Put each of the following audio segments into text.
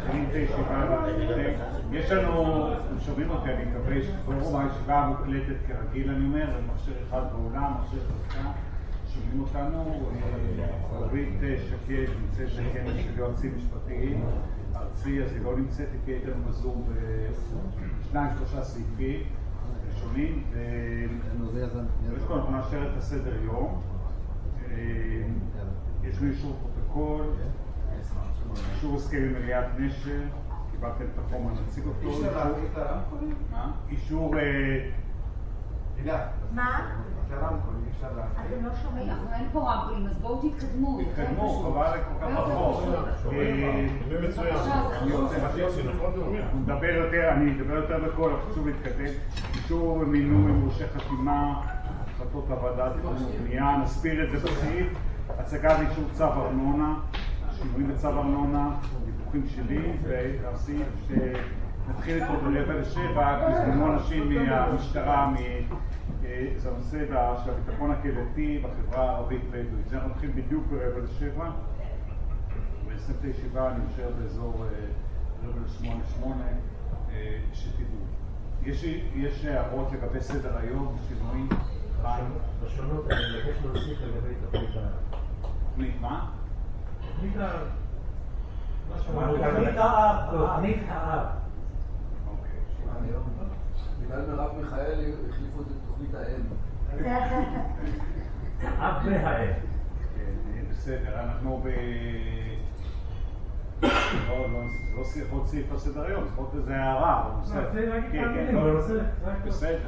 מתחילים את הישיבה. יש לנו, אתם שומעים אותי, אני מקווה שתקראו מהישיבה המוקלטת כרגיל, אני אומר, במכשיר אחד באולם, מכשיר חזקה, שומעים אותנו. אורית שקד נמצאת בכנס של יועצים משפטיים ארצי, אז היא לא נמצאת, היא תהיה איתנו בזום ב2-3 סעיפים ראשונים, ויש פה אנחנו נאשר את הסדר יום. יש לנו אישור פרוטוקול, אישור הסכם עם מליאת נשר, קיבלתם את החומר, נציג אותו. אישור... מה? אתם לא שומעים, אין פה רמקולים, אז בואו תתקדמו. תתקדמו, חבל כל כך רחוק. אני אדבר יותר בכל, חשוב להתקדם. אישור מינוי מורשה חתימה, החלטות הוועדה תכנון ובנייה, נסביר את זה בסעיף. הצגה ואישור צו ארנונה, שינויים בצו ארנונה, דיווחים שלי, והסעיף שנתחיל איתו ברבע 7, כזמנו אנשים מהמשטרה, זה הנושא של הביטחון הקהילתי בחברה הערבית בדואית. זה אנחנו נתחיל בדיוק ברבע 7, ונסיים את הישיבה, אני נשאר באזור רבע 8-8, שתדעו. יש הערות לגבי סדר היום, שינויים? בשונות, אני מבקש להוסיף לגבי תוכנית תוכנית מה? תוכנית האב. תוכנית האב. אוקיי. בגלל מרב מיכאלי החליפו את תוכנית האם. האב והאם. בסדר, אנחנו לא עוד סעיף על סדר היום, לפחות איזה הערה. זה רק תאמינים, אבל נושא. בסדר.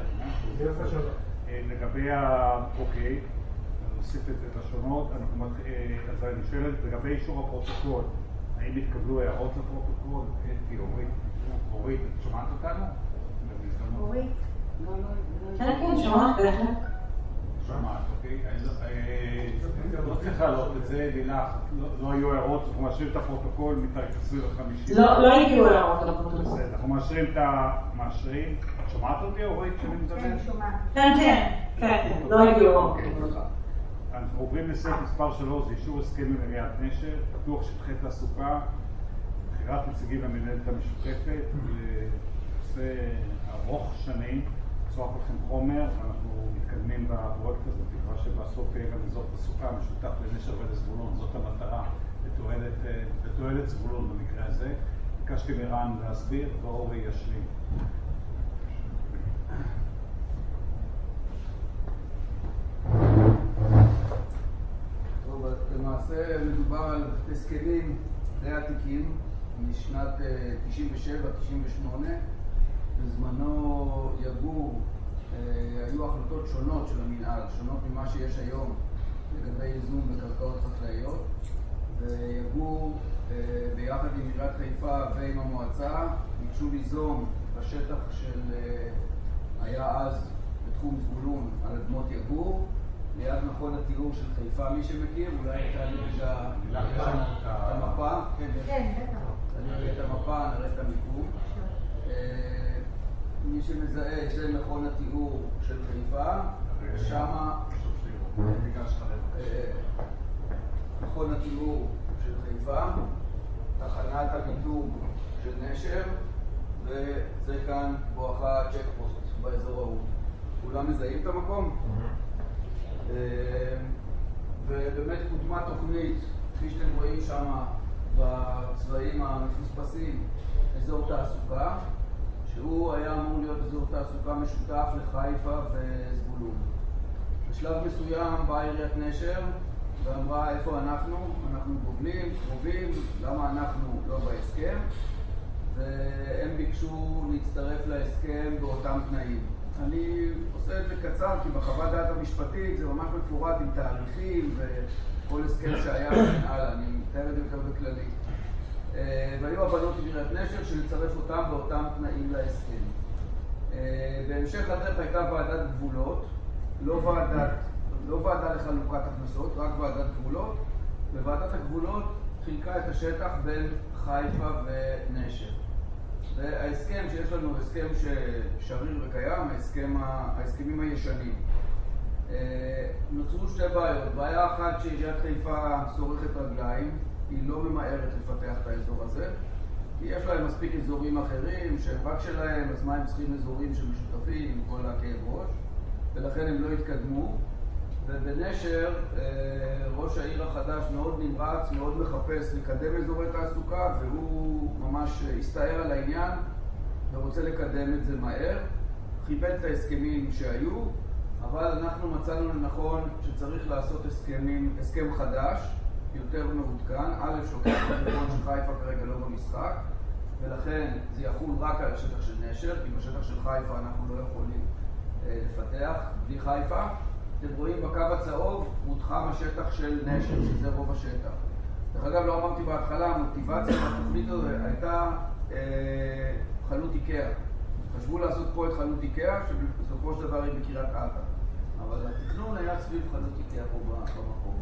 לגבי אוקיי, נוסיף את השונות, אז אני שואלת לגבי אישור הפרוטוקול, האם התקבלו הערות לפרוטוקול? אורית, את שומעת אותנו? אורית? כן, שומעת, בהחלט. שומעת, אוקיי. לא צריך להעלות את זה, לילך, לא היו הערות, אנחנו מאשרים את הפרוטוקול מתאריך 25. לא הגיעו הערות על הפרוטוקול. בסדר, אנחנו מאשרים את המאשרים. את שומעת אותי, אורית, שאני מדבר? כן, שומעת. כן, לא הגיעו הערות. אנחנו עוברים לסעיף מספר 3, זה אישור הסכם עם מליאת נשר, פיתוח שטחי תעסוקה, בחירת נציגים למנהלת המשותפת, נושא ארוך שנים, צורך לכם חומר, ואנחנו מתקדמים בפרויקט הזה, תקווה שבסוף יהיה גם אזור תעסוקה משותף לנשר ולזבולון, זאת המטרה, לתועלת זבולון במקרה הזה. ביקשתי מרן להסביר, ואורי ישלים. למעשה מדובר על הסכמים די עתיקים משנת 97-98. בזמנו היו החלטות שונות של המנהל, שונות ממה שיש היום לגבי ייזום בקרקעות חקלאיות, ויגור ביחד עם עיריית חיפה ועם המועצה ביקשו ליזום בשטח של היה אז בתחום זבולון על אדמות יגור ליד מכון התיאור של חיפה. מי שמכיר, אולי תעלה את המפה. כן, בטח. אני אראה את המפה, נראה את המיקום. מי שמזהה, זה מכון התיאור של חיפה, שמה מכון התיאור של חיפה, תחנת הבידוק של נשר, וזה כאן בואכה צ'קפוסט באזור ההוא. כולם מזהים את המקום? ובאמת קודמה תוכנית, כפי שאתם רואים שם בצבעים המפוספסים, אזור תעסוקה, שהוא היה אמור להיות אזור תעסוקה משותף לחיפה וזבולון. בשלב מסוים באה עיריית נשר ואמרה איפה אנחנו גובלים, קרובים, למה אנחנו לא בהסכם, והם ביקשו להצטרף להסכם באותם תנאים. אני עושה את זה קצר כי בחוות דעת המשפטית זה ממש מפורט עם תאריכים וכל הסכם שהיה הלאה, אני מתאר את זה יותר בכללי. והיו הבנות עם עיריית נשר שנצרף אותם באותם תנאים להסכם. בהמשך הדרך הייתה ועדת גבולות, לא ועדה לחלוקת הכנסות, רק ועדת גבולות, וועדת הגבולות חילקה את השטח בין חיפה ונשר. וההסכם שיש לנו, הסכם ששריר וקיים, ההסכמים הישנים. נוצרו שתי בעיות. בעיה אחת שעיריית חיפה סורכת רגליים, היא לא ממהרת לפתח את האזור הזה. כי יש להם מספיק אזורים אחרים שהם רק שלהם, אז מה הם צריכים אזורים שמשותפים עם כל הכאב ראש, ולכן הם לא התקדמו. ובנשר, ראש העיר החדש מאוד נמרץ, מאוד מחפש לקדם אזורי תעסוקה, והוא ממש הסתער על העניין ורוצה לקדם את זה מהר. חיבד את ההסכמים שהיו, אבל אנחנו מצאנו לנכון שצריך לעשות הסכם חדש, יותר מעודכן. א', שוקח בחשבון שחיפה כרגע לא במשחק, ולכן זה יחול רק על השטח של נשר, כי בשטח של חיפה אנחנו לא יכולים לפתח בלי חיפה. אתם רואים בקו הצהוב מותחם השטח של נשר, שזה רוב השטח. דרך אגב, לא אמרתי בהתחלה, המוטיבציה בתוכנית הזו הייתה חנות איקאה. חשבו לעשות פה את חנות איקאה, שבסופו של דבר היא בקריית אתא. אבל התכנון היה סביב חנות איקאה פה במקום.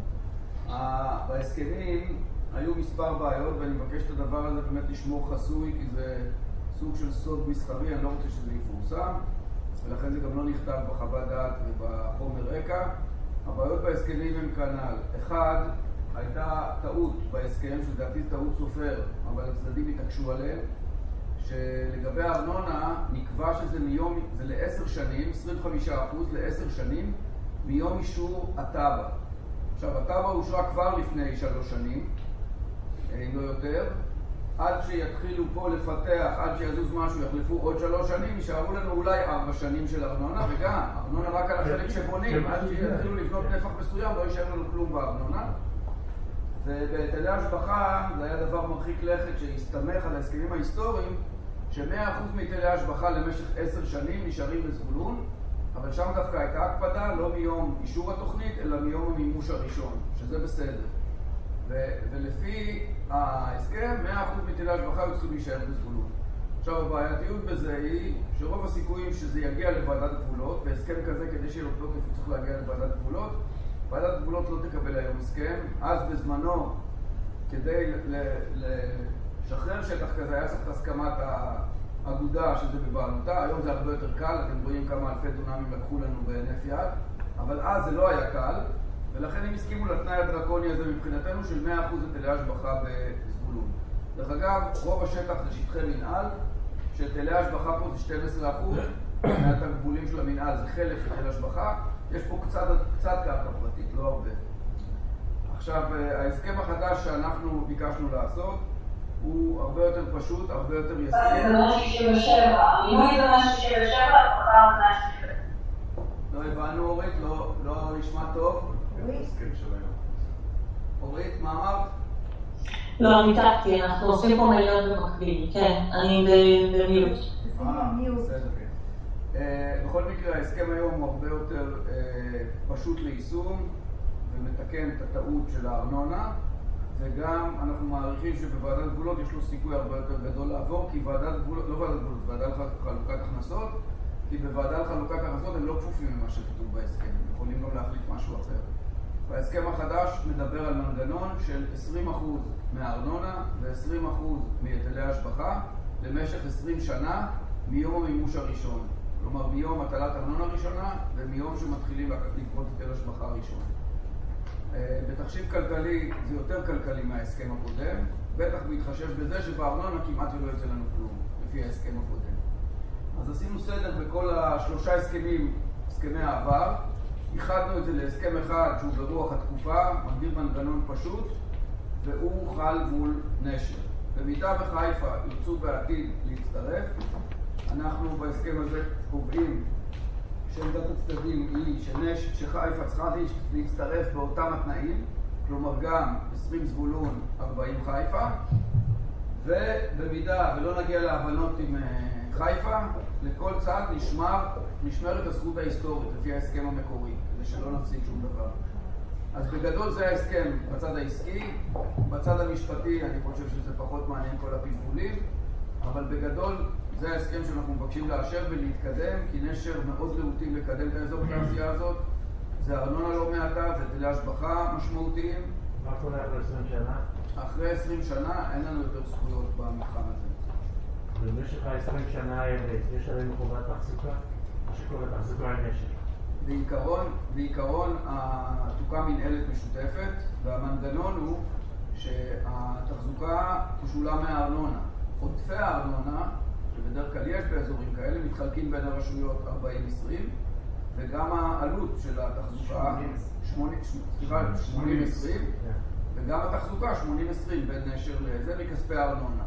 בהסכמים היו מספר בעיות, ואני מבקש את הדבר הזה באמת לשמור חסוי, כי זה סוג של סוד מסחרי, אני לא רוצה שזה יפורסם, ולכן זה גם לא נכתב בחוות דעת ובחומר רקע. הבעיות בהסכמים הם כנ"ל. אחד, הייתה טעות בהסכם, שלדעתי טעות סופר, אבל הצדדים התעקשו עליהם, שלגבי הארנונה נקבע שזה זה ל10 שנים, 25% ל10 שנים, מיום אישור התב"ע. עכשיו, התב"ע אושרה כבר לפני 3 שנים, אם לא יותר. עד שיתחילו פה לפתח, עד שיזוז משהו, יחלפו עוד 3 שנים, יישארו לנו אולי 4 שנים של ארנונה, וגם ארנונה רק על החלק שבונים, עד שיתחילו לבנות נפח מסוים, לא יישאר לנו כלום בארנונה. ובהיטלי השבחה זה היה דבר מרחיק לכת שהסתמך על ההסכמים ההיסטוריים, ש100% מהיטלי השבחה למשך 10 שנים נשארים בזבולון, אבל שם דווקא הייתה הקפדה, לא מיום אישור התוכנית, אלא מיום המימוש הראשון, שזה בסדר. ולפי ההסכם, 100% מהיטלי השבחה היו צריכים להישאר בזבולון. עכשיו, הבעייתיות בזה היא שרוב הסיכויים שזה יגיע לוועדת גבולות, והסכם כזה כדי שיהיה לו תוקף הוא צריך להגיע לוועדת גבולות. ועדת גבולות לא תקבל היום הסכם. אז בזמנו, כדי לשחרר שטח כזה, היה צריך את הסכמת האגודה שזה בבעלותה. היום זה הרבה יותר קל, אתם רואים כמה אלפי דונמים לקחו לנו בהינף יד, אבל אז זה לא היה קל, ולכן הם הסכימו לתנאי הדרקוני הזה מבחינתנו של 100% היטלי השבחה בזבולון. דרך אגב, רוב השטח זה שטחי מנהל, שהיטלי השבחה פה זה 12% מהתקבולים של המנהל, זה חלק היטל השבחה. יש פה קצת קרקע פרטית, לא הרבה. עכשיו, ההסכם החדש שאנחנו ביקשנו לעשות הוא הרבה יותר פשוט, הרבה יותר יסיר. זה לא 67, המינוי זה 67, השכר 167. לא הבנו, אורית, לא נשמע טוב. אורית, מה אמרת? לא, ניתקתי, אנחנו עושים פה מליאות במקביל, כן, אני במיוט. בסדר. בכל מקרה, ההסכם היום הוא הרבה יותר פשוט ליישום ומתקן את הטעות של הארנונה, וגם אנחנו מעריכים שבוועדת גבולות יש לו סיכוי הרבה יותר גדול לעבור, כי ועדת גבולות, לא ועדת גבולות, ועדת חלוקת הכנסות, כי בוועדת חלוקת הכנסות הם לא כפופים למה שכתוב בהסכם, הם יכולים לא להחליט משהו אחר. וההסכם החדש מדבר על מנגנון של 20% מהארנונה ו-20% מהיטלי השבחה למשך 20 שנה מיום המימוש הראשון. כלומר, מיום הטלת ארנונה ראשונה ומיום שמתחילים לגבות היטל השבחה ראשון. בתחשיב כלכלי זה יותר כלכלי מההסכם הקודם, בטח בהתחשב בזה שבארנונה כמעט ולא יוצא לנו כלום, לפי ההסכם הקודם. אז עשינו סדר בכל השלושה הסכמים, הסכמי העבר, איחדנו את זה להסכם אחד שהוא ברוח התקופה, מגדיר מנגנון פשוט, והוא חל מול נשר. במידה בחיפה ירצו בעתיד להצטרף, אנחנו בהסכם הזה קובעים שעמדת הצדדים היא שחיפה צריכה להצטרף באותם התנאים, כלומר גם 20 זבולון, 40 חיפה, ובמידה ולא נגיע להבנות עם חיפה, לכל צד נשמרת הזכות ההיסטורית לפי ההסכם המקורי, כדי שלא נפסיד שום דבר. אז בגדול זה ההסכם בצד העסקי, בצד המשפטי אני חושב שזה פחות מעניין כל הפלפולים, אבל בגדול זה ההסכם שאנחנו מבקשים לאשר ולהתקדם, כי נשר מאוד להוטים לקדם את האזור התעשייה הזאת. זה ארנונה לא מעטה, זה היטלי השבחה משמעותיים. מה קורה אחרי 20 שנה? אחרי 20 שנה אין לנו יותר זכויות במתחם הזה. במשך ה-20 שנה האלה יש עלינו חובת תחזוקה? או שכל התחזוקה על נשר? בעיקרון תוקם מנהלת משותפת, והמנגנון הוא שהתחזוקה תשולם מהארנונה. עודפי הארנונה, שבדרך כלל יש באזורים כאלה, מתחלקים בין הרשויות 40-20, וגם העלות של התחזוקה 80-20, וגם התחזוקה 80-20 בין נשר לזה מכספי הארנונה.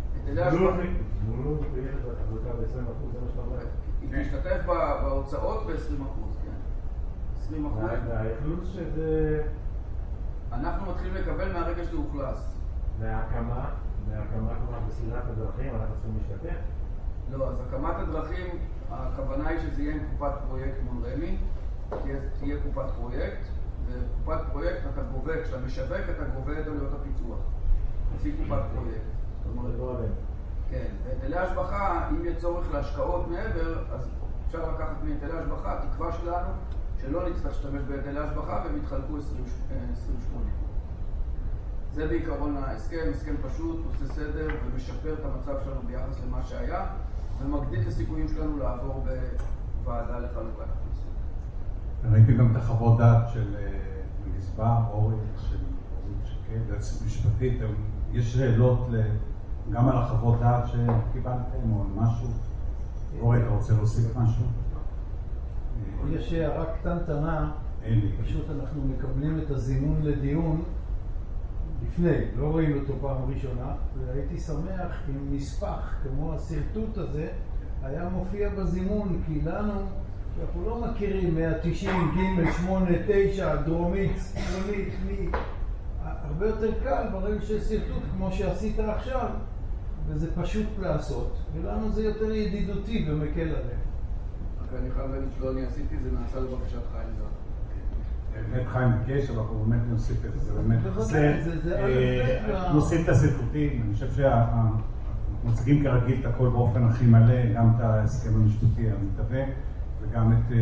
היא תשתתף בהוצאות ב-20%, כן. 20%. והאכלוס שזה... אנחנו מתחילים לקבל מהרגע שזה אוכלס. וההקמה כלומר בסלילת הדרכים, אנחנו צריכים להשתתף? לא, אז הקמת הדרכים, הכוונה היא שזה יהיה עם קופת פרויקט מול רמ"י, תהיה קופת פרויקט, וקופת פרויקט אתה גובה, כשאתה משווק אתה גובה את עלויות הפיתוח, לפי קופת פרויקט. זאת אומרת, לא עליהם. כן, והיטלי השבחה, אם יהיה צורך להשקעות מעבר, אז אפשר לקחת מהיטלי השבחה, התקווה שלנו שלא נצטרך להשתמש בהיטלי השבחה והם יתחלקו 28. זה בעיקרון ההסכם, הסכם פשוט, עושה סדר ומשפר את המצב שלנו ביחס למה שהיה ומגדיל את הסיכויים שלנו לעבור בוועדה לחלוקת הכנסות. ראיתי גם את החוות דעת של גזבר, אורי, של אורית שקד, יועצת משפטית, יש שאלות גם על החוות דעת שקיבלתם או על משהו? אורי, אתה רוצה להוסיף משהו? יש הערה קטנטנה, פשוט אנחנו מקבלים את הזימון לדיון לפני, לא רואים אותו פעם ראשונה, והייתי שמח אם נספח כמו הסרטוט הזה היה מופיע בזימון, כי לנו, שאנחנו לא מכירים 190, ג' 8, 9, דרומית, צפונית, הרבה יותר קל ברגע שיש סרטוט כמו שעשית עכשיו, וזה פשוט לעשות, ולנו זה יותר ידידותי ומקל עליהם. אני חייב להגיד שלא אני עשיתי, זה נעשה לבקשת חיים זר. באמת חיים ביקש, אבל אנחנו באמת נוסיף את זה, זה באמת חסר. נוסיף את הסרטוטים, אני חושב שאנחנו מציגים כרגיל את הכל באופן הכי מלא, גם את ההסכם המשפטי המתהווה, וגם את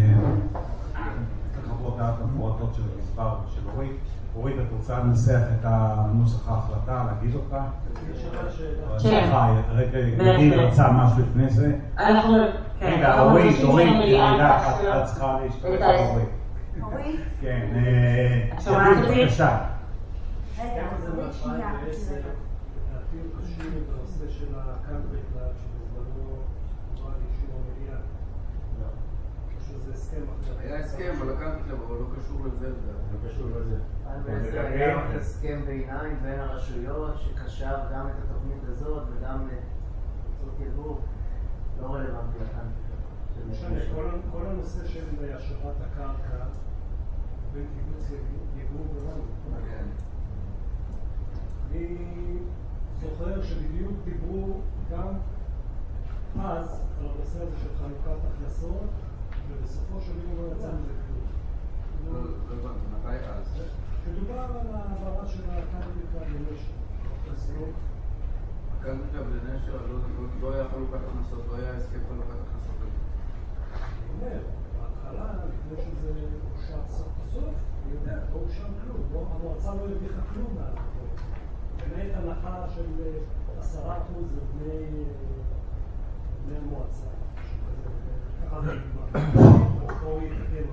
החוות דעת המפורטות של הגזבר ושל אורית. אורית, את רוצה לנסח את הנוסח ההחלטה, להגיד אותה? כן. רגע, נגיד רצה משהו לפני זה. רגע, אורית, את צריכה להשתתף אורית. אורית? כן, בבקשה. רגע, אורית שנייה. לדעתי הוא קשור בנושא של הקאנטרי קלאב שבזמנו הובא לאישור המליאה. או שזה הסכם אחר. היה הסכם על הקאנטרי קלאב, אבל לא קשור לזה. לא קשור לזה. היה הסכם ביניים בין הרשויות שקשב גם את התוכנית הזאת וגם את יגור, לא רלוונטי לקאנטרי. כל הנושא של השבת הקרקע בין קיבוץ יגור ולנו. אני זוכר שבדיוק דיברו גם אז על הנושא הזה של חלוקת הכנסות, ובסופו של דבר לא יצא מזה כלום. לא הבנתי, מתי אז? מדובר על העברה של הקאנטרי קלאב לנשר. הקאנטרי קלאב לנשר לא היה חלוקת הכנסות, לא היה הסכם חלוקת הכנסות. אני אומר, בהתחלה, לפני שזה אושר סוף בסוף, אני יודע, לא אושר כלום. המועצה לא הרוויחה כלום מהתוכנית. באמת הנחה של 10% זה בני המועצה. ככה זה נגמר. או יתקן.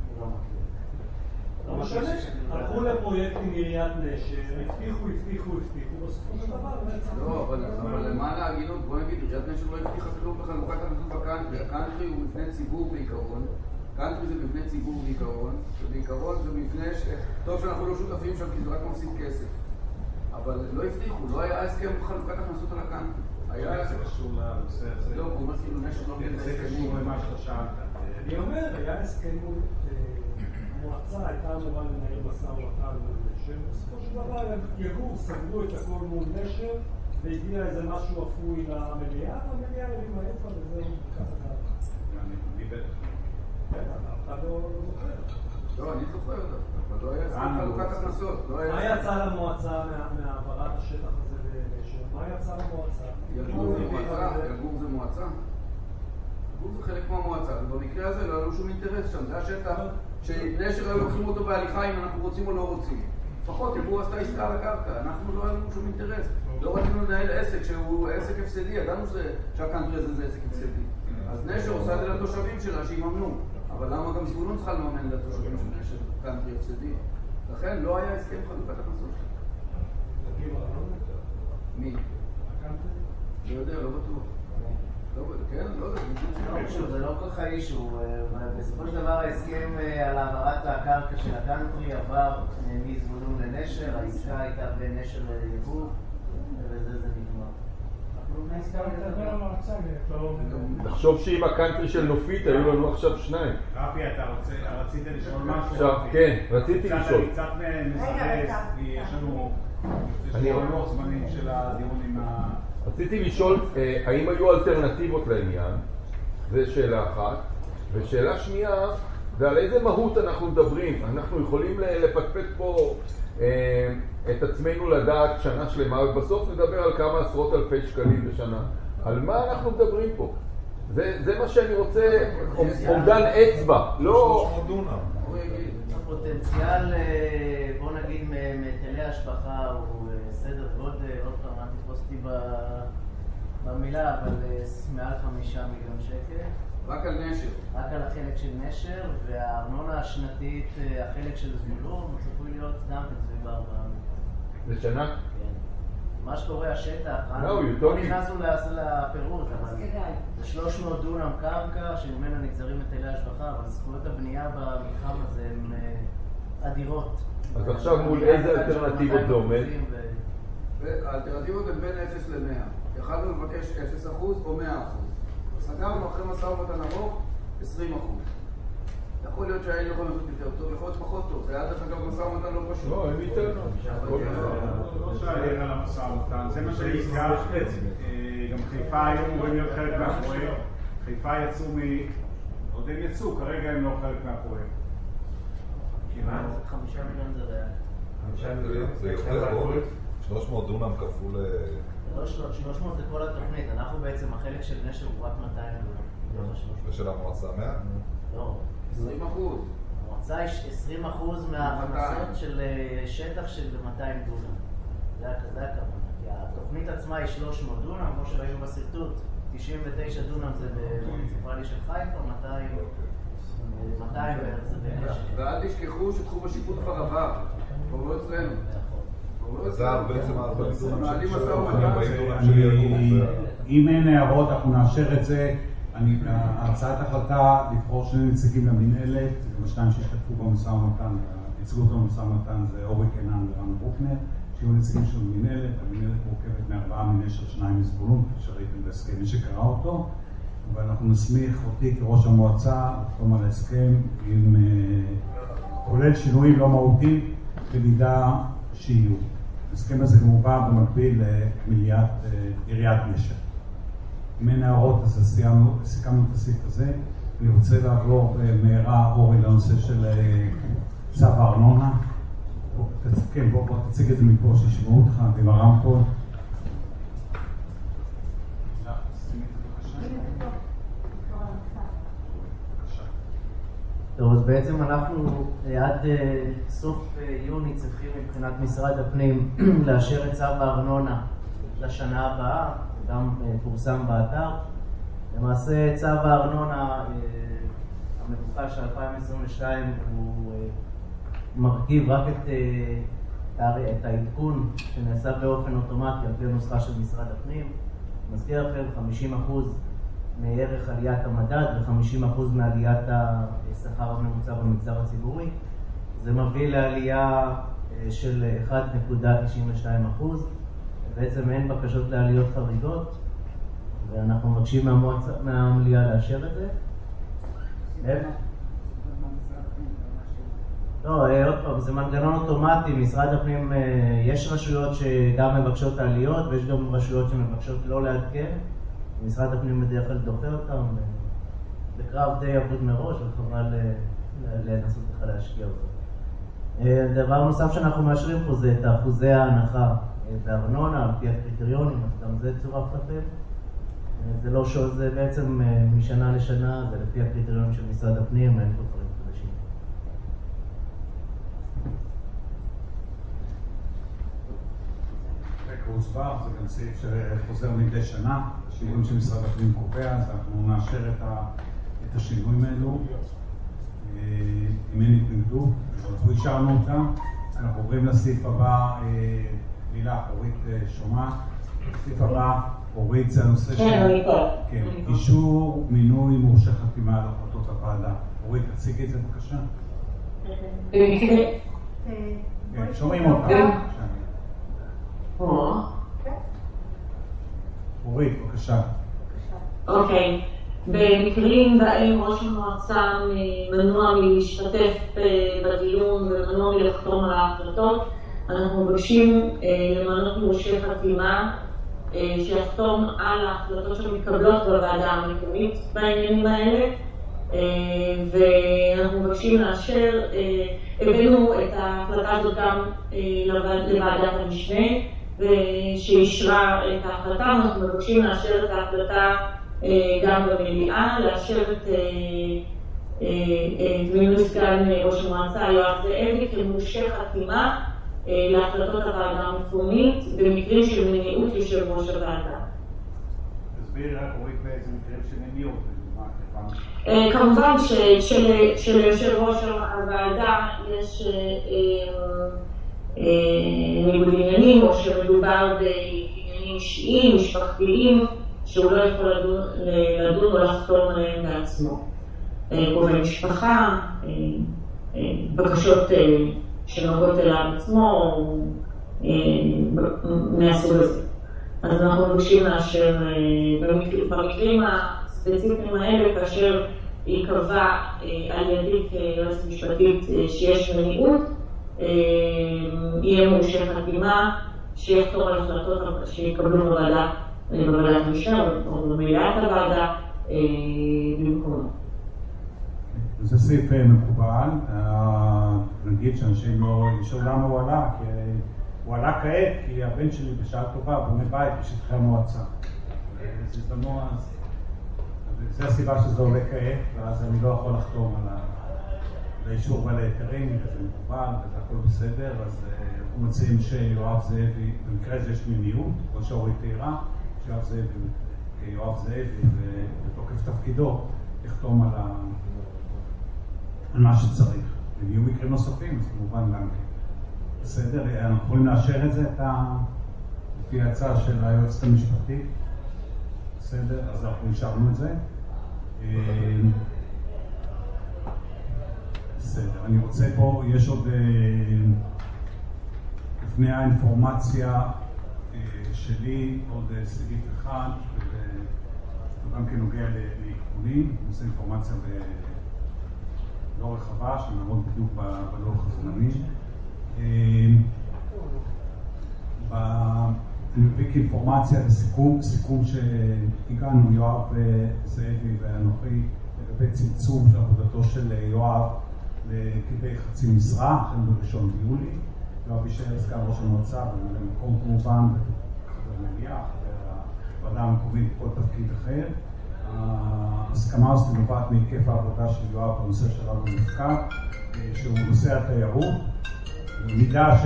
לא משנה, הלכו לפרויקט עם עיריית נשר, הבטיחו, בסופו של דבר לא יצא. לא, אבל למען ההגינות, בוא נגיד, עיריית נשר לא הבטיחה כלום בחלוקת הכנסות בקאנטרי. הקאנטרי הוא מבנה ציבור בעיקרון. קאנטרי זה מבנה ציבור בעיקרון, ובעיקרון זה מבנה טוב שאנחנו לא שותפים שם כי זה רק מפסיד כסף. אבל לא הבטיחו, לא היה הסכם חלוקת הכנסות על הקאנטרי. זה קשור לנושא הזה. לא, הוא אומר כאילו נשר לא מבין את זה קשור למה שאתה שאלת. אני אומר, היה הסכם מול... המועצה הייתה אמורה לנהל משא ומתן מול נשר, בסופו של דבר יגור, סגרו את הכל מול נשר, והגיע איזה משהו אפוי למליאה, והמליאה הרימה איפה וזהו, ככה ככה. אני בטח. אתה לא זוכר. לא, אני זוכר דווקא, אבל לא היה הסכם חלוקת הכנסות. מה יצא למועצה מהעברת השטח הזה לנשר? מה יצא למועצה? יגור זה מועצה? יגור זה חלק מהמועצה, ובמקרה הזה לא היה לו שום אינטרס שם, זה השטח שנשר היו לוקחים אותו בהליכה אם אנחנו רוצים או לא רוצים. לפחות יגור עשתה עסקה על הקרקע, אנחנו לא היה לנו שום אינטרס. לא רצינו לנהל עסק שהוא עסק הפסדי, ידענו שהקאנטרי הזה זה עסק הפסדי. אז נשר עושה את זה לתושבים שלה שיממנו. אבל למה גם זבולון צריכה לממן לתושבים של נשר קאנטרי הפסדי? לכן לא היה הסכם חלוקת הכנסות. מי? מי? הקאנטרי? לא יודע, לא בטוח. כן, לא יודע. זה לא כל כך האישו. בסופו של דבר ההסכם על העברת הקרקע של הקאנטרי עבר מזבולון לנשר, העסקה הייתה בין נשר ליבוא, ובזה זה נגמר. לחשוב שעם הקאנטרי של נופית היו לנו עכשיו שניים. רפי, אתה רצית לשאול משהו? עכשיו, כן, רציתי לשאול. קצת מזרז, יש לנו לוח זמנים של הדיון עם ה... רציתי לשאול, האם היו אלטרנטיבות לעניין? זו שאלה אחת. ושאלה שנייה, זה על איזה מהות אנחנו מדברים. אנחנו יכולים לפטפט פה את עצמנו לדעת שנה שלמה, ובסוף נדבר על כמה עשרות אלפי שקלים בשנה. על מה אנחנו מדברים פה? זה מה שאני רוצה, עומדן אצבע, לא... 300 דונם. הפוטנציאל, בוא נגיד, מהיטלי השבחה הוא סדר גודל, עוד פעם, אל תתפוס אותי במילה, אבל מעל 5 מיליון שקל. רק על נשר. רק על החלק של נשר, והארנונה השנתית, החלק של זבולון, הוא צפוי להיות גם סביב 4 מיליון. לשנה? כן. מה שקורה השטח, לא נכנסנו לפירוט, אבל זה 300 דונם קרקע שממנה נגזרים היטלי השבחה, אבל זכויות הבנייה במתחם הזה הן אדירות. אז עכשיו מול איזה אלטרנטיבות זה עומד? האלטרנטיבות הן בין 0 ל-100. יכלנו לבקש 0% או 100%. סגרנו אחרי משא ומתן ארוך 20%. יכול להיות שהיינו יכולים לעשות יותר טוב, יכול להיות פחות טוב. זה היה דרך אגב משא ומתן לא פשוט. לא, הם איתנו. לא שאלה על המשא ומתן, זה מה שהזכר. גם חיפה היו אמורים להיות חלק מהפרויקט. חיפה יצאו עוד הם יצאו, כרגע הם לא חלק מהפרויקט. 5 מיליון זה ריאלי. 5 מיליון זה יותר גדול. 300 דונם כפול... 300 זה כל התוכנית, אנחנו בעצם החלק של נשר הוא רק 200 דונם. ושל המועצה 100? לא. 20%. המועצה היא 20% מההכנסות של שטח של 200 דונם. זה הכוונה. התוכנית עצמה היא 300 דונם, כמו שראינו בסרטוט, 99 דונם זה במוניציפלי של חיפה, 200 בערך זה בנשר. ואל תשכחו שתחום השיפוט כבר עבר, כבר לא אצלנו. זה בעצם 40 דונם אם אין הערות אנחנו נאשר את זה. הצעת החלטה לבחור 2 נציגים למנהלת, גם 2 שהשתתפו במשא ומתן, ייצגו אותו במשא ומתן זה אורי קינן ורן ברוקנר, שיהיו נציגים של מנהלת. המנהלת מורכבת מ4 מנשר, 2 מזבולון, כפי שראיתם בהסכם, מי שקרא אותו, ואנחנו נסמיך אותי כראש המועצה לחתום על ההסכם עם כולל שינויים לא מהותיים במידה שיהיו. ההסכם הזה כמובן במקביל למליאת עיריית נשר. אם אין הערות אז סיכמנו את הסעיף הזה. אני רוצה לעבור מהרה אורי לנושא של צו הארנונה. כן, בוא תציג את זה מפה שישמעו אותך ועם הרמקול. טוב, אז בעצם אנחנו עד סוף יוני צריכים מבחינת משרד הפנים לאשר את צו הארנונה לשנה הבאה, גם פורסם באתר. למעשה צו הארנונה המבוקש של 2022 הוא מרכיב רק את העדכון שנעשה באופן אוטומטי על פי הנוסחה של משרד הפנים. מזכיר לכם 50% מערך עליית המדד ו50% מעליית השכר הממוצע במגזר הציבורי. זה מביא לעלייה של 1.92%. בעצם אין בקשות לעליות חריגות, ואנחנו מבקשים מהמליאה לאשר את זה. לא, עוד פעם, זה מנגנון אוטומטי. משרד הפנים, יש רשויות שגם מבקשות העליות, ויש גם רשויות שמבקשות לא לעדכן. משרד הפנים בדרך כלל דוחה אותם, בקרב די עבוד מראש, וחבל לנסות לך להשקיע אותו. דבר נוסף שאנחנו מאשרים פה זה את אחוזי ההנחה בארנונה, על פי הקריטריונים, אז גם זה צורף לכם. זה לא שעות, זה בעצם משנה לשנה, זה לפי הקריטריונים של משרד הפנים, אין פה דברים חדשים. הוסבר, זה גם סעיף שחוזר מדי שנה, השינויים שמשרד הפנים קובע, אז אנחנו נאשר את השינויים האלו. אם אין התנגדות, אנחנו אישרנו אותם. אנחנו עוברים לסעיף הבא, מילה, אורית שומעת. הסעיף הבא, אורית, זה הנושא של... כן, אני פה. כן, אישור מינוי מורשה חתימה על החלטות הוועדה. אורית, תציגי את זה בבקשה. במקרה... כן, שומעים אותה. אורית, בבקשה. אוקיי. במקרים בהם ראש המועצה מנוע מלהשתתף בדיון ומנוע מלחתום על ההחלטות, אנחנו מבקשים למנות מורשה חתימה שיחתום על ההחלטות שמתקבלות בוועדה המקומית בעניינים האלה, ואנחנו מבקשים לאשר, הבאנו את ההחלטה הזאת גם לוועדת המשנה שאישרה את ההחלטה, אנחנו מבקשים לאשר את ההחלטה גם במליאה, לאשר את מינוי סגן ראש המועצה יואב זאבי כמורשה חתימה להחלטות הוועדה המקומית במקרים של מניעות יושב ראש הוועדה. תסבירי רק אורית באיזה מקרים של מניעות. כמובן שליושב ראש הוועדה יש ניגוד עניינים או שמדובר בעניינים אישיים, משפחתיים, שהוא לא יכול לדון או לחתום עליהם בעצמו. קרובי משפחה, בקשות שנוגעות אליו עצמו, מהסוג הזה. אז אנחנו מבקשים לאשר במקרים הספציפיים האלה, כאשר ייקבע על ידי כיועצת משפטית שיש מניעות, יהיה מורשה חתימה שיחתום על החלטות שיקבלו בוועדת המשנה או במליאת הוועדה במקומו. זה סעיף מקובל. נגיד שאנשים לא ישאלו למה הוא עלה, כי הוא עלה כעת כי הבן שלי בשעה טובה בונה בית בשטחי המועצה. זה הזדמנות, זה הסיבה שזה עולה כעת, ואז אני לא יכול לחתום על האישור ועל ההיתרים, וזה מקובל וזה הכל בסדר. אז אנחנו מציעים שיואב זאבי, במקרה זה יש מניעות, כמו שאורית תהירה, שיואב זאבי ובתוקף תפקידו יחתום על מה שצריך. אם יהיו מקרים נוספים, אז כמובן גם כן. בסדר, אנחנו יכולים לאשר את זה, לפי ההצעה של היועצת המשפטית. בסדר, אז אנחנו אישרנו את זה. בסדר, אני רוצה פה, יש עוד לפני האינפורמציה שלי עוד סעיף אחד, וגם כן נוגע לעדכונים, נושא אינפורמציה לא רחבה, שנעמוד בדיוק בלוח הזמני. אני מביא כאינפורמציה לסיכום שהגענו יואב זאבי ואנוכי לגבי צמצום של עבודתו של יואב לכדי חצי משרה, החל ב1 ביולי. יואב יישאר סגן ראש המועצה במקום כמובן, חבר מליאה, חבר הוועדה המקומית, כל תפקיד אחר. ההסכמה הזאת נובעת מהיקף העבודה של יואב בנושא שלנו במחקר, שהוא נושא התיירות. במידה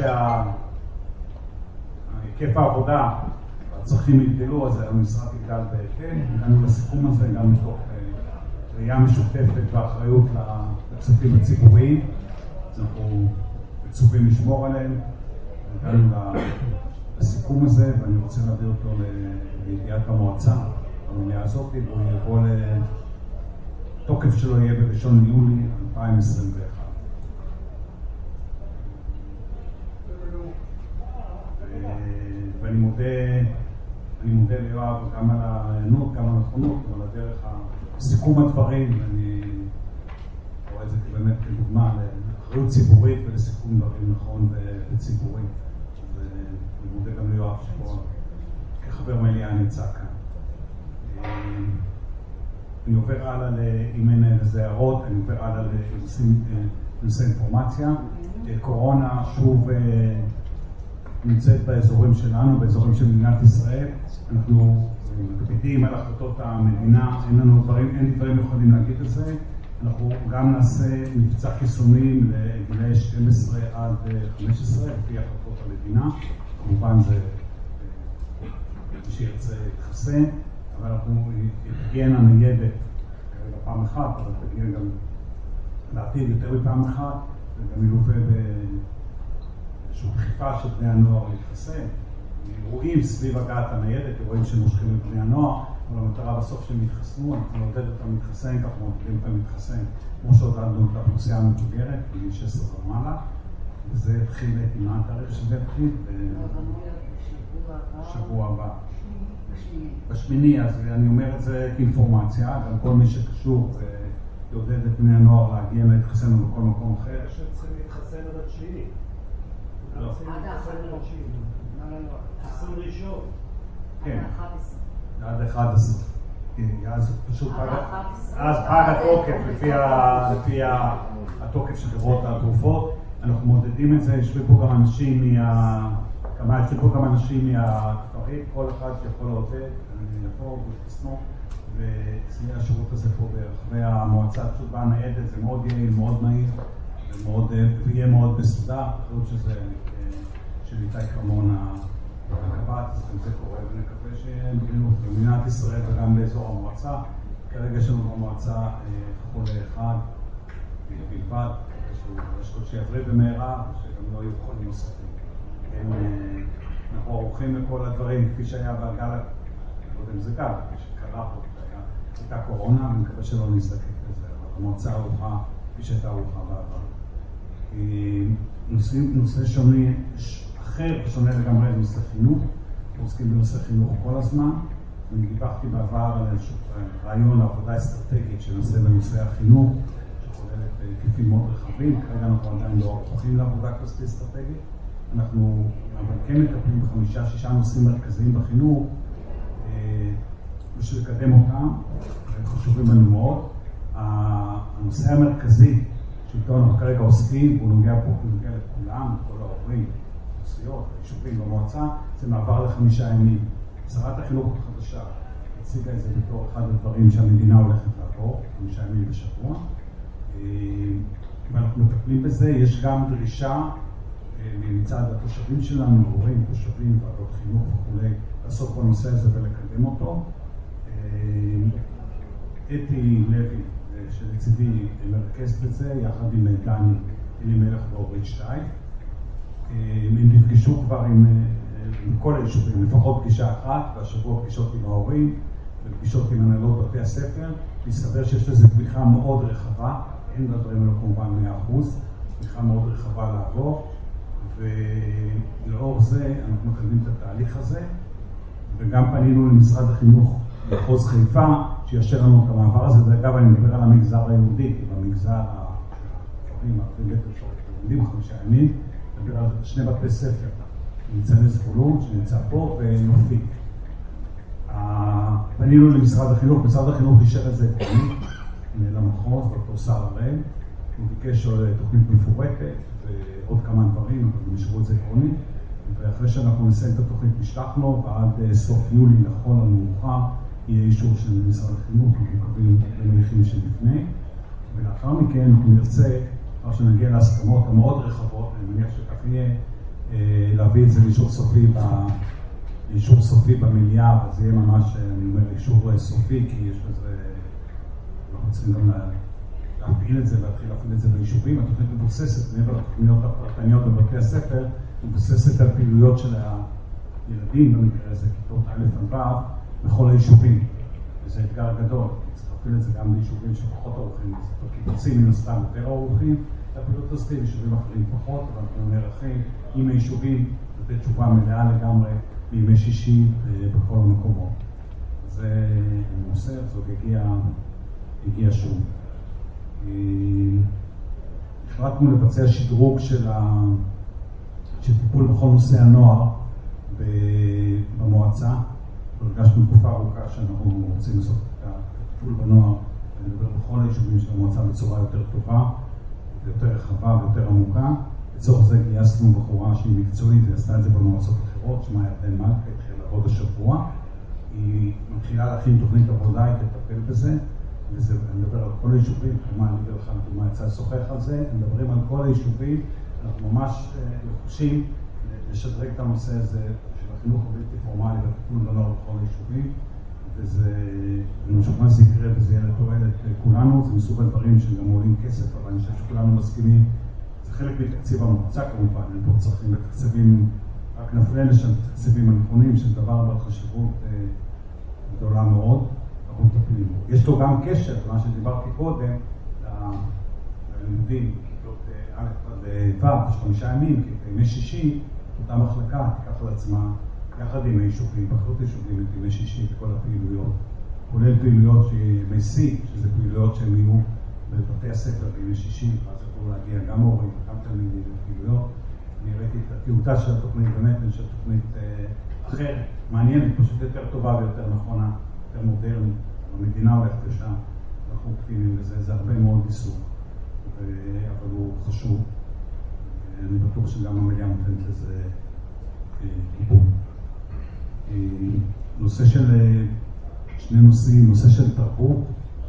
שהיקף העבודה והצרכים יגדלו, אז המשרד יגדל בהתאם. הגענו לסיכום הזה גם מתוך ראייה משותפת ואחריות לכספים הציבוריים. אנחנו מצווים לשמור עליהם. הגענו לסיכום הזה, ואני רוצה להביא אותו לידיעת המועצה. במליאה הזאת, והוא יבוא לתוקף שלו יהיה ב1 יולי 2021. ואני מודה ליואב גם על העיינות, גם על הנכונות, אבל הדרך סיכום הדברים, ואני רואה את זה באמת כדוגמה לאחריות ציבורית ולסיכום דברים נכון וציבורי. ואני מודה גם ליואב שפה כחבר מליאה נמצא כאן. אני עובר הלאה, אם אין איזה הערות, אני עובר הלאה לנושא אינפורמציה. קורונה שוב נמצאת באזורים שלנו, באזורים של מדינת ישראל. אנחנו מקפידים על החלטות המדינה, אין דברים יכולים להגיד את זה. אנחנו גם נעשה מבצע חיסונים לגילאי 12 עד 15, לפי החלטות המדינה. כמובן זה מי שירצה להתחסן. אבל אנחנו תגיינה ניידת פעם אחת, אבל תגיע גם לעתיד יותר מפעם אחת, וגם ילווה באיזושהי דחיפה של בני הנוער להתחסן. אירועים סביב הגעת הניידת, אירועים שמושכים את בני הנוער, אבל המטרה בסוף שהם יתחסנו, אנחנו נעודד אותם להתחסן, ככה מעודדים אותם להתחסן, כמו שעודדנו את האוכלוסייה המבוגרת, בגיל 16 ומעלה, וזה התחיל, מה התאריך שזה התחיל? בשבוע הבא. בשמיני, אז אני אומר את זה כאינפורמציה, גם כל מי שקשור יעודד את בני הנוער להגיע להתחסן בכל מקום אחר. שצריכים להתחסן עד התשיעי. לא. חיסון ראשון. כן. עד 11. אז פשוט אז פג התוקף לפי התוקף של חברות התרופות. אנחנו מודדים את זה, יושבים פה גם אנשים מהכפרים, כל אחד שיכול לעודד, יבוא ויתחסנו, ויהיה השירות הזה פה ברחבי המועצה. פשוט באה ניידת, זה מאוד יעיל, מאוד מהיר, ויהיה מאוד מסודר. אחריות שזה של איתי כרמון הקב"ט, אז גם זה קורה, ונקווה שיהיה מדיניות במדינת ישראל וגם באזור המועצה. כרגע יש לנו במועצה חולה אחד בלבד, יש קוד שיבריא במהרה, שגם לא יהיו חולים נוספים. אנחנו ערוכים לכל הדברים, כפי שהיה בגל, לא יודע אם זה גל, כפי שקרה פה, הייתה קורונה, אני מקווה שלא נזדקק לזה, אבל המועצה ערוכה, כפי שהייתה ערוכה בעבר. נושא שונה, אחר ושונה לגמרי לנושא חינוך, אנחנו עוסקים בנושא חינוך כל הזמן. אני דיווחתי בעבר על איזשהו רעיון עבודה אסטרטגית שנושא בנושא החינוך, שכוללת היקפים מאוד רחבים. כרגע אנחנו עדיין לא ערוכים לעבודה כזאת אסטרטגית. אנחנו אבל כן מטפלים ב5-6 נושאים מרכזיים בחינוך, בשביל לקדם אותם, הם חשובים לנו מאוד. הנושא המרכזי שאיתו אנחנו כרגע עוסקים, הוא נוגע פה, הוא נוגע לכולם, כל ההורים, האוכלוסיות, היישובים במועצה, זה מעבר ל5 ימים. שרת החינוך החדשה הציגה את זה בתור אחד הדברים שהמדינה הולכת לעבור, 5 ימים בשבוע. ואנחנו מטפלים בזה, יש גם דרישה מצד התושבים שלנו, הורים, תושבים, ועדות חינוך וכו', לעשות בנושא הזה ולקדם אותו. אתי לוי, שלצידי מרכזת את זה, יחד עם דני אלימלך ואורית שטייף. הם נפגשו כבר עם כל היישובים, לפחות פגישה אחת, והשבוע פגישות עם ההורים, ופגישות עם הנהלות בתי הספר. מסתבר שיש לזה תמיכה מאוד רחבה, אין לדברים האלה כמובן 100%, תמיכה מאוד רחבה לעבור, ולאור זה אנחנו מקדמים את התהליך הזה, וגם פנינו למשרד החינוך מחוז חיפה, שיאשר לנו את המעבר הזה. אגב, אני מדבר על המגזר היהודי, במגזר הכפרים, היהודים 5 ימים, מדבר על 2 בתי ספר, ניצני זבולון, שנמצא פה, ונופי. פנינו למשרד החינוך, משרד החינוך אישר את זה תוכנית למחוז, ד"ר שר הראל, הוא ביקש תוכנית מפורטת ועוד כמה דברים, אבל הם אישרו את זה עקרוני, ואחרי שאנחנו נסיים את התוכנית נשלח לו, ועד סוף יולי לכל המאוחר יהיה אישור של משרד החינוך, אנחנו מקווים במניחים שלפני, ולאחר מכן אנחנו נרצה, אחר שנגיע להסכמות המאוד רחבות, אני מניח שכך יהיה, להביא את זה לאישור סופי במליאה, אבל זה יהיה ממש, אני אומר, אישור סופי, כי יש לזה, אנחנו צריכים גם להפעיל את זה, להתחיל להפעיל את זה ביישובים. התוכנית מבוססת, מעבר לתוכניות הפרטניות בבתי הספר, מבוססת על פעילויות של הילדים, במקרה הזה, כיתות א' עד ו', בכל היישובים. וזה אתגר גדול, צריך להפעיל את זה גם ביישובים שפחות ערוכים, קיבוצים מן הסתם יותר ערוכים, הפעילות הזאת, יישובים אחרים פחות, אבל אנחנו נערכים עם היישובים, לתת תשובה מלאה לגמרי, בימי שישי בכל המקומות. זה נושא, זאת הגיע שוב. החלטנו לבצע שדרוג של טיפול בכל נושא הנוער במועצה. הרגשנו תקופה ארוכה שאנחנו רוצים לעשות את הטיפול בנוער, ולדבר בכל היישובים של המועצה בצורה יותר טובה, יותר רחבה ויותר עמוקה. לצורך זה גייסנו בחורה שהיא מקצועית, ועשתה את זה במועצות אחרות, שמה ירדן מלכה, התחילה לעבוד השבוע. היא מתחילה להכין תוכנית עבודה, היא תטפל בזה, אני מדבר על כל היישובים, כלומר אני מדבר לך לדוגמה יצא לשוחח על זה, מדברים על כל היישובים, אנחנו ממש לחושים לשדרג את הנושא הזה של החינוך הבלתי פורמלי והטיפול בנוער בכל היישובים, וזה, אני משוכנע שזה יקרה וזה יהיה לתועלת לכולנו. זה מסוג הדברים שגם עולים כסף, אבל אני חושב שכולנו מסכימים, זה חלק מתקציב המועצה כמובן, אין פה צריכים לתקציבים רק נפנה לשם את התקציבים הנכונים, שזה דבר בעל חשיבות גדולה מאוד, אנחנו מטפלים בו. יש לו גם קשר, מה שדיברתי קודם, ללימודים, כיתות א' עד ו', 5 ימים, כימי שישי, אותה מחלקה תיקח על עצמה, יחד עם היישובים, בחרות היישובים את ימי שישי, את כל הפעילויות, כולל פעילויות שימי שיא, שזה פעילויות שהם יהיו בבתי הספר בימי שישי, אז יכולו להגיע גם הורים, גם תלמידים לפעילויות. אני ראיתי את הטיוטה של התוכנית, באמת, אני חושב תוכנית אחרת, מעניינת, פשוט יותר טובה ויותר נכונה, יותר מודרנית, המדינה הולכת לשם, אנחנו קטינים לזה, זה הרבה מאוד עיסוק, אבל הוא חשוב, אני בטוח שגם המליאה נותנת לזה גיבוי. נושא של, שני נושאים, נושא של תרבות,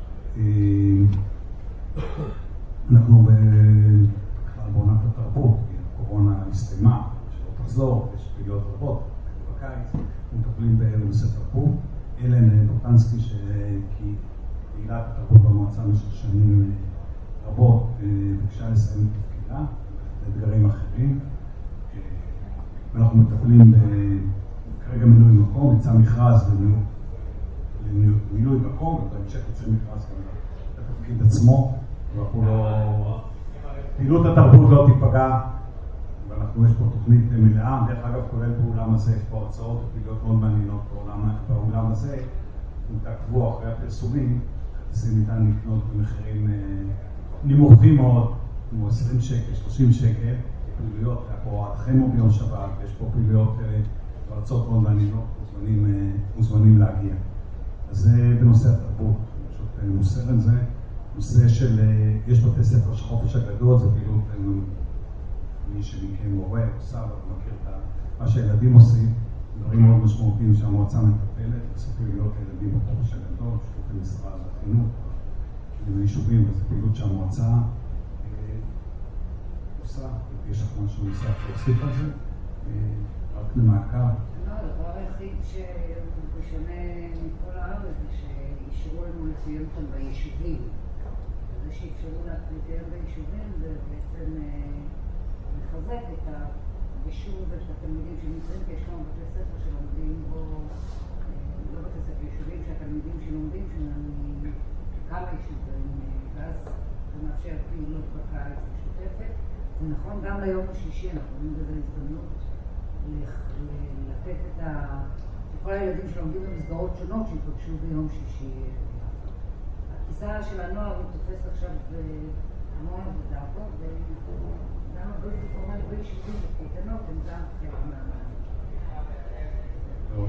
אנחנו בעונת התרבות, הקורונה הסתיימה, שלא תחזור, יש פעילויות רבות, בקיץ, אנחנו מטפלים בנושא תרבות. אלן בוטנסקי, שקהילת התרבות במועצה במשך שנים רבות, ביקשה לסיים את תפקידה, לאתגרים אחרים. ואנחנו מטפלים כרגע מילוי מקום, יצא מכרז למילוי מקום, ובהמשך יצא מכרז גם לתפקיד עצמו, ואנחנו לא... פעילות התרבות לא תיפגע, ואנחנו יש פה תוכנית מלאה, דרך אגב כולל באולם הזה, יש פה הרצאות ופעילות מאוד מעניינות באולם הזה, אם תעקבו אחרי הפרסומים, כרטיסים ניתן לקנות במחירים נמוכים מאוד, כמו 20 שקל, 30 שקל, פעילויות, היה פה החמו ביום שבת, יש פה פעילויות והרצאות מאוד מעניינות, מוזמנים להגיע. אז זה בנושא התרבות, פשוט מוסר את זה. נושא של, יש בתי ספר של חופש הגדול, זה פעילות, מי שמכם מורה, עושה, ואתה מכיר את מה שהילדים עושים, דברים מאוד משמעותיים שהמועצה מטפלת, לעשות פעילויות לילדים בחופש הגדול, שירות למשרד החינוך, עם היישובים, וזו פעילות שהמועצה עושה, יש לך משהו נוסף להוסיף על זה, רק למעקב. לא, הדבר היחיד שהוא שונה מכל הארץ זה שאישרו לנו לציין אותם ביישובים. זה שאפשרו לציין ביישובים זה בעצם לחזק את היישוב ואת התלמידים שנמצאים, כי יש לנו בתי ספר שלומדים בו, לא בתי ספר, יישובים שהתלמידים שלומדים שם מכמה יישובים, ואז זה מאפשר פעילות בקיץ משותפת. זה נכון גם ליום השישי, אנחנו רואים בזה הזדמנות לתת את כל הילדים שלומדים במסגרות שונות שיפגשו ביום שישי. התפיסה של הנוער הוא תופס עכשיו המון עבודה פה, וגם הבלתי פורמלי ביישובים וקייטנות הם גם חלק מהמענה. טוב,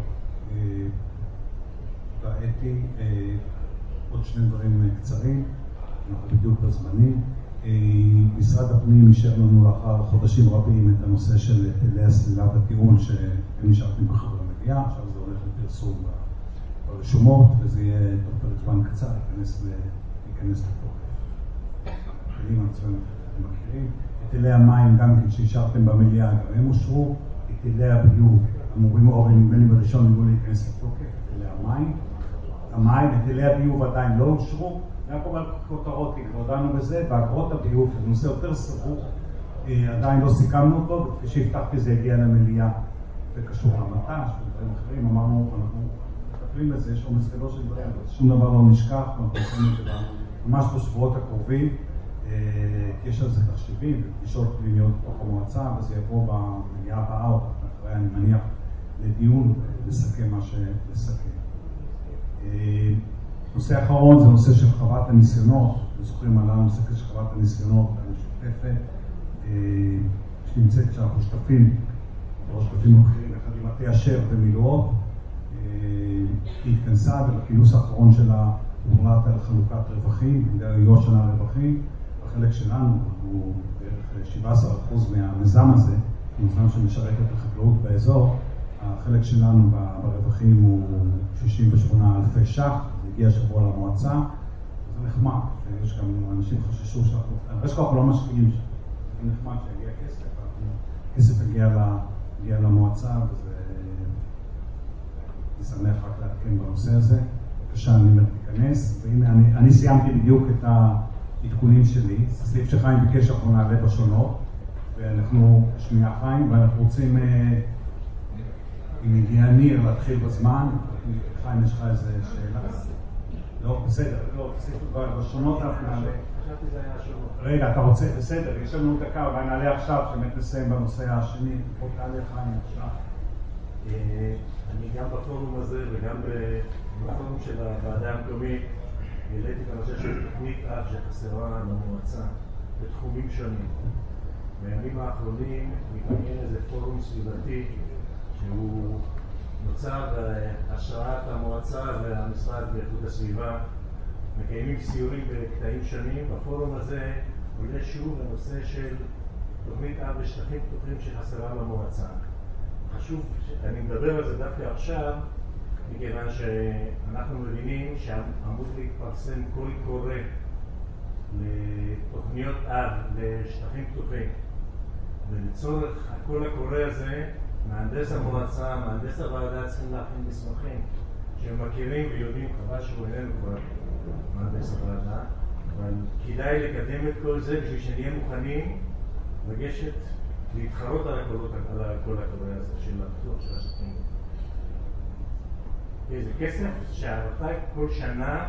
אתי, עוד שני דברים קצרים, אנחנו בדיוק בזמנים. משרד הפנים אישר לנו לאחר חודשים רבים את הנושא של היטלי הסלילה והטיעון שהם נשארתם בחברי המדינה, עכשיו זה הולך לפרסום ברשומות וזה יהיה תוך פרק זמן קצר, ייכנס לתוקף. היטלים עצמם אתם מכירים. היטלי המים גם כן שאישרתם במליאה, גם הם אושרו. היטלי הביוב אמורים אורי נדמה לי בראשון יוכלו להיכנס לתוקף. היטלי המים, היטלי הביוב עדיין לא אושרו. היה פה על כותרות, כי כבר דנו בזה, ואגרות הביוב, זה נושא יותר סבוך, עדיין לא סיכמנו אותו, וכפי שהבטחתי זה הגיע למליאה וקשור למט"ש ודברים אחרים, אמרנו, אנחנו מטפלים בזה, יש עומס גדול של דברים, שום דבר לא נשכח, אנחנו עושים את זה ממש בשבועות הקרובים, יש על זה תחשיבים ופגישות פנימיות בתוך המועצה, וזה יבוא במליאה הבאה, או אחרי אני מניח לדיון, ולסכם מה שלסכם. נושא האחרון זה נושא של חוות הניסיונות, זוכרים על הנושא של חוות הניסיונות המשותפת, שנמצאת שאנחנו שותפים, שותפים אחרים, אחד עם מטה אשר ומילואות, היא התכנסה ובכינוס האחרון שלה הוחלט על חלוקת רווחים, היו השנה רווחים, בחלק שלנו הוא בערך 17% מהמיזם הזה, מיזם שמשרת את החקלאות באזור, החלק שלנו ברווחים הוא 68,000 ש"ח, הגיע שבוע למועצה, זה נחמד, יש גם אנשים חששו שאנחנו, אנחנו לא משקיעים שם, זה נחמד שהגיע כסף, הכסף הגיע למועצה, וזה שמח רק להתקן בנושא הזה, בבקשה אני אומר תיכנס, והנה אני סיימתי בדיוק את העדכונים שלי, הסעיף שחיים ביקש אנחנו נעלה בשונות, ואנחנו שנייה חיים, ואנחנו רוצים אם הגיע ניר להתחיל בזמן, חיים, יש לך איזה שאלה? לא, בסדר, לא, בשונות אנחנו נעלה. רגע, אתה רוצה, בסדר, יש לנו דקה, אולי נעלה עכשיו, שבאמת נסיים בנושא השני, בוא תעלה חיים עכשיו. אני גם בפורום הזה וגם בפורום של הוועדה המקומית העליתי את הנושא של תוכנית אב שחסרה למועצה בתחומים שונים. בימים האחרונים מתעניין איזה פורום סביבתי שהוא נוצר בהשראת המועצה והמשרד לאיכות הסביבה. מקיימים סיורים בקטעים שונים. בפורום הזה עולה שוב הנושא של תוכנית אב לשטחים פתוחים שחסרה למועצה. חשוב, אני מדבר על זה דווקא עכשיו, מכיוון שאנחנו מבינים שאמור להתפרסם קול קורא לתוכניות אב לשטחים פתוחים. ולצורך הקול הקורא הזה, מהנדס המועצה, מהנדס הוועדה צריכים להכין מסמכים שהם מכירים ויודעים, חבל שהוא איננו כבר מהנדס הוועדה, אבל כדאי לקדם את כל זה בשביל שנהיה מוכנים לגשת להתחרות על הקול הקורא הזה של הפיתוח של השטחים. זה כסף שהרפאי כל שנה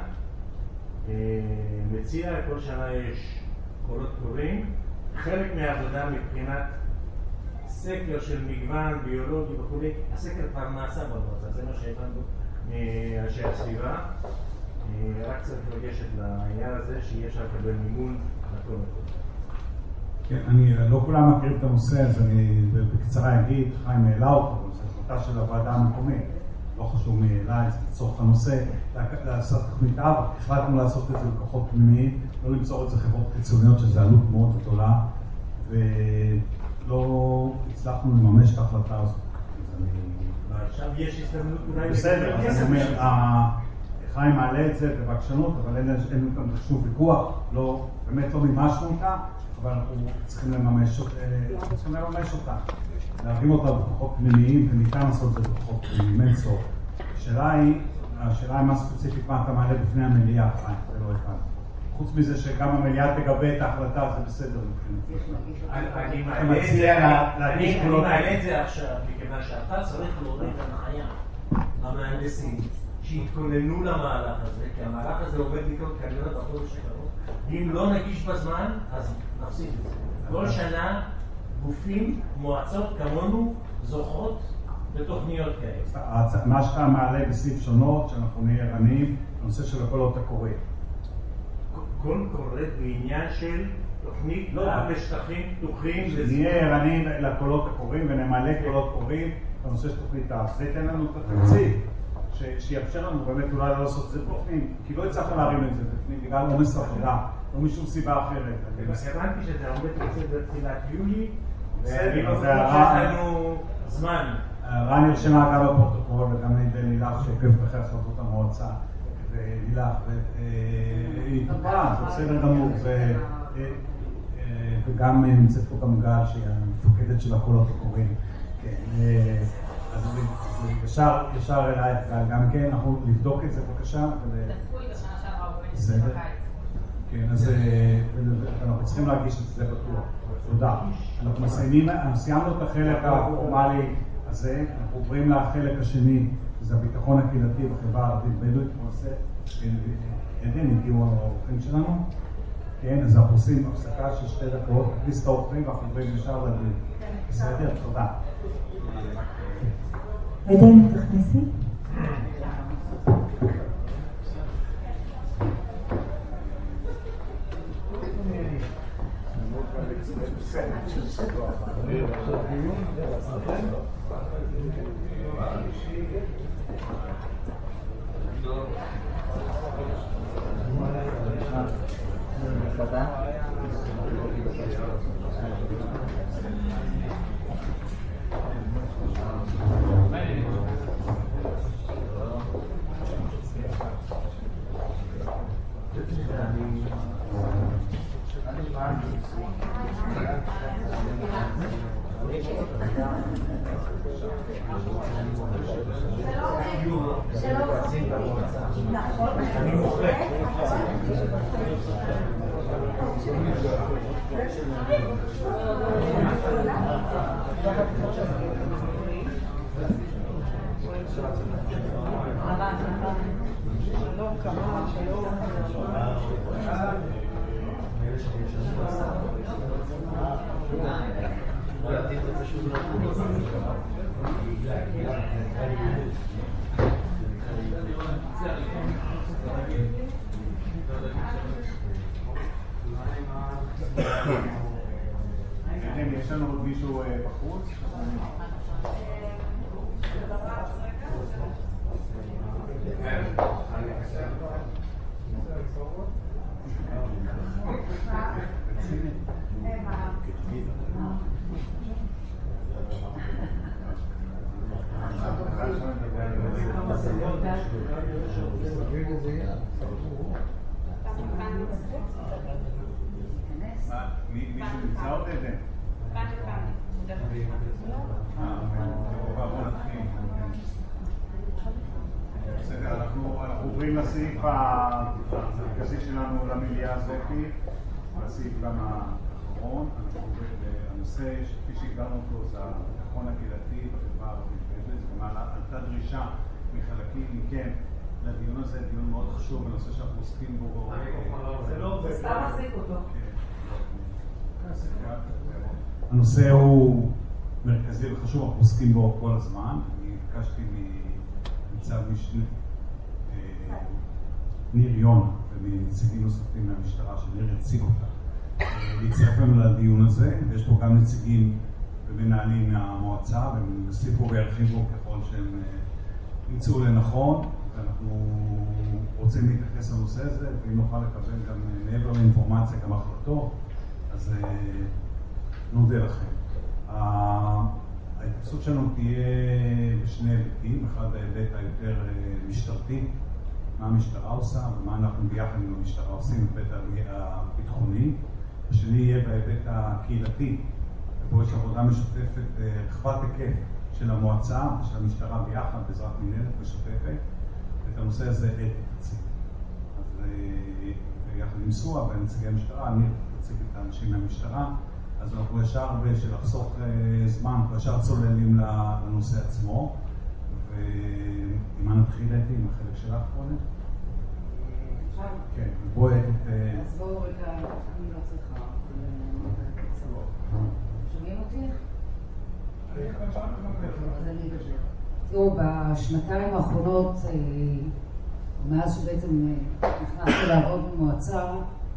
מציע, כל שנה יש קולות קוראים. חלק מהעבודה מבחינת סקר של מגוון ביולוגי וכו', הסקר כבר נעשה במועצה, זה מה שהבנו מאנשי הסביבה. רק צריך לגשת לעניין הזה שיהיה אפשר לקבל מימון לכל הקול. כן, לא כולם מכירים את הנושא, אז אני בקצרה אגיד, חיים העלה אותו, אבל זו החלטה של הוועדה המקומית. לא חשוב מי העלה את זה לצורך הנושא, לעשות תוכנית אב. החלטנו לעשות את זה בכוחות פנימיים, לא למסור את זה חברות חיצוניות, שזו עלות מאוד גדולה, ולא הצלחנו לממש את ההחלטה הזאת. עכשיו יש הזדמנות אולי... בסדר, אז אני אומר, חיים מעלה את זה בבקשנות, אבל אין לנו כאן שום ויכוח, באמת לא מימשנו אותה, אבל אנחנו צריכים לממש אותה. להרים אותה בכוחות פנימיים, וניתן לעשות את זה בכוחות פנימיים, אין סוף. השאלה היא מה ספציפית מה אתה מעלה בפני המליאה, זה לא אחד. חוץ מזה שגם המליאה תגבה את ההחלטה, זה בסדר. אני מעלה את זה עכשיו, מכיוון שאתה צריך להוריד הנחיה למהנדסים שיתכוננו למהלך הזה, כי המהלך הזה עובד לקרות כנראה בחודש הקרוב, ואם לא נגיש בזמן, אז נפסיד את זה. כל שנה גופים, מועצות כמונו, זוכות בתוכניות כאלה. מה שאתה מעלה בסעיף שונות, שאנחנו נהיה ערניים, הנושא של הקולות הקוראים. קול קורא בעניין של תוכנית בשטחים פתוחים. נהיה ערניים לקולות הקוראים ונמלא קולות קוראים בנושא של תוכנית אב. זה ייתן לנו את התקציב שיאפשר לנו באמת אולי לא לעשות את זה בפנים, כי לא הצלחנו להרים את זה בפנים בגלל עומס עבודה, לא משום סיבה אחרת. הבנתי שזה עומד לצאת בתחילת יולי, ואני לא חושב שיש לנו זמן. ההערה נרשמה גם בפרוטוקול וגם לידי לילך שעוקבת אחרי החלטות המועצה. ולילך, והיא טובה, זה בסדר גמור, וגם נמצאת פה גם גל שהיא המפקדת של הקולות הקוראים. אז ישר אלייך גל, גם כן, אנחנו לבדוק את זה בבקשה. דפקו את השנה שעברה בסדר. כן, אז אנחנו צריכים להגיש את זה בטוח. תודה. אנחנו סיימנו את החלק הפורמלי הזה, אנחנו עוברים לחלק השני, זה הביטחון הקהילתי בחברה הערבית בדואית, כמו עדן, הגיעו האורחים שלנו. כן, אז אנחנו עושים הפסקה של 2 דקות, נכניס את האורחים ואנחנו עוברים ישר לדיון. בסדר, תודה. עדן, תכניסי. יש לנו עוד מישהו בחוץ? מישהו נמצא עוד עדן? בסדר, אנחנו עוברים לסעיף המרכזי שלנו למליאה הזאת, לסעיף גם האחרון. הנושא שכפי שהגדרנו אותו זה הביטחון הקהילתי בחברה הערבית בדואית. גם עלתה דרישה מחלקים מכם לדיון הזה, דיון מאוד חשוב בנושא שאנחנו עוסקים בו. זה סתם מחזיק אותו. הנושא הוא מרכזי וחשוב, אנחנו עוסקים בו כל הזמן. אני ביקשתי מניצב משנה ניר יונה ומנציגים נוספים מהמשטרה שניר יציג אותה להצטרף לנו לדיון הזה, ויש פה גם נציגים ומנהלים מהמועצה, והם יוסיפו וירחיבו ככל שהם ימצאו לנכון, ואנחנו רוצים להתייחס לנושא הזה, ואם נוכל לקבל גם מעבר לאינפורמציה, גם החלטות, אז נודה לכם. ההתייחסות שלנו תהיה בשני היבטים, אחד בהיבט היותר משטרתי, מה המשטרה עושה ומה אנחנו ביחד עם המשטרה עושים בהיבט הביטחוני. השני יהיה בהיבט הקהילתי, ובו יש עבודה משותפת רחבת היקף של המועצה ושל המשטרה ביחד בעזרת מנהלת משותפת. את הנושא הזה תציג. אז יחד עם סועה ונציגי המשטרה, אני תציג את האנשים מהמשטרה. אז אנחנו ישר בשביל לחסוך זמן, אנחנו ישר צוללים לנושא עצמו. ואם אני נתחיל איתי עם החלק שלך קודם? עכשיו? כן, בואי את... אז בואו רגע, אני לא צריכה. שומעים אותי? אז אני אדבר. תראו, בשנתיים האחרונות, מאז שבעצם נכנסתי לעבוד במועצה,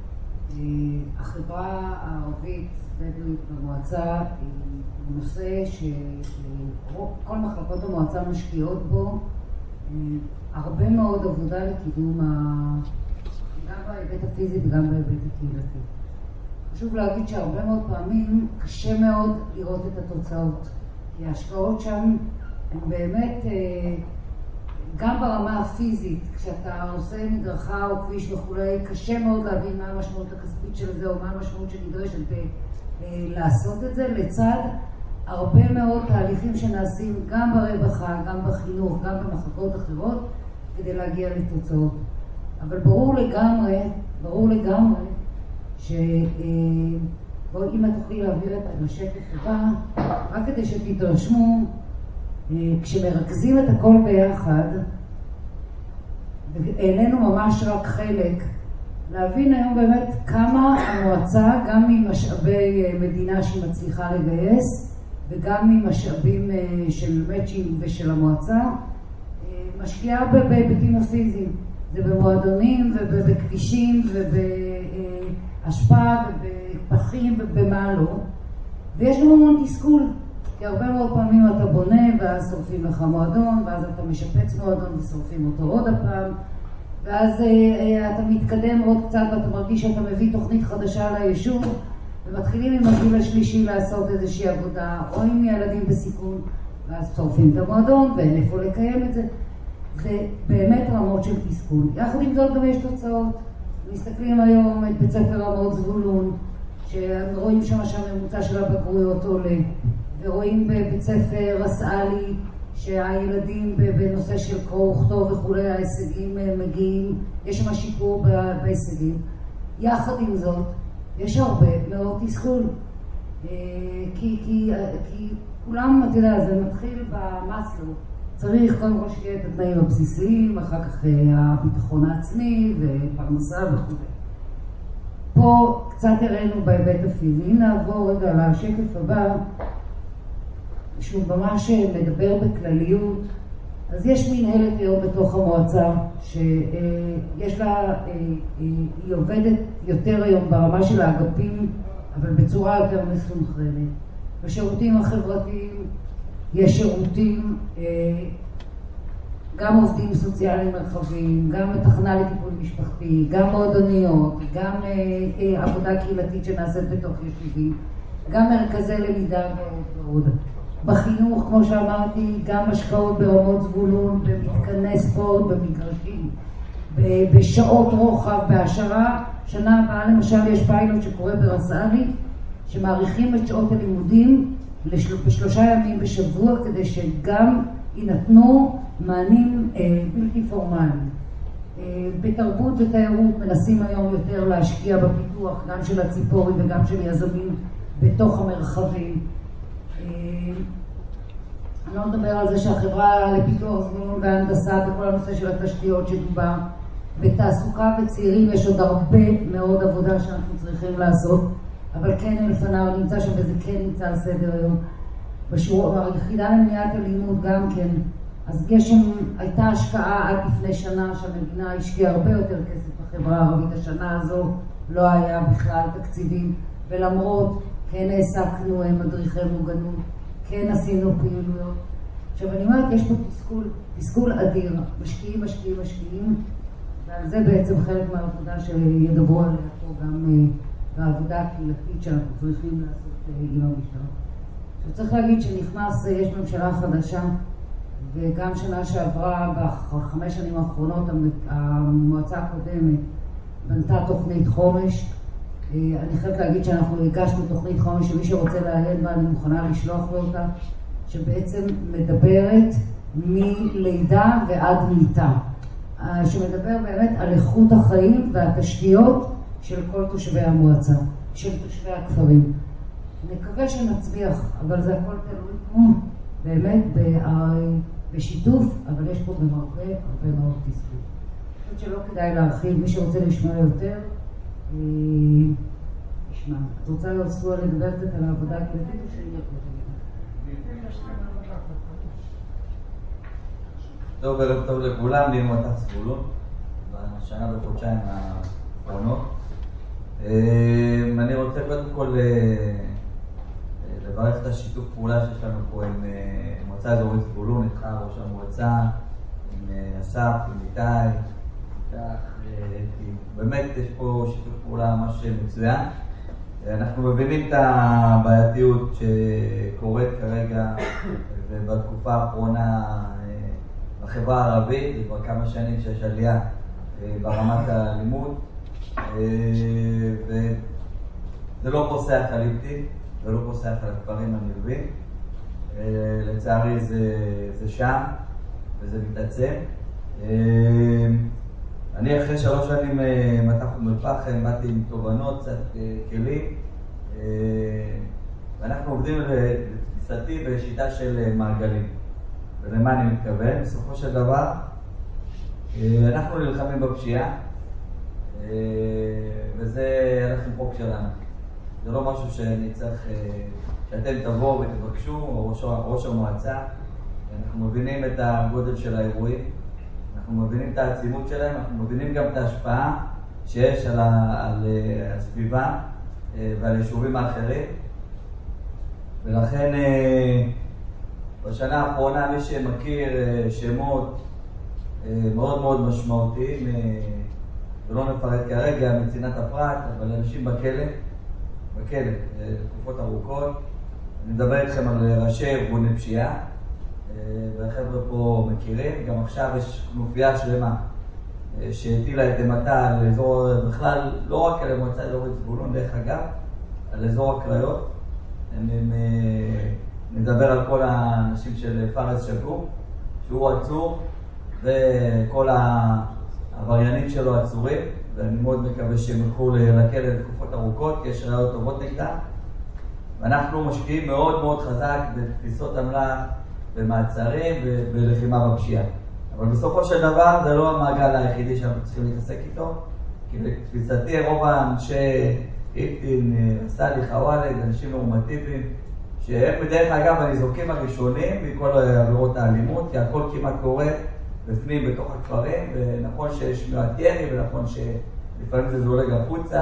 החברה הערבית בדואית במועצה היא נושא שכל מחלקות המועצה משקיעות בו הרבה מאוד עבודה לקידום גם בהיבט הפיזי וגם בהיבט הקהילתי. חשוב להגיד שהרבה מאוד פעמים קשה מאוד לראות את התוצאות, כי ההשקעות שם הן באמת גם ברמה הפיזית, כשאתה עושה מדרכה או כביש וכולי, קשה מאוד להבין מה המשמעות הכספית של זה או מה המשמעות שנדרשת לעשות את זה, לצד הרבה מאוד תהליכים שנעשים גם ברווחה, גם בחינוך, גם במחלקות אחרות, כדי להגיע לתוצאות. אבל ברור לגמרי שאם את תוכלי להעביר את השקף הבא, רק כדי שתתרשמו, כשמרכזים את הכל ביחד, העלינו ממש רק חלק, להבין היום באמת כמה המועצה, גם ממשאבי מדינה שהיא מצליחה לגייס, וגם ממשאבים של מאצ'ינג ושל המועצה, משקיעה בהיבטים הפיזיים. זה במועדונים ובכבישים ובהשפעה ובפחים ובמה לא. ויש לנו המון תסכול, כי הרבה מאוד פעמים אתה בונה ואז שורפים לך מועדון, ואז אתה משפץ מועדון ושורפים אותו עוד הפעם, ואז אתה מתקדם עוד קצת ואתה מרגיש שאתה מביא תוכנית חדשה ליישוב, ומתחילים עם הגיל השלישי לעשות איזושהי עבודה, או עם ילדים בסיכון, ואז שורפים את המועדון ואין איפה לקיים את זה. זה באמת רמות של תסכול. יחד עם זאת גם יש תוצאות. מסתכלים היום את בית ספר רמות זבולון, שרואים שם שהממוצע של הבגרויות עולה, ורואים בבית ספר רסאלי שהילדים בנושא של קרוא וכתוב וכולי, ההישגים מגיעים, יש שם שיפור בהישגים. יחד עם זאת, יש הרבה מאוד תסכול. כי כולם, אתה יודע, זה מתחיל במסלו, צריך קודם כל שיהיה את התנאים הבסיסיים, אחר כך הביטחון העצמי ופרנסה וכו'. פה קצת הראינו בהיבט הפיזי. נעבור רגע לשקף הבא, שהוא ממש מדבר בכלליות. אז יש מנהלת היום בתוך המועצה, שיש לה, היא עובדת יותר היום ברמה של האגפים, אבל בצורה יותר מסונכרנת. בשירותים החברתיים יש שירותים, גם עובדים סוציאליים מרחביים, גם תחנה לטיפול משפחתי, גם מועדוניות, גם עבודה קהילתית שנעשית בתוך יישובים, גם מרכזי למידה ועוד. בחינוך, כמו שאמרתי, גם השקעות ברמות זבולון, במתקני ספורט, במגרשים, בשעות רוחב, בהשערה. שנה הבאה למשל יש פיילוט שקורה ברסאלי, שמעריכים את שעות הלימודים ב3 ימים בשבוע, כדי שגם יינתנו מענים בלתי פורמליים. בתרבות ותיירות מנסים היום יותר להשקיע בפיתוח, גם של הציפורי וגם של יזמים בתוך המרחבים. אני לא מדבר על זה שהחברה לפיתוח זבולון והנדסה בכל הנושא של התשתיות שדובר. בתעסוקה וצעירים יש עוד הרבה מאוד עבודה שאנחנו צריכים לעשות, אבל כן אלפנאו נמצא שם וזה כן נמצא על סדר היום. ביחידה למניעת אלימות גם כן. אז הייתה השקעה עד לפני שנה שהמדינה השקיעה הרבה יותר כסף בחברה הערבית. השנה הזו לא היה בכלל תקציבים, ולמרות כן העסקנו מדריכי מוגנות, כן עשינו פעילויות. עכשיו אני אומרת, יש פה תסכול אדיר, משקיעים, ועל זה בעצם חלק מהעבודה שידברו עליה פה גם בעבודה הקהילתית שאנחנו צריכים לעשות עם המשטרה. עכשיו צריך להגיד שנכנס, יש ממשלה חדשה, וגם שנה שעברה, ב5 שנים האחרונות, המועצה הקודמת בנתה תוכנית חומש. אני חייבת להגיד שאנחנו הגשנו תוכנית חומש שמי שרוצה לעיין בה, אני מוכנה לשלוח לו אותה, שבעצם מדברת מלידה ועד מיטה, שמדבר באמת על איכות החיים והתשתיות של כל תושבי המועצה, של תושבי הכפרים. נקווה שנצליח, אבל זה הכל תלוי באמת בשיתוף, אבל יש פה גם הרבה מאוד תסכול. אני חושבת שלא כדאי להרחיב, מי שרוצה לשמוע יותר, ישמע. את רוצה לדבר קצת על העבודה הקהילתית או שאני טוב, ערב טוב לכולם, לי מועצת זבולון בשנה וחודשיים האחרונות. אני רוצה קודם כל לברך את השיתוף פעולה שיש לנו פה עם מועצה אזורית זבולון, איתך ראש המועצה, עם אסף, עם איתי, באמת יש פה שיתוף פעולה ממש מצוין. אנחנו מבינים את הבעייתיות שקורית כרגע ובתקופה האחרונה בחברה הערבית, זה כבר כמה שנים שיש עלייה ברמת הלימוד, וזה לא פוסח על איבטין, זה לא פוסח על הכפרים הנלווים. לצערי זה שם וזה מתעצם. אני אחרי 3 שנים מתח אום אל-פחם, באתי עם תובנות, קצת כלים, ואנחנו עובדים לתפיסתי בשיטה של מעגלים. ולמה אני מתכוון? בסופו של דבר, אנחנו נלחמים בפשיעה, וזה הלך עם חוק שלנו. זה לא משהו שאני צריך, שאתם תבואו ותבקשו, ראש המועצה. אנחנו מבינים את הגודל של האירועים, אנחנו מבינים את העצימות שלהם, אנחנו מבינים גם את ההשפעה שיש על הסביבה ועל יישובים האחרים. ולכן בשנה האחרונה מי שמכיר שמות מאוד מאוד משמעותיים, ולא נפרט כרגע מצנעת הפרט, אבל אנשים בכלא תקופות ארוכות. אני מדבר איתכם על ראשי ארגוני פשיעה, והחבר'ה פה מכירים. גם עכשיו יש כנופיה שלמה שהטילה את אימתה על אזור, בכלל לא רק על המועצה אזורית זבולון, דרך אגב, על אזור הקריות. נדבר על כל האנשים של פארס שקור, שהוא עצור, וכל העבריינים שלו עצורים, ואני מאוד מקווה שהם ילכו לכלא לתקופות ארוכות, כי יש ראיות טובות נגדם. ואנחנו משקיעים מאוד מאוד חזק בתפיסות אמל"ח, במעצרים ובלחימה בפשיעה. אבל בסופו של דבר זה לא המעגל היחידי שאנחנו צריכים להתעסק איתו, כי לתפיסתי רוב האנשי איפטין, סאלי, חוואלד, אנשים נורמטיביים, שהם בדרך אגב הניזוקים הראשונים מכל עבירות האלימות, כי הכל כמעט קורה בפנים בתוך הכפרים, ונכון שיש מעט ירי, ונכון שלפעמים זה זולג החוצה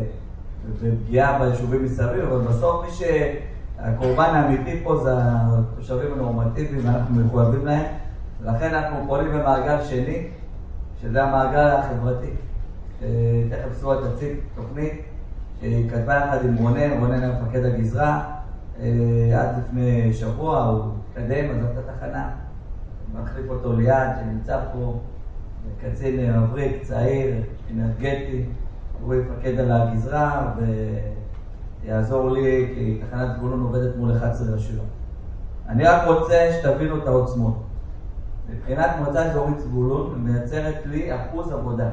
ופגיעה ביישובים מסביב, אבל בסוף מי שהקורבן האמיתי פה זה התושבים הנורמטיביים, ואנחנו מחויבים להם, ולכן אנחנו פועלים במעגל שני, שזה המעגל החברתי. תכף סועה תציג תוכנית שהיא כתבה יחד עם רונן המפקד הגזרה, עד לפני שבוע הוא קדם, עזב את התחנה, מחליף אותו ליד שנמצא פה, קצין מבריק, צעיר, אנרגטי, הוא יפקד על הגזרה ויעזור לי כי תחנת זבולון עובדת מול 11 רשויות. אני רק רוצה שתבינו את העוצמות. מבחינת מועצה אזורית זבולון מייצרת לי אחוז עבודה.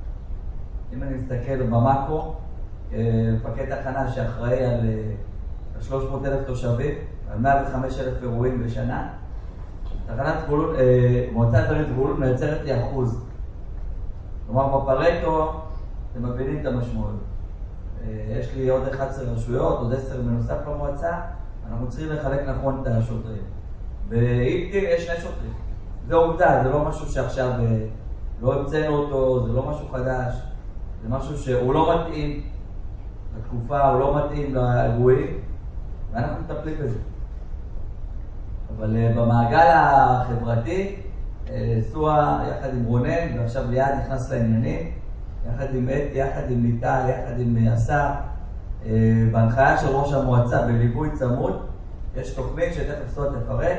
אם אני מסתכל במאקרו, מפקד תחנה שאחראי על 300,000 תושבים, על 105,000 אירועים בשנה, תחנת זבולון, מועצה אזורית זבולון מייצרת לי אחוז. כלומר, בפרטו, אתם מבינים את המשמעות. יש לי עוד 11 רשויות, עוד 10 בנוסף למועצה, אנחנו צריכים לחלק נכון את השוטרים. באיפטין יש 2 שוטרים. זה עובדה, זה לא משהו שעכשיו לא המצאנו אותו, זה לא משהו חדש, זה משהו שהוא לא מתאים לתקופה, הוא לא מתאים לאירועים, ואנחנו מטפלים בזה. אבל במעגל החברתי, סועה יחד עם רונן, ועכשיו ליד נכנס לעניינים, יחד עם אתי, יחד עם ליטל, יחד עם השר, בהנחיה של ראש המועצה, בליווי צמוד, יש תוכנית שתכף סועה תפרט,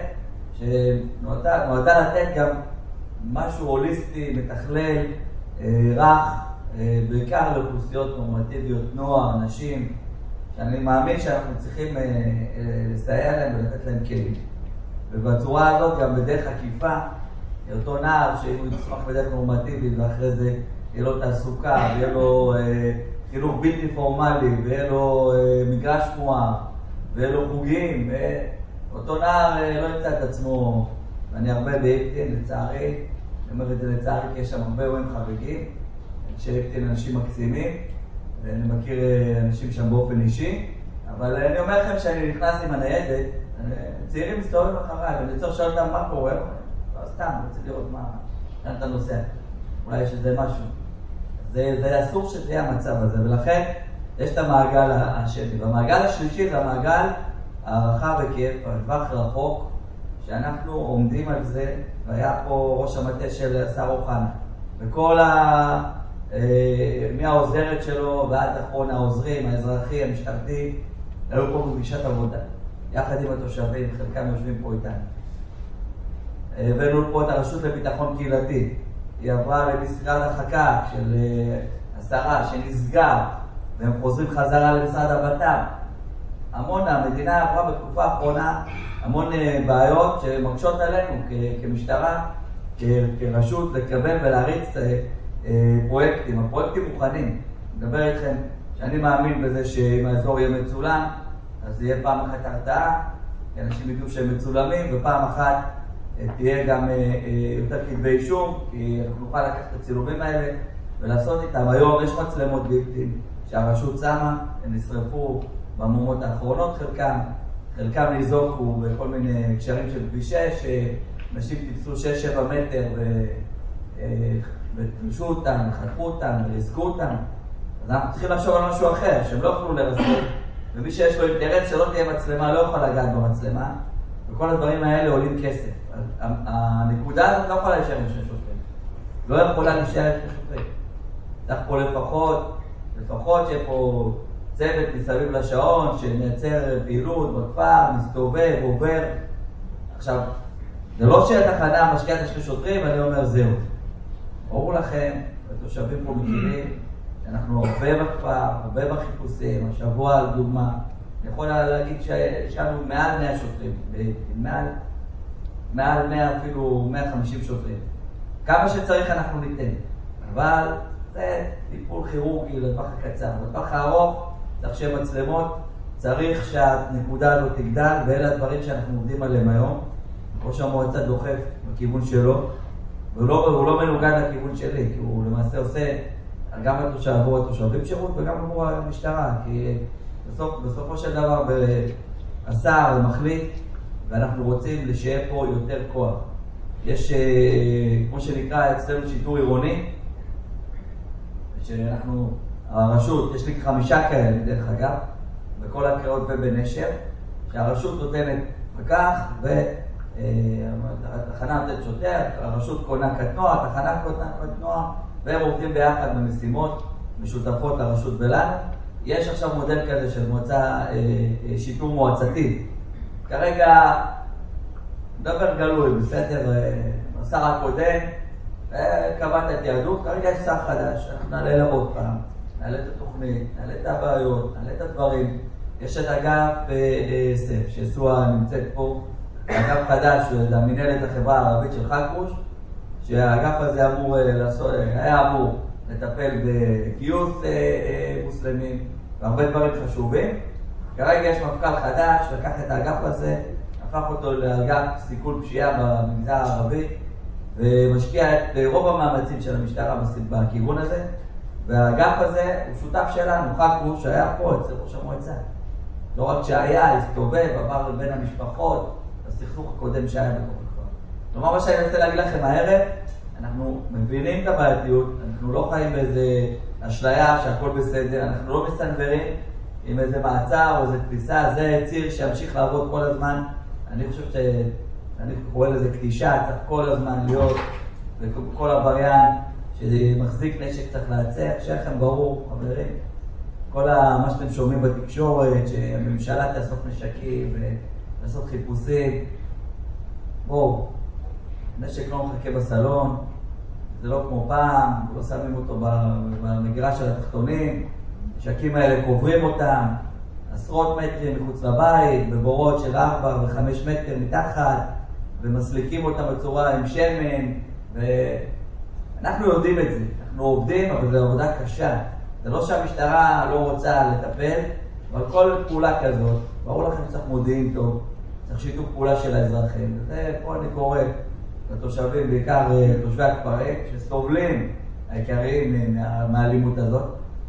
שנועדה לתת גם משהו הוליסטי, מתכלל, רך, בעיקר לאוכלוסיות נורמטיביות, נוער, נשים, שאני מאמין שאנחנו צריכים לסייע להם ולתת להם כלים. ובצורה הזאת גם בדרך עקיפה, אותו נער שאם הוא יצמח בדרך נורמטיבית ואחרי זה יהיה לו תעסוקה, ויהיה לו חינוך בלתי פורמלי, ויהיה לו מגרש מואר, ויהיה לו חוגים, אותו נער לא ימצא את עצמו, ואני הרבה באיפטין, לצערי, אני אומר את זה לצערי כי יש שם הרבה אירועים חריגים, שאיפטין אנשים מקסימים, ואני מכיר אנשים שם באופן אישי, אבל אני אומר לכם שאני נכנס עם הניידת, צעירים מסתובבים אחריי, ואני צריך לשאול אותם מה קורה, לא סתם, אני רוצה לראות מה, לאן אתה נוסע, אולי יש איזה משהו. זה אסור שזה יהיה המצב הזה, ולכן יש את המעגל השני. והמעגל השלישי זה המעגל הרחב היקף, הטווח רחוק, שאנחנו עומדים על זה, והיה פה ראש המטה של השר אוחנה, וכל מהעוזרת שלו ועד אחרון העוזרים, האזרחי, המשטרתי, היו פה בפגישת עבודה, יחד עם התושבים, חלקם יושבים פה איתנו. הבאנו פה את הרשות לביטחון קהילתי, היא עברה למשרד החקה של השרה שנסגר, והם חוזרים חזרה למשרד הבט"פ. המון, המדינה עברה בתקופה האחרונה המון בעיות שמקשות עלינו כמשטרה, כרשות, לקבל ולהריץ פרויקטים. הפרויקטים מוכנים. אני מדבר איתכם שאני מאמין בזה שאם האזור יהיה מצולם, אז יהיה פעם אחת הרתעה, כי אנשים ידעו שהם מצולמים, ופעם אחת תהיה גם יותר כתבי אישום, כי אנחנו נוכל לקחת את הצילומים האלה ולעשות איתם. היום יש מצלמות באיפטין שהרשות שמה, הם נשרפו במהומות האחרונות חלקם ניזוקו בכל מיני קשרים של כביש 6, אנשים טיפסו 6-7 מטר ותלשו אותם, חטפו אותם, ריסקו אותם. אז אנחנו צריכים לחשוב על משהו אחר, שהם לא יוכלו לרסק, ומי שיש לו אינטרס שלא תהיה מצלמה לא יוכל לגעת במצלמה, וכל הדברים האלה עולים כסף. הנקודה הזאת לא יכולה להישאר עם 2 שוטרים. לא יכולה להישאר עם 2 שוטרים. צריך פה לפחות שיהיה פה צוות מסביב לשעון, שמייצר פעילות בכפר, מסתובב, עובר. עכשיו, זה לא שהתחנה משקיעה את 2 שוטרים, ואני אומר זהו. ברור לכם, התושבים פה מכירים, שאנחנו הרבה בכפר, הרבה בחיפושים, השבוע לדוגמה, אני יכול להגיד שיש לנו מעל 100 שוטרים, מעל 100 אפילו 150 שוטרים. כמה שצריך אנחנו ניתן, אבל זה טיפול כירורגי לטווח הקצר. לטווח הארוך צריך שיהיה מצלמות, צריך שהנקודה הזאת תגדל, ואלה הדברים שאנחנו עובדים עליהם היום. ראש המועצה דוחף בכיוון שלו, והוא לא מנוגד לכיוון שלי, כי הוא למעשה עושה גם עבור התושבים שירות וגם עבור המשטרה, כי בסופו של דבר השר מחליט, ואנחנו רוצים שיהיה פה יותר כוח. יש, כמו שנקרא אצלנו שיטור עירוני, שאנחנו, הרשות, יש לי 5 כאלה דרך אגב, בכל הקריאות ובנשר, שהרשות נותנת פקח והתחנה נותנת שוטר, הרשות קונה קטנוע, התחנה קונה קטנוע, והם עובדים ביחד במשימות משותפות לרשות ולנו. יש עכשיו מודל כזה של מועצה, שיטור מועצתי. כרגע, דבר גלוי, בסדר, השר הקודם, קבעת את יהדות, כרגע יש שר חדש, אנחנו נעלה לעוד פעם, נעלה את התוכנית, נעלה את הבעיות, נעלה את הדברים. יש את אגף סף, שסועה נמצאת פה, אגף חדש, זה המנהלת החברה הערבית של חכרוש, שהאגף הזה היה אמור לטפל בגיוס מוסלמים והרבה דברים חשובים. כרגע יש מפכ"ל חדש, לקח את האגף הזה, הפך אותו לאגף סיכול פשיעה במגזר הערבי, ומשקיע את רוב המאמצים של המשטרה בכיוון הזה, והאגף הזה הוא שותף שלנו, חכרוש, שהיה פה אצל ראש המועצה. לא רק שהיה, הסתובב, עבר בין המשפחות, הסכסוך הקודם שהיה בתוך הכפר. כלומר, מה שאני רוצה להגיד לכם הערב, אנחנו מבינים את הבעייתיות, אנחנו לא חיים באיזה אשליה שהכל בסדר, אנחנו לא מסנברים עם איזה מעצר או איזה תפיסה, זה ציר שימשיך לעבוד כל הזמן. אני חושב שאני קורא לזה קדישה, צריך כל הזמן להיות, וכל עבריין שמחזיק נשק צריך לעצר, שיהיה לכם ברור, חברים. כל מה שאתם שומעים בתקשורת, שהממשלה תאסוף נשקים ולעשות חיפושים, בואו, נשק לא מחכה בסלון, זה לא כמו פעם, לא שמים אותו במגירה של התחתונים, נשקים האלה קוברים אותם, עשרות מטרים מחוץ לבית, בבורות של 4 ו-5 מטר מתחת, ומסליקים אותם בצורה עם שמן, ואנחנו יודעים את זה, אנחנו עובדים, אבל זו עבודה קשה. זה לא שהמשטרה לא רוצה לטפל, אבל כל פעולה כזאת, ברור לכם שצריך מודיעין טוב, צריך שיתוף פעולה של האזרחים. וזה פה אני קורא לתושבים, בעיקר תושבי הכפרים, שסובלים העיקריים מהאלימות הזאת,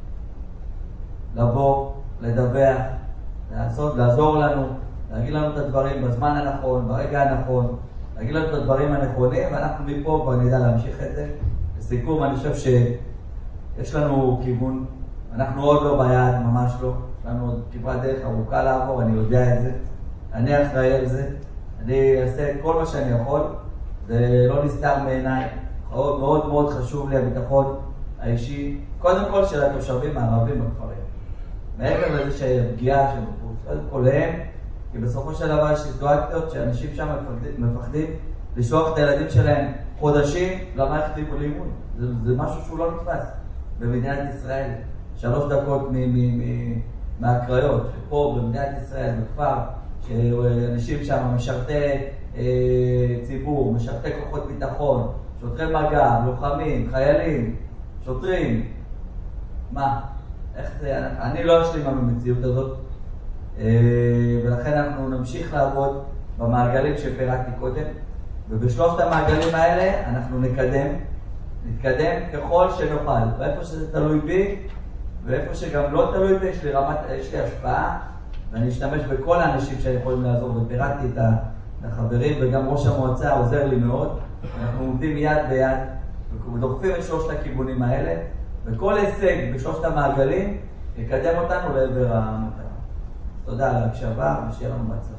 לבוא, לדווח, לעזור לנו, להגיד לנו את הדברים בזמן הנכון, ברגע הנכון, להגיד לנו את הדברים הנכונים, ואנחנו מפה כבר נדע להמשיך את זה. לסיכום, אני חושב יש לנו כיוון, אנחנו עוד לא ביד, ממש לא. יש לנו עוד כברת דרך ארוכה לעבור, אני יודע את זה. אני אחראי על זה. אני אעשה את כל מה שאני יכול. זה לא נסתר מעיניי. מאוד מאוד מאוד חשוב לי הביטחון האישי, קודם כל של התושבים הערבים בכפרים. מעבר לזה שהפגיעה של בחוץ, קודם כל הם, כי בסופו של דבר יש סיטואציות שאנשים שם מפחדים לשלוח את הילדים שלהם חודשים למערכת לימוד. זה משהו שהוא לא נתפס במדינת ישראל. 3 דקות מהקריות, שפה במדינת ישראל, בכפר, שאנשים שם משרתי ציבור, משרתי כוחות ביטחון, שוטרי מג"ב, לוחמים, חיילים, שוטרים. מה? איך זה? אני לא אשלים עם המציאות הזאת, ולכן אנחנו נמשיך לעבוד במעגלים שפירטתי קודם, ובשלושת המעגלים האלה אנחנו נתקדם ככל שנוכל, ואיפה שזה תלוי בי, ואיפה שגם לא תלוי בי, יש לי השפעה, ואני אשתמש בכל האנשים שיכולים לעזור, ופירטתי את החברים, וגם ראש המועצה עוזר לי מאוד. אנחנו עומדים יד ביד, ודוחפים את 3 הכיוונים האלה, וכל הישג ב3 המעגלים יקדם אותנו לעבר המטרה. תודה על ההקשבה, ושיהיה לנו בהצלחה.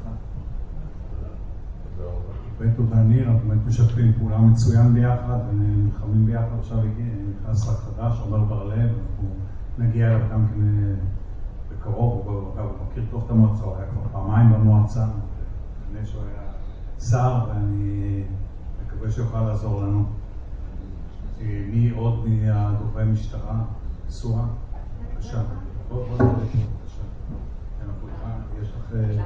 בטו וניר, אנחנו באמת משתפים פעולה מצוין ביחד, ונלחמים ביחד. עכשיו נכנס רק חדש, עומר בר-לב, אנחנו נגיע אליו גם כן בקרוב. הוא מכיר טוב את המועצה, הוא היה כבר פעמיים במועצה, לפני שהוא היה שר, ואני מקווה שיוכל לעזור לנו. מי עוד מהדוברי משטרה? סועה? בבקשה. בוא נדבר פה, בבקשה. יש לך...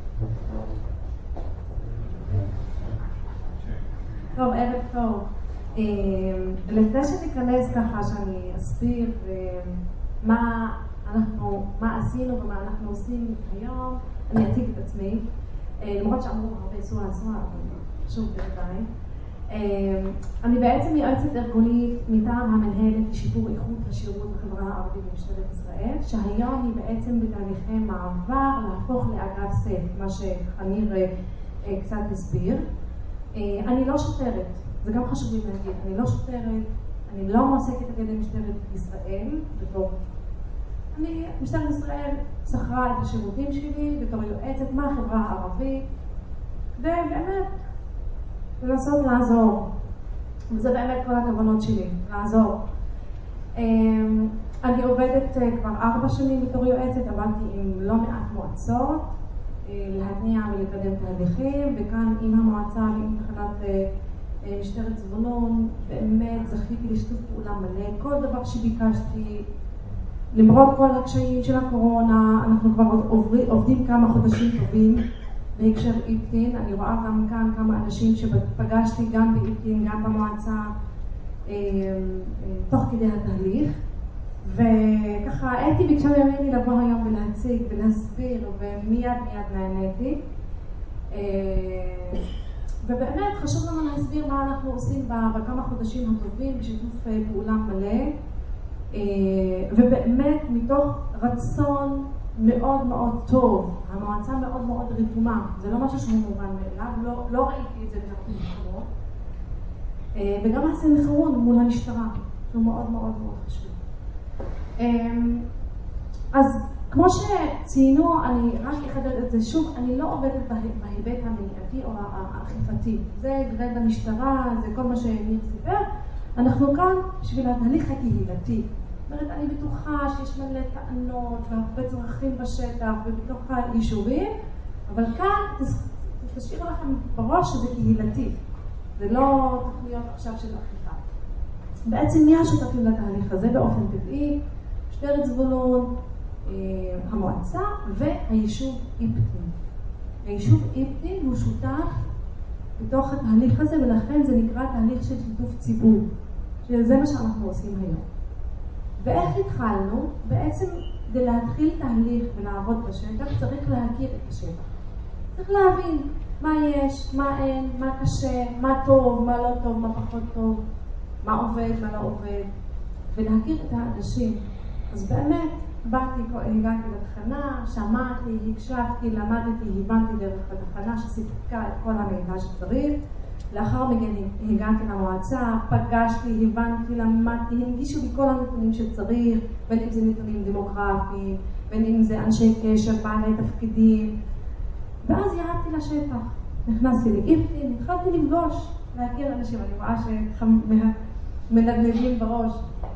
טוב, ערב טוב. לפני שניכנס ככה שאני אסביר מה עשינו ומה אנחנו עושים היום, אני אציג את עצמי, למרות שאמרו הרבה סועה, אבל שוב בינתיים. אני בעצם יועצת ארגונית מטעם המנהלת לשיפור איכות השירות בחברה הערבית במשטרת ישראל, שהיום היא בעצם בתהליכי מעבר להפוך לאגף סייף, מה שחניר קצת הסביר. אני לא שוטרת, זה גם חשוב לי להגיד, אני לא שוטרת, אני לא מועסקת על ידי משטרת ישראל, משטרת ישראל שכרה את השירותים שלי בתור יועצת מהחברה הערבית, ובאמת לנסות לעזור, וזה באמת כל הכוונות שלי, לעזור. אני עובדת כבר 4 שנים בתור יועצת, עבדתי עם לא מעט מועצות, להתניע ולקדם תהליכים, וכאן עם המועצה ועם תחנת משטרת זבולון, באמת זכיתי לשיתוף פעולה מלא, כל דבר שביקשתי, למרות כל הקשיים של הקורונה, אנחנו כבר עובדים כמה חודשים טובים בהקשר איפטין. אני רואה גם כאן כמה אנשים שפגשתי גם באיפטין, גם במועצה, תוך כדי התהליך. וככה, אתי ביקשה ממני לבוא היום ולהציג ולהסביר, ומיד נעניתי. ובאמת חשוב לנו להסביר מה אנחנו עושים בכמה חודשים הטובים בשיתוף פעולה מלא. ובאמת מתוך רצון מאוד מאוד טוב, המועצה מאוד מאוד רתומה, זה לא משהו שהוא מובן מאליו, לא ראיתי את זה בהרבה מקומות, וגם הסנכרון מול המשטרה, שהוא מאוד מאוד מאוד חשוב. אז כמו שציינו, אני רק אחדד את זה שוב, אני לא עובדת בהיבט המניעתי או האכיפתי, זה גרד המשטרה, זה כל מה שניר סיפר, אנחנו כאן בשביל התהליך הקהילתי. זאת אומרת, אני בטוחה שיש מלא טענות והרבה צרכים בשטח ובתוך היישובים, אבל כאן תשאירו לכם בראש שזה קהילתי, זה לא תוכניות עכשיו של אכיפה. בעצם מי השותפים לתהליך הזה באופן טבעי? משטרת זבולון, המועצה והיישוב איפטין. היישוב איפטין הוא שותף בתוך התהליך הזה, ולכן זה נקרא תהליך של שיתוף ציבור, שזה מה שאנחנו עושים היום. ואיך התחלנו? בעצם כדי להתחיל תהליך ולעבוד בשטח צריך להכיר את השטח. צריך להבין מה יש, מה אין, מה קשה, מה טוב, מה לא טוב, מה פחות טוב, מה עובד, מה לא עובד, ולהכיר את האנשים. אז באמת הגעתי לתחנה, שמעתי, הקשבתי, למדתי, הבנתי דרך התחנה שסיפקה את כל המידע שצריך. לאחר מכן הגעתי למועצה, פגשתי, הבנתי, למדתי, הנגישו לי כל הנתונים שצריך, בין אם זה נתונים דמוגרפיים, בין אם זה אנשי קשר, בעלי תפקידים. ואז ירדתי לשטח, נכנסתי לאיפטין, התחלתי לפגוש, להכיר אנשים, אני רואה שמנדנדים בראש.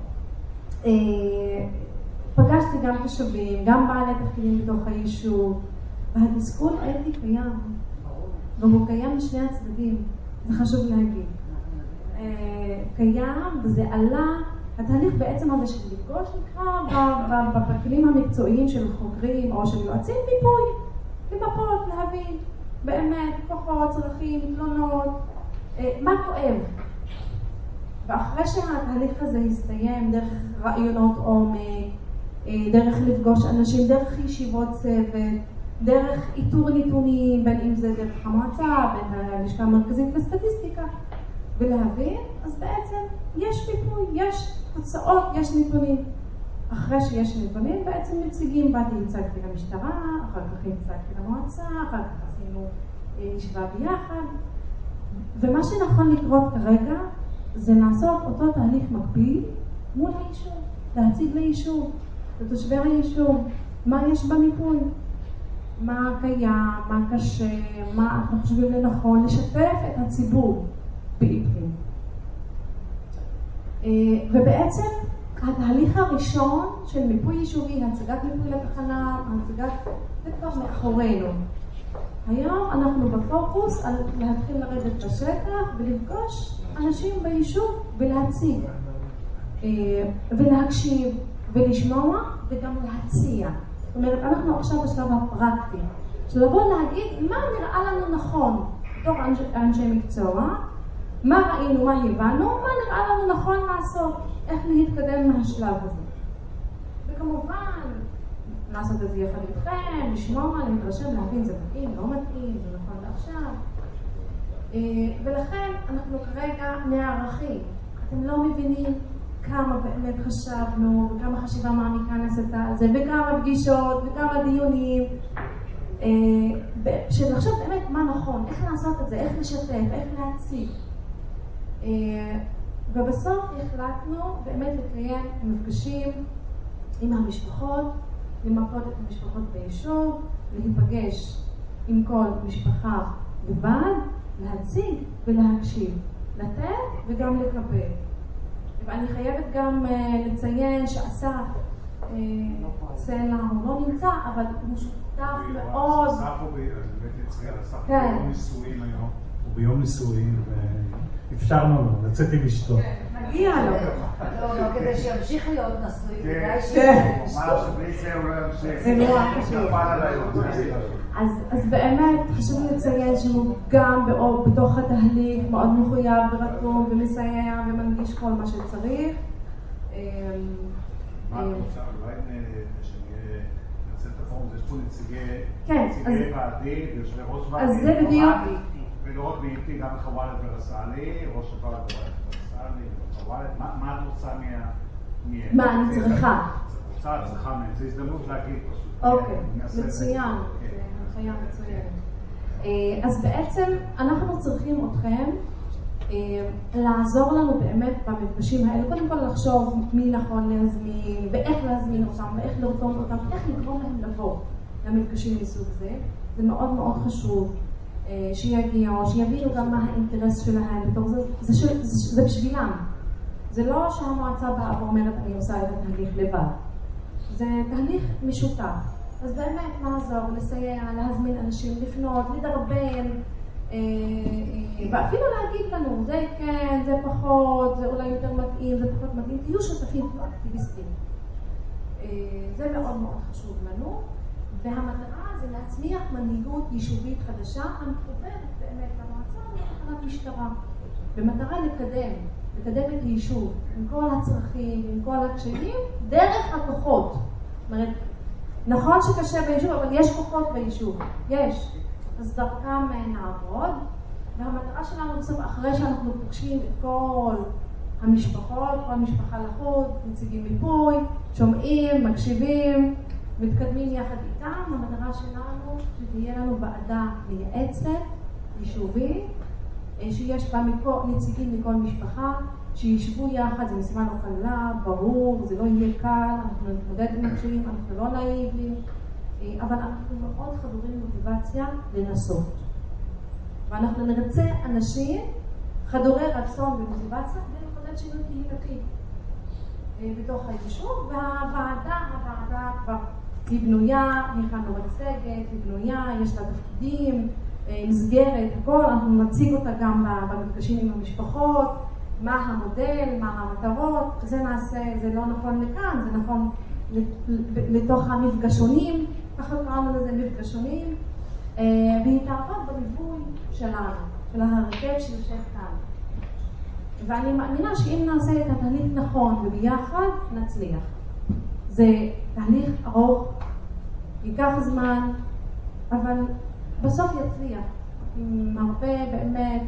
פגשתי גם תושבים, גם בעלי תפקידים בתוך היישוב, והתסכול האתי קיים, והוא קיים משני הצדדים. זה חשוב להגיד. קיים, וזה עלה, התהליך בעצם הזה של לפגוש נקרא בכלים המקצועיים של חוקרים או של יועצים מיפוי, למפות, להבין, באמת, כוחות, צרכים, תלונות, מה כואב. ואחרי שהתהליך הזה הסתיים דרך רעיונות עומק, דרך לפגוש אנשים, דרך ישיבות צוות, דרך איתור נתונים, בין אם זה דרך המועצה, בין הלשכה המרכזית לסטטיסטיקה, ולהבין, אז בעצם יש מיפוי, יש תוצאות, יש נתונים. אחרי שיש נתונים, בעצם מציגים, באתי, הצגתי למשטרה, אחר כך הצגתי למועצה, אחר כך עשינו ישיבה ביחד. ומה שנכון לקרות כרגע, זה לעשות אותו תהליך מקביל מול היישוב, להציג ליישוב, לתושבי היישוב, מה יש במיפוי. מה קיים, מה קשה, מה אנחנו חושבים לנכון, לשתף את הציבור באיפטין. ובעצם התהליך הראשון של מיפוי יישובי, הצגת מיפוי לתחנה, הצגת, זה כבר מאחורינו. היום אנחנו בפוקוס על להתחיל לרדת בשטח ולפגוש אנשים ביישוב ולהציג, ולהקשיב ולשמוע וגם להציע. זאת אומרת, אנחנו עכשיו בשלב הפרקטי, שלבוא להגיד מה נראה לנו נכון בתור אנשי מקצוע, מה ראינו, מה הבנו, מה נראה לנו נכון לעשות, איך להתקדם מהשלב הזה. וכמובן, לעשות את זה יחד איתכם, לשמוע, להתרשם, להבין זה מתאים, לא מתאים, זה נכון לעכשיו. ולכן אנחנו כרגע נערכים. אתם לא מבינים כמה באמת חשבנו, וכמה חשיבה מעמיקה נעשתה על זה, וכמה פגישות, וכמה דיונים, שנחשוב באמת מה נכון, איך לעשות את זה, איך לשתף, איך להציג. ובסוף החלטנו באמת לקיים מפגשים עם המשפחות, למפות את המשפחות ביישוב, להיפגש עם כל משפחה לבד, להציג ולהקשיב, לתת וגם לקבל. ואני חייבת גם לציין שאסף סלע הוא לא נמצא, אבל הוא שותף מאוד. אסף הוא ביום נישואים היום. הוא ביום נישואים ואפשרנו לו לצאת עם אשתו. מגיע לו. לא, כדי שימשיך להיות נשוי, כדאי מה שבלי זה הוא לא ימשיך. זה נורא חשוב. אז באמת חשוב לציין שהוא גם בתוך התהליך מאוד מחויב ורתום ומסייע ומנגיש כל מה שצריך. מה את רוצה? אולי שנהיה נעשה את הפורום, יש פה נציגי ועדים, יושבי ראש ועדים. אז זה בדיוק. ולא רק בעיתי, גם חוואלד ורסאלי, ראש הוועד ורסאלי, חוואלד. מה את רוצה מהם? מה אני צריכה? צריכה מהם, זו הזדמנות להגיד פשוט. אוקיי, מצוין. חיה מצוינת. אז בעצם אנחנו צריכים אתכם לעזור לנו באמת במפגשים האלה. קודם כל לחשוב מי נכון להזמין, ואיך להזמין אותם, ואיך לרתום אותם, איך לגרום להם לבוא למפגשים מסוג זה. זה מאוד מאוד חשוב שיגיעו, שיבינו גם מה האינטרס שלהם. זה בשבילם. זה לא שהמועצה באה ואומרת אני עושה את התהליך לבד. זה תהליך משותף. אז באמת נעזור, לסייע, להזמין אנשים, לפנות, לדרבן, ואפילו להגיד לנו, זה כן, זה פחות, זה אולי יותר מתאים, זה פחות מתאים, תהיו שותפים, תהיו אקטיביסטים. זה מאוד מאוד חשוב לנו, והמטרה זה להצמיח מנהיגות יישובית חדשה, המחוברת באמת למועצה לתחנת משטרה, במטרה לקדם את היישוב, עם כל הצרכים, עם כל הקשיים, דרך הכוחות. זאת אומרת, נכון שקשה ביישוב, אבל יש כוחות ביישוב, יש. אז דרכם נעבוד, והמטרה שלנו בסוף, אחרי שאנחנו פוגשים את כל המשפחות, כל משפחה לחוד, נציגים מיפוי, שומעים, מקשיבים, מתקדמים יחד איתם, המטרה שלנו שתהיה לנו ועדה מייעצת, יישובית, שיש בה נציגים מכל משפחה, שישבו יחד, זה משימה לא קלה, ברור, זה לא יהיה קל, אנחנו נתמודד עם הקשיים, אנחנו לא נאיבים, אבל אנחנו מאוד חדורים מוטיבציה לנסות. ואנחנו נרצה אנשים חדורי רצון ומוטיבציה ולחולל שינוי קהילתי בתוך היישוב, והוועדה כבר היא בנויה, הכנו מצגת, היא בנויה, יש לה תפקידים, מסגרת, הכל, אנחנו נציג אותה גם במפגשים עם המשפחות, מה המודל, מה המטרות, זה נעשה, זה לא נכון לכאן, זה נכון לתוך המפגשונים, ככה קראנו לזה מפגשונים, והיא תעבוד בליווי שלנו, של ההרכב שיושב כאן. ואני מאמינה שאם נעשה את התהליך נכון וביחד, נצליח. זה תהליך ארוך, ייקח זמן, אבל בסוף יצליח. עם הרבה באמת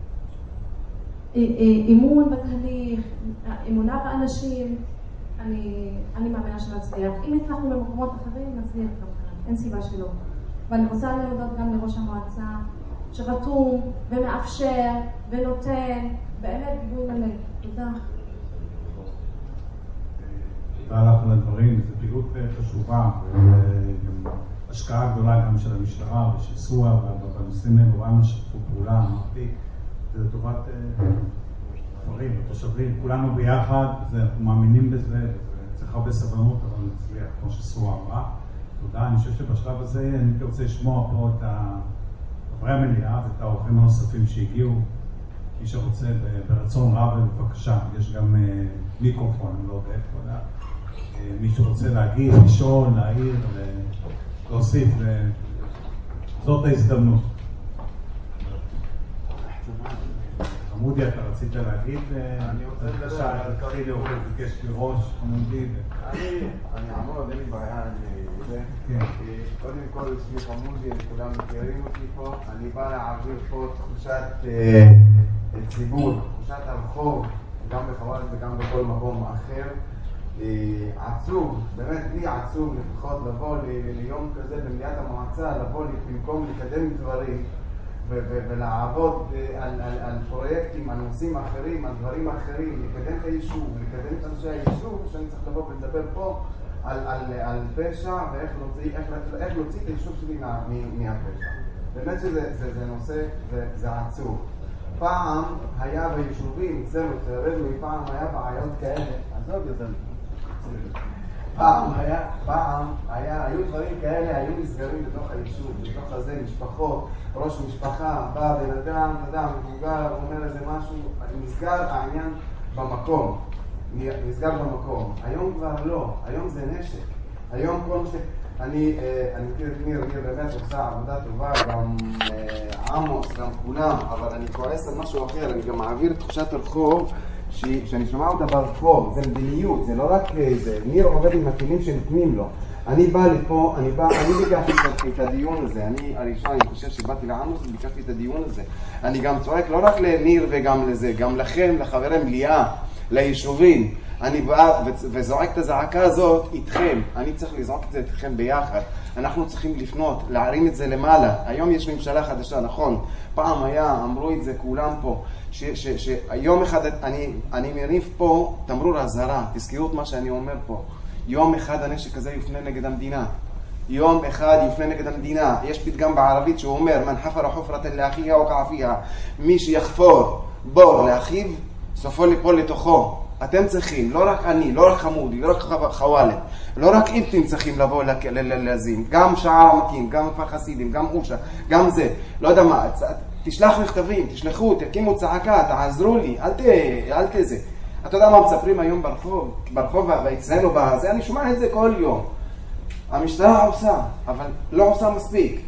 אימון בתהליך, אמונה באנשים, אני מאמינה שנצליח. אם הצלחנו במקומות אחרים, נצליח גם כאן. אין סיבה שלא. ואני רוצה להודות גם לראש המועצה, שרתום ומאפשר ונותן, באמת גיבוי מלא. תודה. תודה לך על הדברים, זו פעילות חשובה, וגם השקעה גדולה גם של המשטרה ושל סואה, ובנושאים האלה כולנו שתפו פעולה, אמרתי, זה לטובת כפרים, התושבים, כולנו ביחד, אנחנו מאמינים בזה, צריך הרבה סבלנות, אבל נצליח, כמו שסואה אמרה. תודה, אני חושב שבשלב הזה אני רוצה לשמוע פה את חברי המליאה ואת האורחים הנוספים שהגיעו. מי שרוצה ברצון רב, בבקשה, יש גם מיקרופון, אני לא יודע איפה, מי שרוצה להגיד, לשאול, להעיר, להוסיף, זאת ההזדמנות. חמודי, אתה רצית להגיד? אני רוצה לדבר על תתחיל, הוא ביקש מראש, חמודי. אני אמור, אין לי בעיה, קודם כל שמי חמודי, כולם מכירים אותי פה, אני בא להעביר פה תחושת ציבור, תחושת הרחוב, גם בחוואלד וגם בכל מקום אחר. עצוב, באמת לי עצוב לפחות לבוא ליום כזה במליאת המועצה, לבוא במקום לקדם דברים ולעבוד על פרויקטים, על נושאים אחרים, על דברים אחרים, לקדם את היישוב, לקדם את אנשי היישוב, שאני צריך לבוא ולדבר פה על פשע ואיך להוציא את היישוב שלי מהפשע. באמת שזה נושא, זה עצוב. פעם היה ביישובים, אצלנו, פעם היה בעיות כאלה, עזוב יותר לי. פעם היו דברים כאלה, היו נסגרים בתוך היישוב, בתוך הזה, משפחות, ראש משפחה, בא בן אדם, מבוגר, אומר איזה משהו, נסגר העניין במקום, היום כבר לא, היום זה נשק, היום כל נשק, אני מכיר את ניר באמת עושה עבודה טובה, גם עמוס, גם כולם, אבל אני כועס על משהו אחר, אני גם מעביר תחושת הרחוב, שאני שומע אותה ברחוב, זה מדיניות, זה לא רק זה, ניר עובד עם הכלים שנותנים לו. אני בא לפה, אני ביקשתי את הדיון הזה, אני הראשון, אני חושב שבאתי לעמוס וביקשתי את הדיון הזה. אני גם צועק לא רק לניר וגם לזה, גם לכם, לחברי מליאה, ליישובים. אני בא וזועק את הזעקה הזאת איתכם, אני צריך לזעוק את זה איתכם ביחד. אנחנו צריכים לפנות, להרים את זה למעלה. היום יש ממשלה חדשה, נכון. פעם אמרו את זה כולם פה, שיום אחד אני מריף פה תמרור הזהרה, תזכרו את מה שאני אומר פה. יום אחד הנשק הזה יופנה נגד המדינה. יום אחד יופנה נגד המדינה. יש פתגם בערבית שהוא אומר, מן חפר חופרת לאחיה וקע פיה. מי שיחפור בור לאחיו, סופו ליפול לתוכו. אתם צריכים, לא רק אני, לא רק חמודי, לא רק חוואלד, לא רק איבטין צריכים לבוא לזין, גם שער עמקים, גם כפר חסידים, גם אושה, גם זה, לא יודע מה, תשלח מכתבים, תשלחו, תקימו צעקה, תעזרו לי, אל תזה. אתה יודע מה מספרים היום ברחוב ואצלנו בזה, אני שומע את זה כל יום. המשטרה עושה, אבל לא עושה מספיק.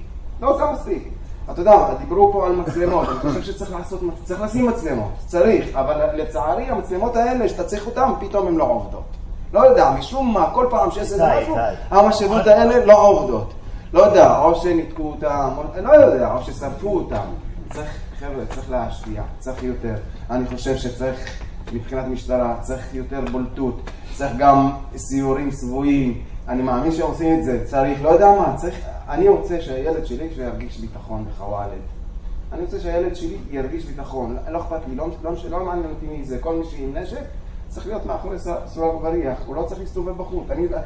אתה יודע, דיברו פה על מצלמות, אני חושב שצריך לשים מצלמות, צריך, אבל לצערי המצלמות האלה שאתה צריך אותן, פתאום הן לא עובדות. לא יודע, משום מה, כל פעם שיש איזה משהו, המשאבות האלה לא עובדות. לא יודע, או שניתקו אותם, לא יודע, או ששרפו אותם. צריך להשפיע, צריך יותר. אני חושב שצריך, מבחינת משטרה, צריך יותר בולטות, צריך גם סיורים סבויים. אני מאמין שעושים את זה, צריך, לא יודע מה, צריך, אני רוצה שהילד שלי ירגיש ביטחון בחוואלד. אני רוצה שהילד שלי ירגיש ביטחון, לא אכפת לי, לא מעניין אותי מי זה, כל מי שעם נשק צריך להיות מאחורי סורג ובריח, הוא לא צריך להסתובב בחוץ.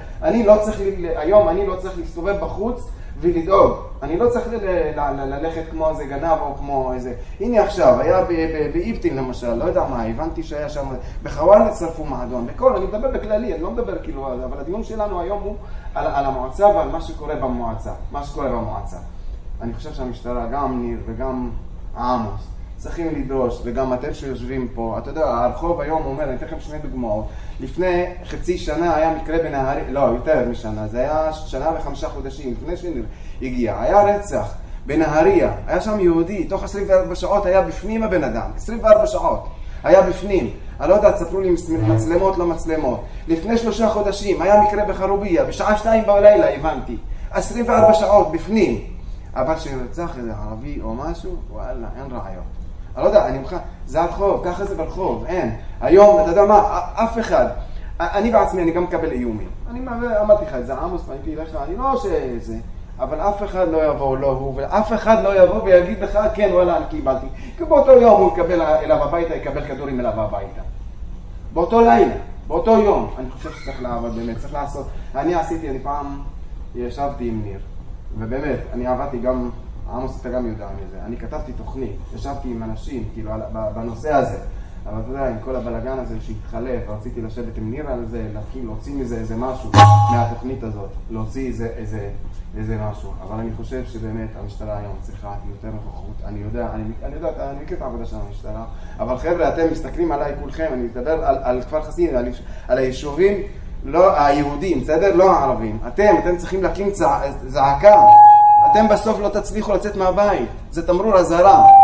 היום אני לא צריך להסתובב בחוץ ולדאוג. אני לא צריך ללכת כמו איזה גנב או כמו איזה... הנה עכשיו, היה באיבטין למשל, לא יודע מה, הבנתי שהיה שם, בחוואלד שרפו מעדון, בכל, אני מדבר בכללי, אני לא מדבר כאילו, אבל הדיון שלנו היום הוא על המועצה ועל מה שקורה במועצה. אני חושב שהמשטרה, גם ניר וגם עמוס, צריכים לדרוש, וגם אתם שיושבים פה, אתה יודע, הרחוב היום אומר, אני אתן לכם שני דוגמאות. לפני חצי שנה היה מקרה בנהריה, לא, יותר משנה, זה היה 1.5 חודשים, לפני שניר הגיע, היה רצח בנהריה, היה שם יהודי, תוך 24 שעות היה בפנים הבן אדם, 24 שעות, היה בפנים. אני לא יודע, תספרו לי מצלמות, לא מצלמות. לפני 3 חודשים היה מקרה בחרוביה, בשעה 2 בלילה הבנתי, 24 שעות בפנים. אבל שנרצח איזה ערבי או משהו, וואלה, אין רעיות. אני לא יודע, זה הרחוב, ככה זה ברחוב, אין. היום, אתה יודע מה, אף אחד, אני בעצמי, אני גם מקבל איומים. אני אמרתי לך את זה, עמוס, פניתי לך, אני לא שזה, אבל אף אחד לא יבוא, לא הוא, ואף אחד לא יבוא ויגיד לך, כן, וואלה, אני קיבלתי. כי באותו יום הוא יקבל אליו הביתה, יקבל כדורים אליו הביתה. באותו לילה, באותו יום, אני חושב שצריך לעבוד באמת, צריך לעשות. אני פעם ישבתי עם ניר, ובאמת, אני עבדתי גם, עמוס אתה גם יודע מזה, אני כתבתי תוכנית, ישבתי עם אנשים, כאילו, בנושא הזה, אבל אתה יודע, עם כל הבלגן הזה שהתחלף, רציתי לשבת עם ניר על זה, להוציא מזה איזה משהו מהתוכנית הזאת, להוציא איזה משהו, אבל אני חושב שבאמת המשטרה היום צריכה יותר נוכחות, אני יודע, אני מכיר את העבודה של המשטרה, אבל חבר'ה, אתם מסתכלים עליי כולכם, אני מדבר על כפר חסידים, על היישובים, לא היהודים, בסדר? לא הערבים. אתם צריכים להקים זעקה. אתם בסוף לא תצליחו לצאת מהבית. זה תמרור הזהרה.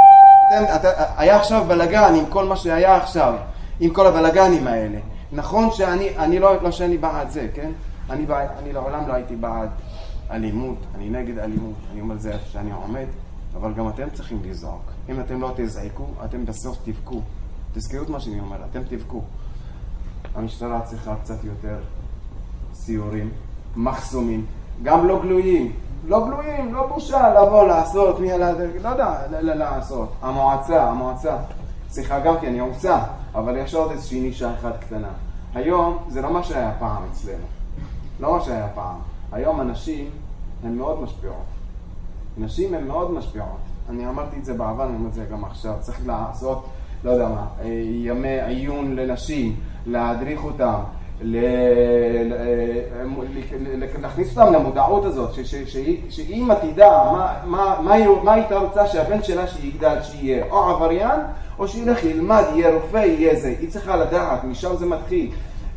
היה עכשיו בלגן עם כל מה שהיה עכשיו, עם כל הבלגנים האלה. נכון שאני לא שאני בעד זה, כן? אני לעולם לא הייתי בעד אלימות, אני נגד אלימות, אני אומר זה שאני עומד, אבל גם אתם צריכים לזעוק. אם אתם לא תזעקו, אתם בסוף תבכו. תזכרו את מה שאני אומר, אתם תבכו. המשטרה צריכה קצת יותר סיורים, מחסומים, גם לא גלויים, לא בושה לבוא לעשות, לא יודע, לעשות. המועצה צריכה גם כן, היא עושה, אבל יש עוד איזושהי נישה אחת קטנה. היום זה לא מה שהיה פעם אצלנו, לא מה שהיה פעם. היום אנשים הן מאוד משפיעות. נשים הן מאוד משפיעות. אני אמרתי את זה בעבר, אני אומר את זה גם עכשיו. צריך לעשות, לא יודע מה, ימי עיון לנשים, להדריך אותם, להכניס אותם למודעות הזאת, שאמא תדע מה הייתה רוצה שהבן שלה שיגדל, שיהיה או עבריין, או שילך ילמד, יהיה רופא, יהיה זה. היא צריכה לדעת, משם זה מתחיל.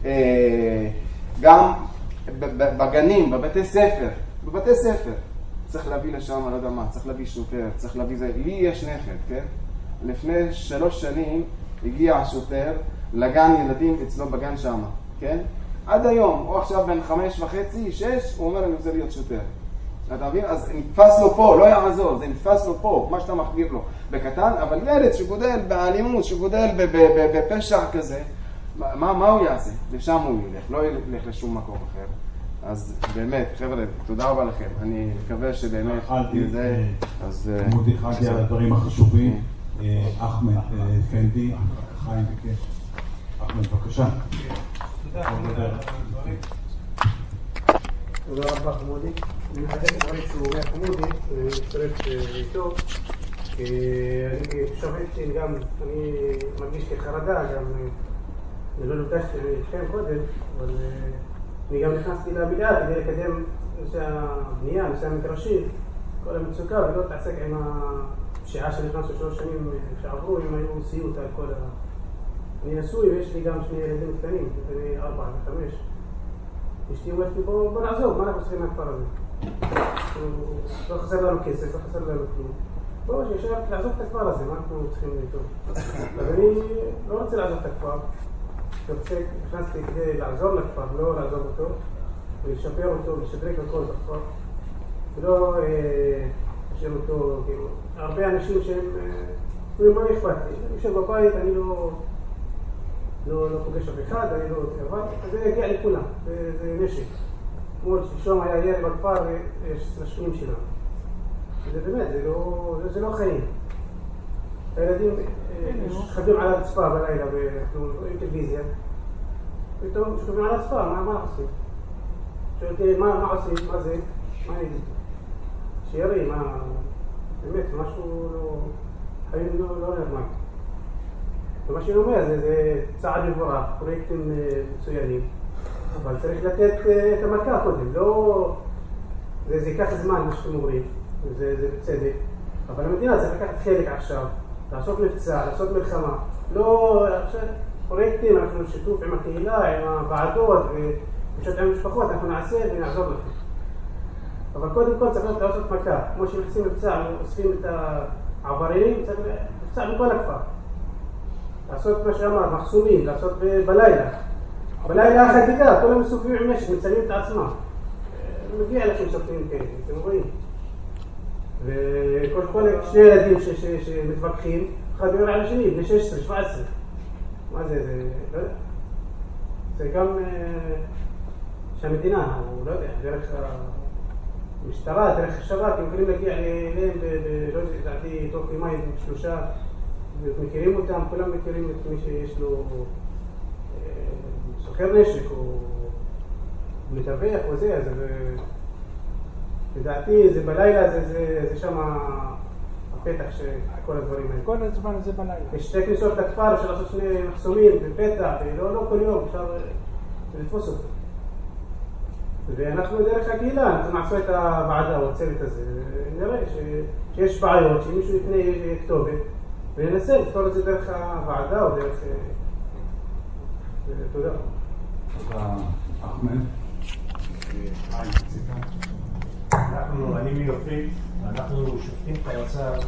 גם בגנים, בבתי ספר, צריך להביא לשם, לא יודע מה, צריך להביא שוטר, צריך להביא זה. לי יש נכד, כן? לפני 3 שנים הגיע השוטר לגן ילדים אצלו בגן שם, כן? עד היום, הוא עכשיו בן 5.5, 6, הוא אומר אני רוצה להיות שוטר. אתה מבין? אז נתפס לו פה, לא יעזור, זה נתפס לו פה, מה שאתה מחביר לו בקטן, אבל ילד שגודל באלימות, שגודל בפשע כזה, מה הוא יעשה? לשם הוא ילך, לא ילך לשום מקום אחר. אז באמת, חבר'ה, תודה רבה לכם. אני מקווה שבאמת זה... מודי חגי על הדברים החשובים. אחמד פנדי, חיים ביקש. אחמד, בבקשה. תודה רבה חמודי. אני מחדש את דברים שהוא אומר חמודי, ואני מצטרף איתו. אני חושבת גם, אני מרגיש כחרדה, גם אני לא נפגשתי איתכם קודם, אבל אני גם נכנסתי למליאה כדי לקדם נושא הבנייה, נושא המגרשים, כל המצוקה, ולא תעסק עם הפשיעה שנכנסו 3 שנים שעברו, אם היו סיוט על כל אני נשוי ויש לי גם 2 ילדים קטנים, בני 4 ו5. אשתי אומרת לי, בוא נעזוב, מה אנחנו צריכים מהכפר הזה? לא חסר לנו כסף, לא חסר לנו כלום. בואו, שישאר לעזוב את הכפר הזה, מה אנחנו צריכים איתו? אז אני לא רוצה לעזוב את הכפר. נכנסתי כדי לעזור לכפר, לא לעזוב אותו, ולשפר אותו, לשדרג הכל בכפר. ולא לשאר אותו, כאילו, הרבה אנשים שהם, מה אכפת לי? אני יושב בבית, אני לא פוגש אף אחד, אני לא עבד, זה יגיע לכולם, זה נשק. כמו ששום היה ירי בכפר, יש סרשנים שלנו. זה באמת, זה לא חיים. הילדים שכבים על הרצפה בלילה, ואנחנו רואים טלוויזיה, פתאום שכבים על הרצפה, מה עושים? שואלתי, מה עושים? מה זה? מה אני אגיד? שירי, באמת, משהו לא... חיים לא נרמק. ומה שאני אומר, זה צעד מבורך, פרויקטים מצוינים, אבל צריך לתת את המכה קודם, לא... זה ייקח זמן, מה שאתם אומרים, זה בצדק, אבל המדינה צריך לקחת חלק עכשיו, לעשות מבצע, לעשות מלחמה, לא... עכשיו, פרויקטים, אנחנו שיתוף עם הקהילה, עם הוועדות, ופשוט עם המשפחות, אנחנו נעשה ונעזור לכם. אבל קודם כל צריך לעשות מכה, כמו שמחסים מבצע, אוספים את העבריינים, צריך מבצע בכל הכפר. לעשות מה שאמר, מחסומים, לעשות בלילה. בלילה החגיגה, כל המסופים עם נשק, מצלמים את עצמם. מגיע לכם סופרים כאלה, אתם רואים. וכל 2 ילדים שמתווכחים, אחד יורה על השני, בני 16, 17. מה זה? לא יודע. זה גם שהמדינה, הוא לא יודע, דרך המשטרה, דרך השב"כ, הם יכולים להגיע אליהם, לא יודעתי, תוך יומיים 3, ומכירים אותם, כולם מכירים את מי שיש לו סוחר נשק או מתווך או זה, אז לדעתי זה בלילה, זה שם הפתח של כל הדברים האלה. כל הזמן זה בלילה. יש 2 כניסות לכפר, אפשר לעשות 2 מחסומים בפתח, ולא כל יום, אפשר לתפוס אותו. ואנחנו דרך הקהילה, אנחנו נעשה את הוועדה או הצוות הזה, ונראה שיש בעיות, שמישהו יפנה כתובת, וננסה לפתור את זה דרך הוועדה או דרך... תודה. תודה, אחמד. אני מיופית, אנחנו שופטים את המצב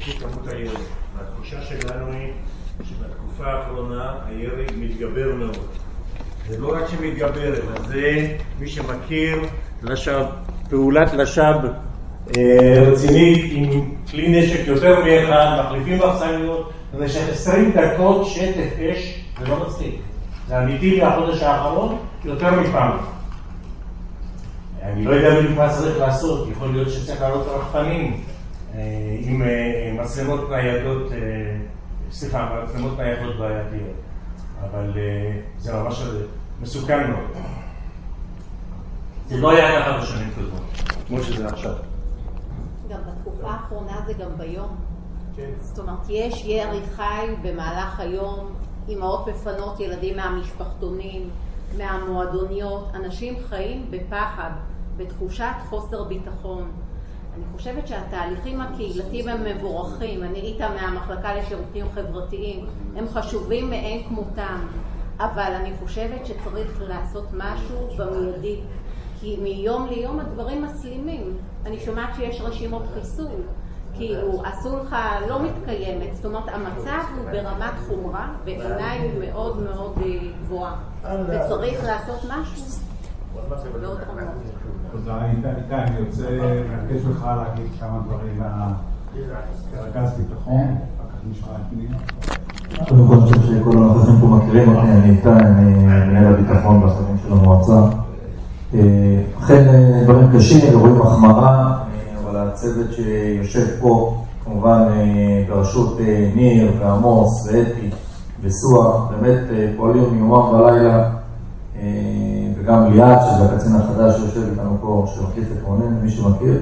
התפתחות כמות הירי. והתחושה שלנו היא שבתקופה האחרונה הירי מתגבר מאוד. זה לא רק שמתגבר, אלא זה מי שמכיר לשב, פעולת לשב רצינית עם כלי נשק יותר מאחד, מחליפים מחסניות, במשך 20 דקות שטף אש, זה לא מצחיק. זה אמיתי בחודש האחרון יותר מפעם. אני לא יודע בדיוק מה צריך לעשות, יכול להיות שצריך לעלות רחפנים עם מצלמות ניידות, מצלמות ניידות בעייתיות, אבל זה ממש מסוכן מאוד. זה לא היה ככה בשנים קודמות, כמו שזה עכשיו. גם בתקופה האחרונה זה גם ביום. זאת אומרת, יש ירי חי במהלך היום, אמהות מפנות ילדים מהמשפחתונים, מהמועדוניות, אנשים חיים בפחד, בתחושת חוסר ביטחון. אני חושבת שהתהליכים הקהילתיים הם מבורכים. אני איתה מהמחלקה לשירותים חברתיים, הם חשובים מאין כמותם, אבל אני חושבת שצריך לעשות משהו במיידי, כי מיום ליום הדברים מסלימים. אני שומעת שיש רשימות חיסול, כאילו הסולחה לא מתקיימת, זאת אומרת המצב הוא ברמת חומרה בעיניי הוא מאוד מאוד גבוהה, וצריך לעשות משהו מאוד חמור. תודה. איתי, אני רוצה לבקש לך להגיד כמה דברים מהרכז ביטחון, אחר כך נשמע את פנינה. קודם כל, אני חושב שכל הנוכחים פה מכירים אותי, אני איתי, אני מנהל הביטחון והשרים של המועצה. אכן דברים קשים, רואים החמרה, אבל הצוות שיושב פה, כמובן בראשות ניר ועמוס ואתי וסוע, באמת פועלים מיומם בלילה, וגם ליד, שזה הקצין החדש שיושב איתנו פה, שמחליף את רונן, מי שמכיר,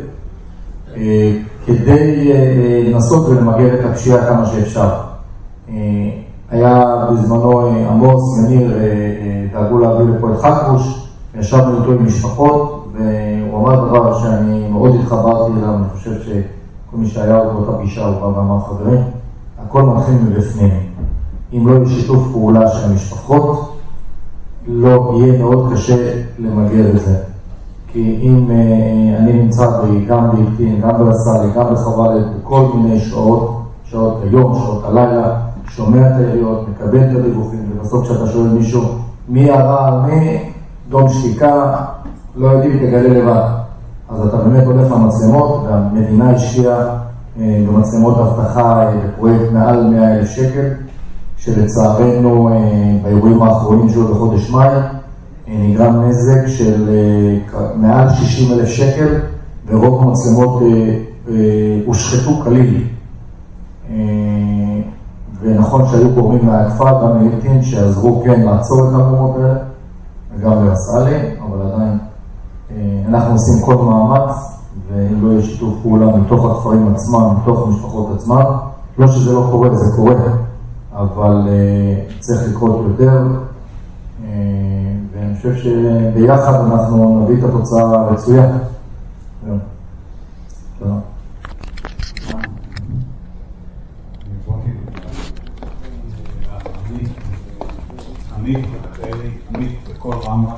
כדי לנסות ולמגר את הפשיעה כמה שאפשר. היה בזמנו עמוס וניר דאגו להביא לפה את חכרוש, ישבנו איתו עם משפחות, והוא אמר דבר שאני מאוד התחברתי אליו, אני חושב שכל מי שהיה עוד באותה פגישה הוא בא ואמר חברים, הכל מתחיל מבפנים. אם לא יהיה שיתוף פעולה של המשפחות, לא יהיה מאוד קשה למגר את זה. כי אם אני נמצא גם בעקתין, גם ברסלי, גם בחבלת, בכל מיני שעות היום, שעות הלילה, שומע את העיריות, מקבל את הדיווחים, ובסוף כשאתה שואל מישהו מי הרע, מי דום שתיקה, לא יודעים, תגלה לבד. אז אתה באמת הולך למצלמות, והמדינה השקיעה במצלמות אבטחה בפרויקט מעל 100,000 שקל, שלצערנו באירועים האחרונים שהיו בחודש מאי, נגרם נזק של מעל 60,000 שקל, ורוב המצלמות הושחתו כליל. ונכון שהיו גורמים מהכפר, גם מליקטין, שעזרו כן לעצור את המקומות האלה, וגם לרסלי, אבל עדיין אנחנו עושים כל מאמץ, ואם לא יהיה שיתוף פעולה מתוך הכפרים עצמם, מתוך המשפחות עצמם, לא שזה לא קורה, זה קורה, אבל צריך לקרות יותר, ואני חושב שביחד אנחנו נביא את התוצאה הרצויה. תודה. עמית בכל רמה.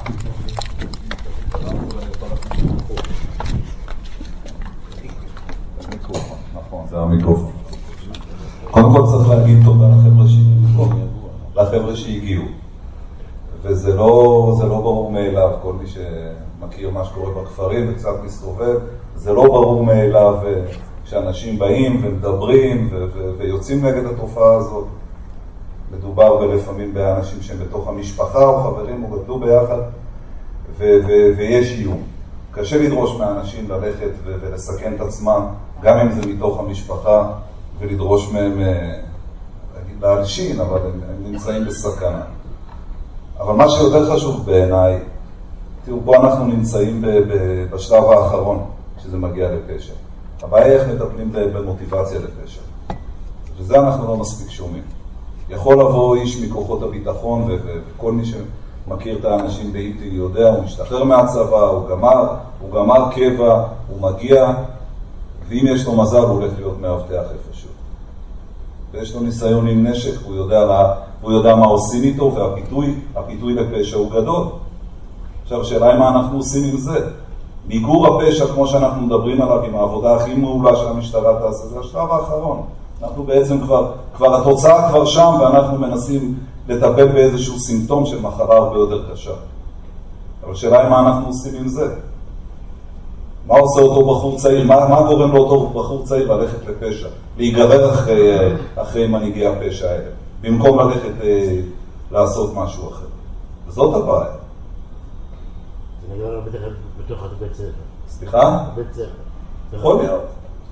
נכון, זה המיקרופון. קודם כל צריך להגיד תודה לחבר'ה שהגיעו. וזה לא ברור מאליו, כל מי שמכיר מה שקורה בכפרים וקצת מסתובב, זה לא ברור מאליו שאנשים באים ומדברים ויוצאים נגד התופעה הזאת. מדובר בלפעמים באנשים שהם בתוך המשפחה או חברים או גדלו ביחד, ויש איום. קשה לדרוש מהאנשים ללכת ולסכן את עצמם, גם אם זה מתוך המשפחה, ולדרוש מהם, להגיד להלשין, אבל הם נמצאים בסכנה. אבל מה שיותר חשוב בעיניי, תראו, פה אנחנו נמצאים בשלב האחרון, כשזה מגיע לפשע. הבעיה איך מטפלים במוטיבציה לפשע. וזה אנחנו לא מספיק שומעים. יכול לבוא איש מכוחות הביטחון, וכל מי שמכיר את האנשים באיטי יודע, הוא משתחרר מהצבא, הוא גמר קבע, הוא מגיע, ואם יש לו מזל הוא הולך להיות מאבטח איפשהו. ויש לו ניסיון עם נשק, הוא יודע מה עושים איתו, והפיתוי לפשע הוא גדול. עכשיו, השאלה היא מה אנחנו עושים עם זה. מיגור הפשע, כמו שאנחנו מדברים עליו, עם העבודה הכי מעולה שהמשטרה תעשה, זה השלב האחרון. אנחנו בעצם כבר התוצאה כבר שם, ואנחנו מנסים לטפל באיזשהו סימפטום של מחלה הרבה יותר קשה. אבל השאלה היא מה אנחנו עושים עם זה. מה עושה אותו בחור צעיר? מה גורם לאותו בחור צעיר ללכת לפשע? להיגרר אחרי מנהיגי הפשע האלה, במקום ללכת לעשות משהו אחר. וזאת הבעיה. זה נגרר בתוך בית ספר. סליחה? בית ספר. יכול להיות.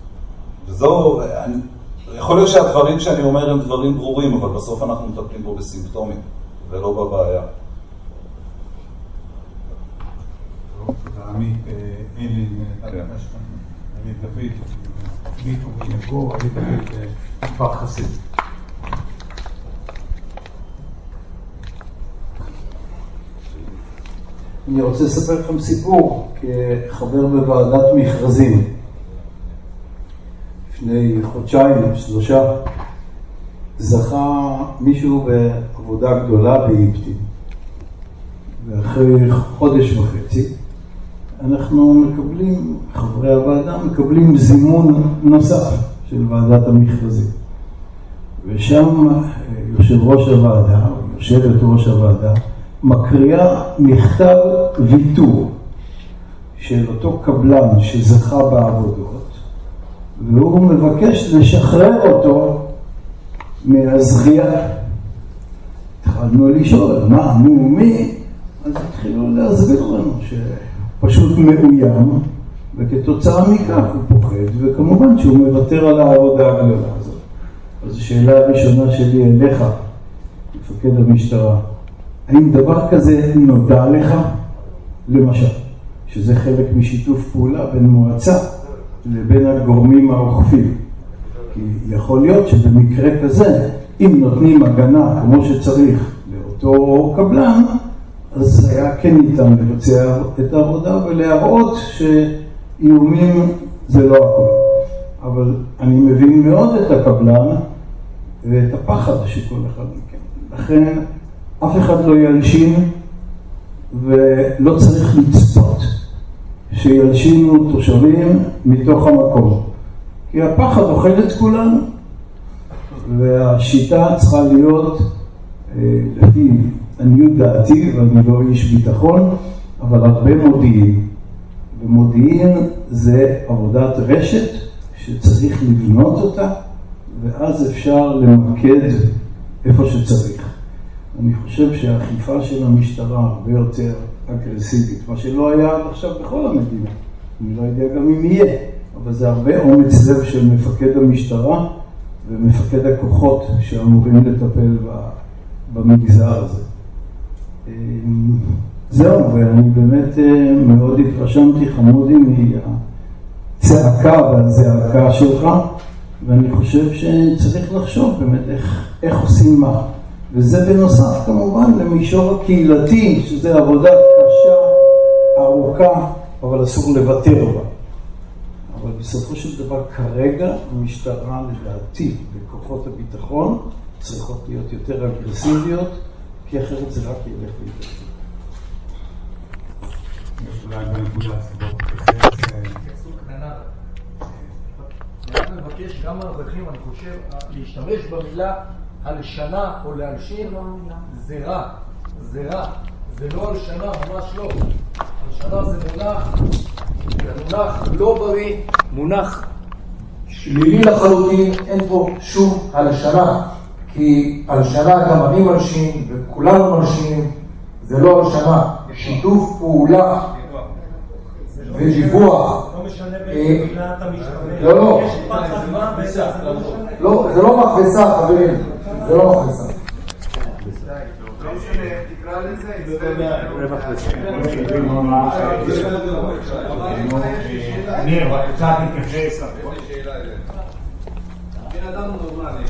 יכול להיות שהדברים שאני אומר הם דברים ברורים, אבל בסוף אנחנו מטפלים פה בסימפטומים, ולא בבעיה. עמית, אלי, עמית דוד, עמית ומינגור, עמית דוד, כפר חסיד. אני רוצה לספר לכם סיפור כחבר בוועדת מכרזים. לפני חודשיים, 3, זכה מישהו בעבודה גדולה באיפטין. ואחרי חודש וחצי, אנחנו מקבלים, חברי הוועדה מקבלים זימון נוסף של ועדת המכרזים. ושם יושב ראש הוועדה, יושבת ראש הוועדה, מקריאה מכתב ויתור של אותו קבלן שזכה בעבודות, והוא מבקש לשחרר אותו מהזכייה. התחלנו לשאול, מי? אז התחילו להסביר לנו שפשוט מאוים, וכתוצאה מכך הוא פוחד, וכמובן שהוא מוותר על העבודה הגדולה הזאת. אז השאלה הראשונה שלי אליך, מפקד המשטרה, האם דבר כזה נודע לך? למשל, שזה חלק משיתוף פעולה בין מועצה לבין הגורמים האוכפים. כי יכול להיות שבמקרה כזה, אם נותנים הגנה כמו שצריך לאותו קבלן, אז היה כן ניתן לבצע את העבודה ולהראות שאיומים זה לא הכל. אבל אני מבין מאוד את הקבלן ואת הפחד שכל אחד מכם. לכן אף אחד לא ילשין ולא צריך לצפות שילשינו תושבים מתוך המקום. כי הפחד אוכל את כולנו. והשיטה צריכה להיות לפי עניות דעתי, ואני לא איש ביטחון, אבל הרבה מודיעין. ומודיעין זה עבודת רשת שצריך לבנות אותה, ואז אפשר למקד איפה שצריך. אני חושב שהאכיפה של המשטרה הרבה יותר אגרסיבית, מה שלא היה עד עכשיו בכל המדינה. אני לא יודע גם אם יהיה, אבל זה הרבה אומץ לב של מפקד המשטרה ומפקד הכוחות שאמורים לטפל במגזר הזה. זהו, ואני באמת מאוד התרשמתי, חמודי, מהצעקה והזעקה שלך, ואני חושב שצריך לחשוב באמת איך עושים מה. וזה בנוסף כמובן למישור הקהילתי, שזה עבודה קשה, ארוכה, אבל אסור לוותר בה. אבל בסופו של דבר כרגע המשטרה לדעתי וכוחות הביטחון צריכות להיות יותר אגרסיביות, כי אחרת זה רק ילך להתעסק. אולי בנקודה הסיבות התייחסות קטנה. אני מבקש גם מהאזרחים, אני חושב, להשתמש במילה הלשנה או להלשין זה רע, זה רע. זה לא הלשנה, ממש לא. הלשנה זה מונח לא בריא, מונח שלילי לחלוטין, אין פה שום הלשנה. כי הלשנה גם אני מלשין וכולנו מלשינים, זה לא הלשנה, שיתוף פעולה ודיווח. לא משנה באיזה מילה אתה משתמש. לא. יש פחד מה בעצם, זה לא משנה. לא, זה לא מכבסה, חברים. זה לא מכבסה. לא משנה, תקרא לזה, רווח ניר, בבקשה תתייחס. בן אדם נורמלי,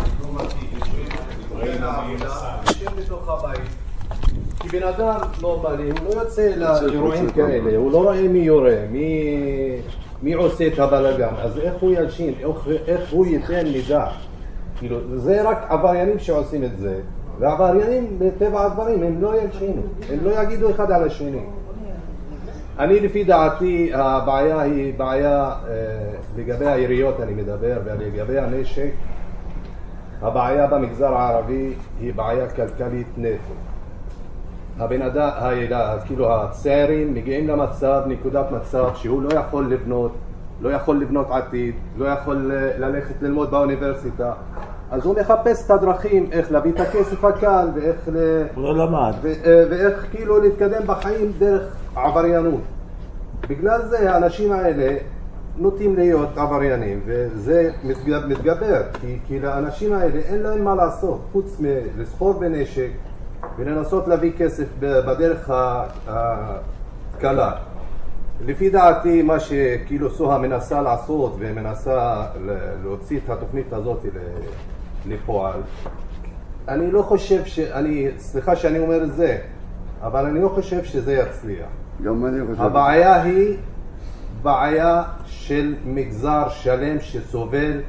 יושב בתוך הבית. כי בן אדם נורמלי, הוא לא יוצא לאירועים כאלה, הוא לא רואה מי יורה, מי עושה את הבלגן, אז איך הוא ילשין, איך הוא ייתן מידע. זה רק עבריינים שעושים את זה, והעבריינים בטבע הדברים הם לא ילשינו, הם לא יגידו אחד על השני. אני לפי דעתי הבעיה היא בעיה לגבי העיריות אני מדבר ולגבי הנשק הבעיה במגזר הערבי היא בעיה כלכלית נטו. הבן אדם, כאילו הצעירים מגיעים למצב, נקודת מצב שהוא לא יכול לבנות, לא יכול לבנות עתיד, לא יכול ללכת ללמוד באוניברסיטה, אז הוא מחפש את הדרכים איך להביא את הכסף הקל ואיך לא למד. ואיך כאילו להתקדם בחיים דרך עבריינות. בגלל זה האנשים האלה נוטים להיות עבריינים וזה מתגבר כי לאנשים האלה אין להם מה לעשות חוץ מלסחור בנשק ולנסות להביא כסף בדרך הקלה. לפי דעתי מה שכאילו סוהה מנסה לעשות ומנסה להוציא את התוכנית הזאת לפועל, אני לא חושב סליחה שאני אומר את זה, אבל אני לא חושב שזה יצליח. גם אני חושב. הבעיה היא בעיה של מגזר שלם שסובל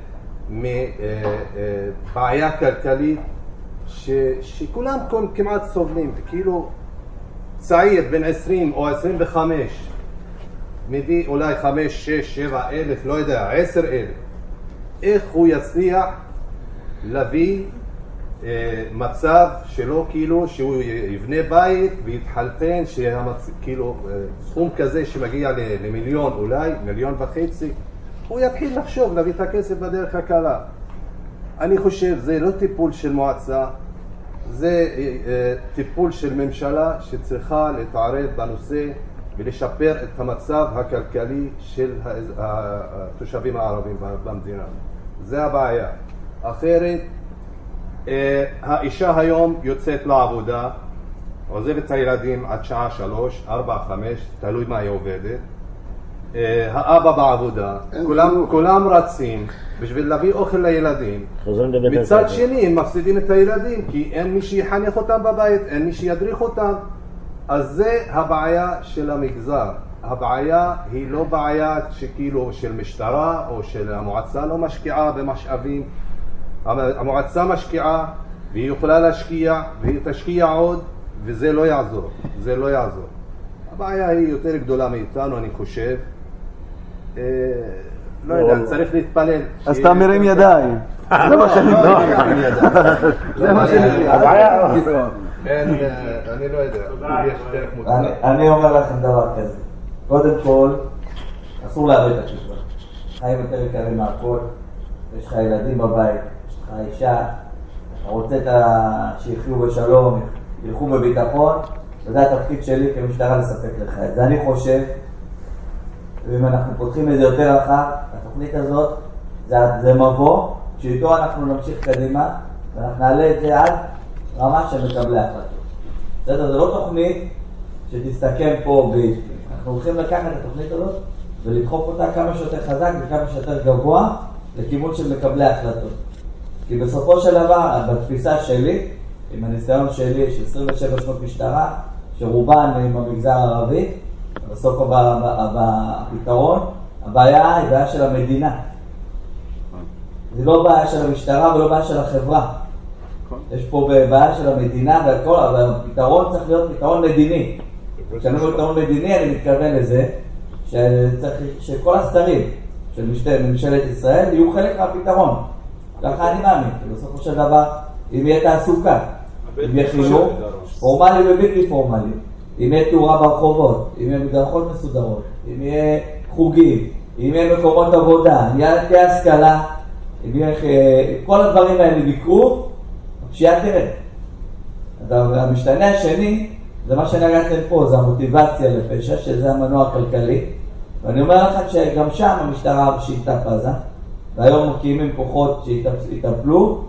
מבעיה כלכלית שכולם כמעט סובלים. כאילו צעיר בן 20 או 25 מביא אולי 5, 6, 7 אלף, לא יודע, 10 אלף. איך הוא יצליח להביא מצב שלו כאילו שהוא יבנה בית ויתחלטן כאילו סכום כזה שמגיע למיליון אולי, 1.5 מיליון, הוא יתחיל לחשוב להביא את הכסף בדרך הקלה. אני חושב זה לא טיפול של מועצה, זה טיפול של ממשלה שצריכה להתערב בנושא ולשפר את המצב הכלכלי של התושבים הערבים במדינה. זה הבעיה. אחרת האישה היום יוצאת לעבודה, עוזבת את הילדים עד שעה 3, 4, 5, תלוי מה היא עובדת. האבא בעבודה, כולם רצים בשביל להביא אוכל לילדים. מצד שני הם מפסידים את הילדים כי אין מי שיחנך אותם בבית, אין מי שידריך אותם. אז זה הבעיה של המגזר. הבעיה היא לא בעיה שכאילו של משטרה או של המועצה לא משקיעה במשאבים. המועצה משקיעה והיא יכולה להשקיע והיא תשקיע עוד וזה לא יעזור. זה לא יעזור. הבעיה היא יותר גדולה מאיתנו אני חושב. לא יודע, צריך להתפלל. אז אתה מרים ידיים. זה מה שאני זה מה שאני אני לא יודע. אני אומר לכם דבר כזה. קודם כל, אסור לאבד את התקווה. חיים יותר יקרים מהכל. יש לך ילדים בבית, יש לך אישה, אתה רוצה שיחיו בשלום, ילכו בביטחון, וזה התפקיד שלי כמשטרה לספק לך את זה. אני חושב, ואם אנחנו פותחים את זה יותר רחב, התוכנית הזאת זה מבוא, שאיתו אנחנו נמשיך קדימה, ואנחנו נעלה את זה עד רמה של מקבלי החלטות. בסדר, זה לא תוכנית שתסתכם פה אנחנו הולכים לקחת את התוכנית הזאת ולדחוף אותה כמה שיותר חזק וכמה שיותר גבוה לכיוון של מקבלי החלטות. כי בסופו של דבר, בתפיסה שלי, עם הניסיון שלי של 27 שנות משטרה, שרובן עם המגזר הערבי, בסוף הפתרון, הבעיה היא בעיה של המדינה. זה לא בעיה של המשטרה ולא בעיה של החברה. יש פה בעיה של המדינה והכל, אבל הפתרון צריך להיות פתרון מדיני. כשאני אומר פתרון מדיני, אני מתכוון לזה שכל השרים של ממשלת ישראל יהיו חלק מהפתרון. ככה אני מאמין, כי בסופו של דבר, אם יהיה תעסוקה, אם יהיה חינוך, פורמלי ובלתי פורמלי, אם יהיה תאורה ברחובות, אם יהיה מדרכות מסודרות, אם יהיה חוגים, אם יהיה מקומות עבודה, אם יהיה השכלה, אם יהיה כל הדברים האלה יקרו, הפשיעה תרד. המשתנה השני, זה מה שנגעתם פה, זה המוטיבציה לפשע, שזה המנוע הכלכלי. ואני אומר לכם שגם שם המשטרה שינתה פאזה, והיום מקימים כוחות שיטפלו,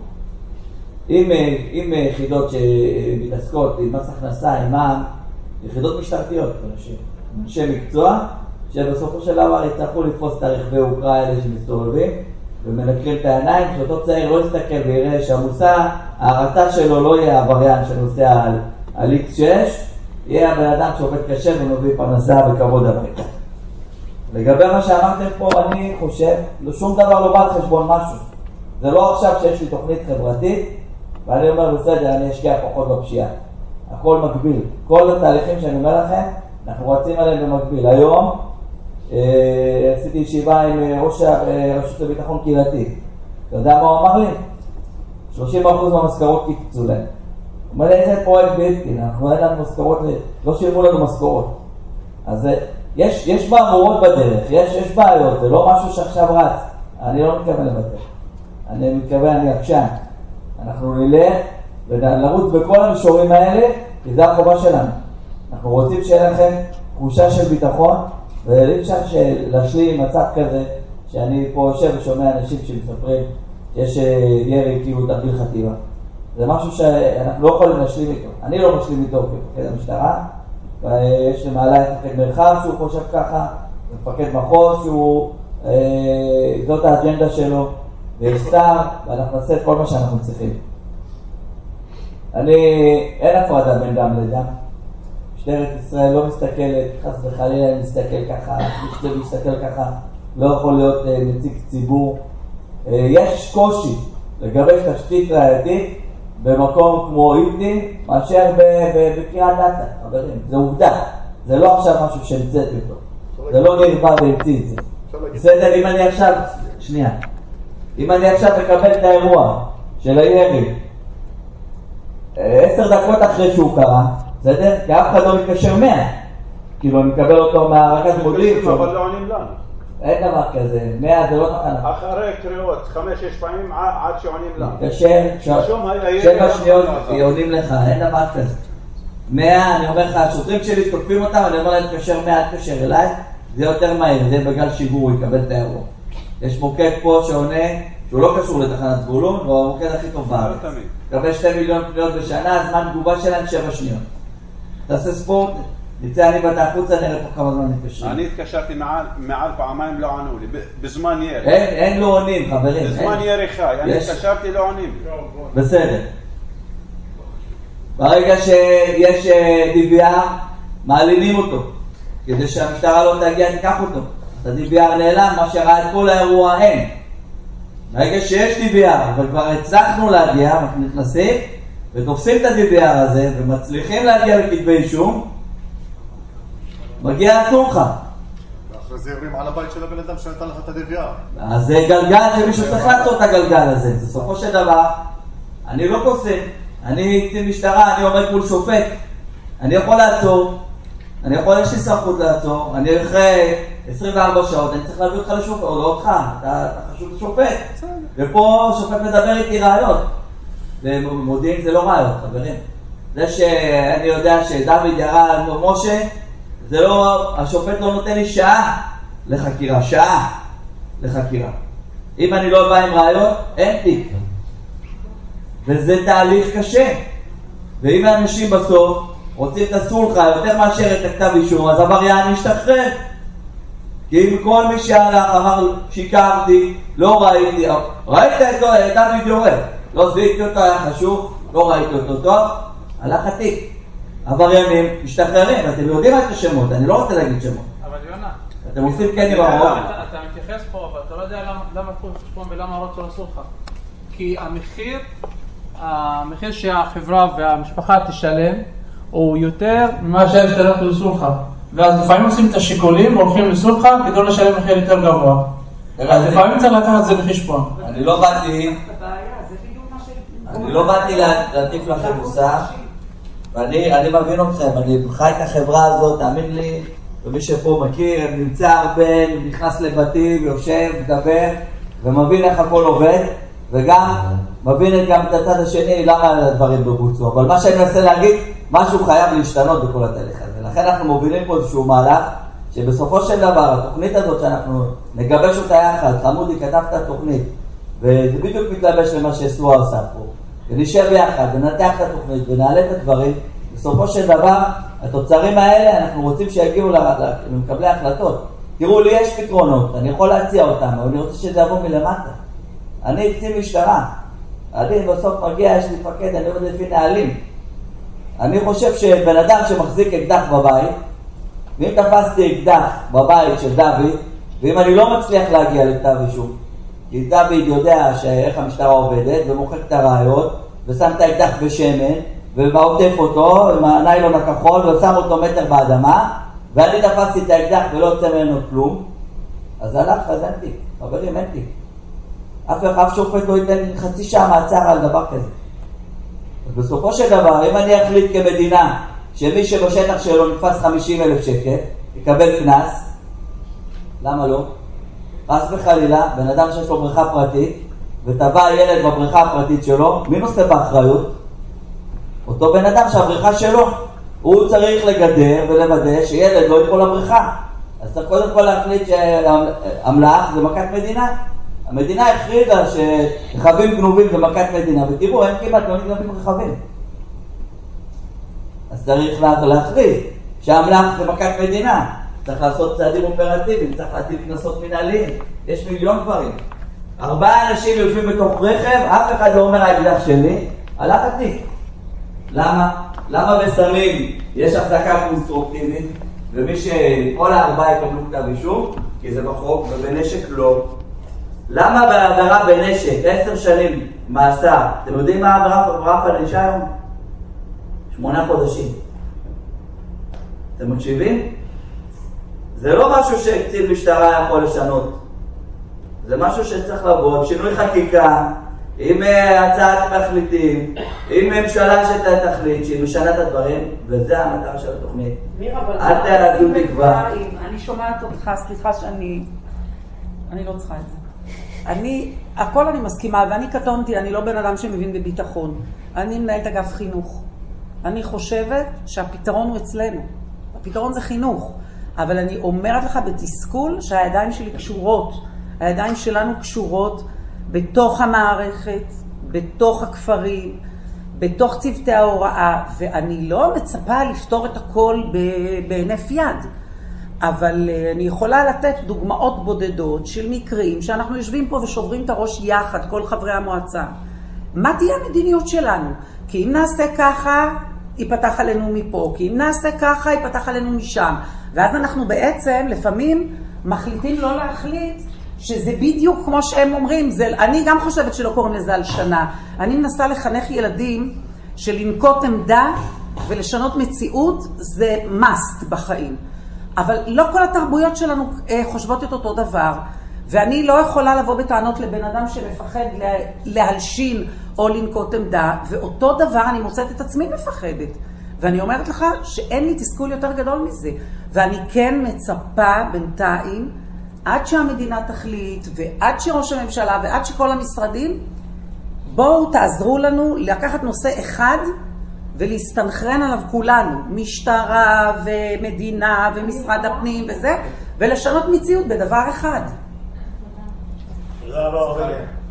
עם יחידות שמתעסקות, עם מס הכנסה, עם מע"מ, יחידות משטרתיות, אנשי מקצוע, שבסופו של דבר יצטרכו לתפוס את הרכבי הוקרה האלה שמסתובבים, ומנקרים את העיניים, שאותו צעיר לא יסתכל ויראה שהמושא, ההרצה שלו לא יהיה עבריין שנוסע על X6, יהיה הבן אדם שעובד קשה ומביא פרנסה וכבוד הביתה. לגבי מה שאמרתם פה, אני חושב, שום דבר לא בא על חשבון משהו. זה לא עכשיו שיש לי תוכנית חברתית, ואני אומר, בסדר, אני אשקיע פחות בפשיעה. הכל מקביל. כל התהליכים שאני אומר לכם, אנחנו רצים עליהם במקביל. היום עשיתי ישיבה עם ראש רשות לביטחון קהילתי. אתה יודע מה הוא אמר לי? 30% מהמשכורות קיצצו להם. הוא אומר לי, איזה פרויקט בלתי, אנחנו אין לנו משכורות, לא שילמו לנו משכורות. אז יש בעבורות בדרך, יש בעיות, זה לא משהו שעכשיו רץ. אני לא מתכוון לוותר. אני מתכוון, אני עקשן. אנחנו נלך ונרוץ בכל המישורים האלה, כי זה החובה שלנו. אנחנו רוצים שיהיה לכם תחושה של ביטחון, ואי אפשר להשלים מצב כזה, שאני פה יושב ושומע אנשים שמספרים שיש ירי כאילו תרגיל חטיבה. זה משהו שאנחנו לא יכולים להשלים איתו. אני לא משלים איתו כמפקד המשטרה, ויש למעלה את מפקד מרחב שהוא חושב ככה, מפקד מחוז שהוא, זאת האג'נדה שלו, ויש שר, ואנחנו נעשה את כל מה שאנחנו צריכים. אין הפרדה בין דם לדם. משטרת ישראל לא מסתכלת, חס וחלילה מסתכל ככה, מי שמסתכל ככה לא יכול להיות נציג ציבור. יש קושי לגבי תשתית ראייתית במקום כמו איבטין מאשר בקריית אתא, חברים, זה עובדה. זה לא עכשיו משהו שהמצאתי אותו. זה לא נרבע והמציא את זה. בסדר, אם אני עכשיו מקבל את האירוע של הירי 10 דקות אחרי שהוא קרה, בסדר? כי אף אחד לא מתקשר 100. כאילו אני מקבל אותו מהרכז מודיעין. אבל לא עונים לנו. אין דבר כזה, 100 זה לא תחנה. אחרי קריאות 5-6 פעמים עד שעונים לנו. מתקשר, 7 שניות עונים לך, אין דבר כזה. 100, אני אומר לך, השוטרים שלי תוקפים אותם, אני אומר להם תקשר 100, תקשר אליי, זה יותר מהיר, זה בגלל שיגור, הוא יקבל את האירוע. יש מוקד פה שעונה, שהוא לא קשור לתחנת זבולון, הוא המוקד הכי טוב בארץ. מקבל 2 מיליון פניות בשנה, הזמן תגובה שלהם 7 שניות. תעשה ספורט, נצא אני באת החוצה, נראה פה כמה זמן מתקשרים. אני התקשרתי מעל פעמיים, לא ענו לי, בזמן ירי. אין לא עונים, חברים. בזמן ירי חי, אני התקשרתי, לא עונים. בסדר. ברגע שיש DVR, מעלימים אותו, כדי שהמשטרה לא תגיע, תיקח אותו. את ה-DVR נעלם, מה שראה את כל האירוע אין. ברגע שיש DVR, וכבר הצלחנו להגיע, אנחנו נכנסים, ותופסים את ה-DVR הזה, ומצליחים להגיע לכתבי אישום, מגיע הסולחה. ואחרי זה יורים על הבית של הבן אדם שנתן לך את ה-DVR. אז זה גלגל שמישהו צריך לעשות את הגלגל הזה. בסופו של דבר, אני לא קוסם. אני קצין משטרה, אני עומד מול שופט. אני יכול לעצור. יש לי סמכות לעצור. אני אחרי 24 שעות, אני צריך להביא אותך לשופט, או לא אותך. אתה חשוב לשופט. ופה שופט מדבר איתי ראיות. ומודיעין זה לא ראיות, חברים. זה שאני יודע שדוד ירה על משה, זה לא, השופט לא נותן לי שעה לחקירה. אם אני לא בא עם ראיות, אין תיק. וזה תהליך קשה. ואם האנשים בסוף רוצים את הסולחה יותר מאשר את הכתב אישום, אז עבריין ישתחרר. כי אם כל מי שהלך אמר, שיקרתי, לא ראיתי, ראית את דוד יורה, לא זיהיתי אותו, היה חשוב, לא ראיתי אותו טוב, הלך התיק. עבריינים משתחררים, אתם יודעים את השמות, אני לא רוצה להגיד שמות. אבל יונה, אתם עושים כן עם הרוב. אתה מתייחס פה, אבל אתה לא יודע למה תחום חשבון ולמה הרוב לא עשו לך. כי המחיר שהחברה והמשפחה תשלם הוא יותר ממה שהם תלך לסולחה. ואז לפעמים עושים את השיקולים והולכים לסולחה כדי לא לשלם מחיר יותר גבוה. אז לפעמים צריך לקחת את זה בחשבון. אני לא באתי להטיף לכם מוסר. ואני מבין אתכם, אני חי את החברה הזאת, תאמין לי, ומי שפה מכיר, נמצא הרבה, נכנס לבתים, יושב, מדבר, ומבין איך הכל עובד, וגם מבין גם את הצד השני, למה הדברים בבוצעו. אבל מה שאני מנסה להגיד, משהו חייב להשתנות בכל התהליך הזה. לכן אנחנו מובילים פה איזשהו מהלך, שבסופו של דבר, התוכנית הזאת שאנחנו נגבש אותה יחד, חמודי כתב את התוכנית, וזה בדיוק מתלבש למה שסועה עושה פה. ונשב ביחד, ונתח את התוכנית, ונעלה את הדברים. בסופו של דבר, התוצרים האלה, אנחנו רוצים שיגיעו למקבלי ההחלטות. תראו, לי יש פתרונות, אני יכול להציע אותם, אבל אני רוצה שזה יבוא מלמטה. אני קצין משטרה. אני בסוף מגיע, יש לי מפקד, אני עובד לפי נהלים. אני חושב שבן אדם שמחזיק אקדח בבית, ואם תפסתי אקדח בבית של דוד, ואם אני לא מצליח להגיע לכתב אישום, כי דוד יודע איך המשטרה עובדת, ומוחק את הראיות, ושם את האקדח בשמן, ומעוטף אותו עם הניילון הכחול, ושם אותו מטר באדמה, ואני תפסתי את האקדח ולא יוצא ממנו כלום, אז הלך, אז אין תיק. חברים, אין תיק. אף שופט לא ייתן חצי שעה מעצר על דבר כזה. אז בסופו של דבר, אם אני אחליט כמדינה שמי שבשטח שלו נתפס 50,000 שקל, יקבל קנס, למה לא? חס וחלילה, בן אדם שיש לו בריכה פרטית, וטבע ילד בבריכה הפרטית שלו, מי נושא באחריות? אותו בן אדם שהבריכה שלו, הוא צריך לגדר ולוודא שילד לא ייפול לבריכה. אז צריך קודם כל להחליט שהמלאך זה מכת מדינה. המדינה הכריזה שרכבים גנובים זה מכת מדינה, ותראו, אין כמעט לא נגנבים רכבים. אז צריך להכריז שהמלאך זה מכת מדינה. צריך לעשות צעדים אופרטיביים, צריך להטיל קנסות מנהליים. יש מיליון דברים. 4 אנשים יושבים בתוך רכב, אף אחד לא אומר האקדח שלי, הלך התיק. למה? למה בסמים יש החזקה קונסטרוקטיבית, ומי שכל 4 יקבלו כתב אישום, כי זה בחוק, ובנשק לא. למה בעבירה בנשק 10 שנים מאסר? אתם יודעים מה העבירה פלנישה היום? 8 חודשים. אתם מקשיבים? זה לא משהו שקצין משטרה יכול לשנות. זה משהו שצריך לבוא עם שינוי חקיקה, עם הצעת מחליטים, עם ממשלה שתחליט, שהיא משנה את הדברים, וזה המטרה של התוכנית. אל תעלו תקווה. אני שומעת אותך, סליחה שאני לא צריכה את זה. הכל אני מסכימה, ואני קטונתי, אני לא בן אדם שמבין בביטחון. אני מנהלת אגף חינוך. אני חושבת שהפתרון הוא אצלנו. הפתרון זה חינוך. אבל אני אומרת לך בתסכול שהידיים שלי קשורות. הידיים שלנו קשורות בתוך המערכת, בתוך הכפרים, בתוך צוותי ההוראה, ואני לא מצפה לפתור את הכל בהינף יד. אבל אני יכולה לתת דוגמאות בודדות של מקרים שאנחנו יושבים פה ושוברים את הראש יחד, כל חברי המועצה. מה תהיה המדיניות שלנו? כי אם נעשה ככה, ייפתח עלינו מפה, כי אם נעשה ככה, ייפתח עלינו משם. ואז אנחנו בעצם לפעמים מחליטים לא להחליט, שזה בדיוק כמו שהם אומרים. אני גם חושבת שלא קוראים לזה על שנה. אני מנסה לחנך ילדים שלנקוט עמדה ולשנות מציאות זה must בחיים. אבל לא כל התרבויות שלנו חושבות את אותו דבר. ואני לא יכולה לבוא בטענות לבן אדם שמפחד להלשין או לנקוט עמדה. ואותו דבר אני מוצאת את עצמי מפחדת. ואני אומרת לך שאין לי תסכול יותר גדול מזה. ואני כן מצפה בינתיים, עד שהמדינה תחליט, ועד שראש הממשלה, ועד שכל המשרדים, בואו תעזרו לנו לקחת נושא אחד, ולהסתנכרן עליו כולנו, משטרה ומדינה ומשרד הפנים וזה, ולשנות מציאות בדבר אחד. תודה רבה.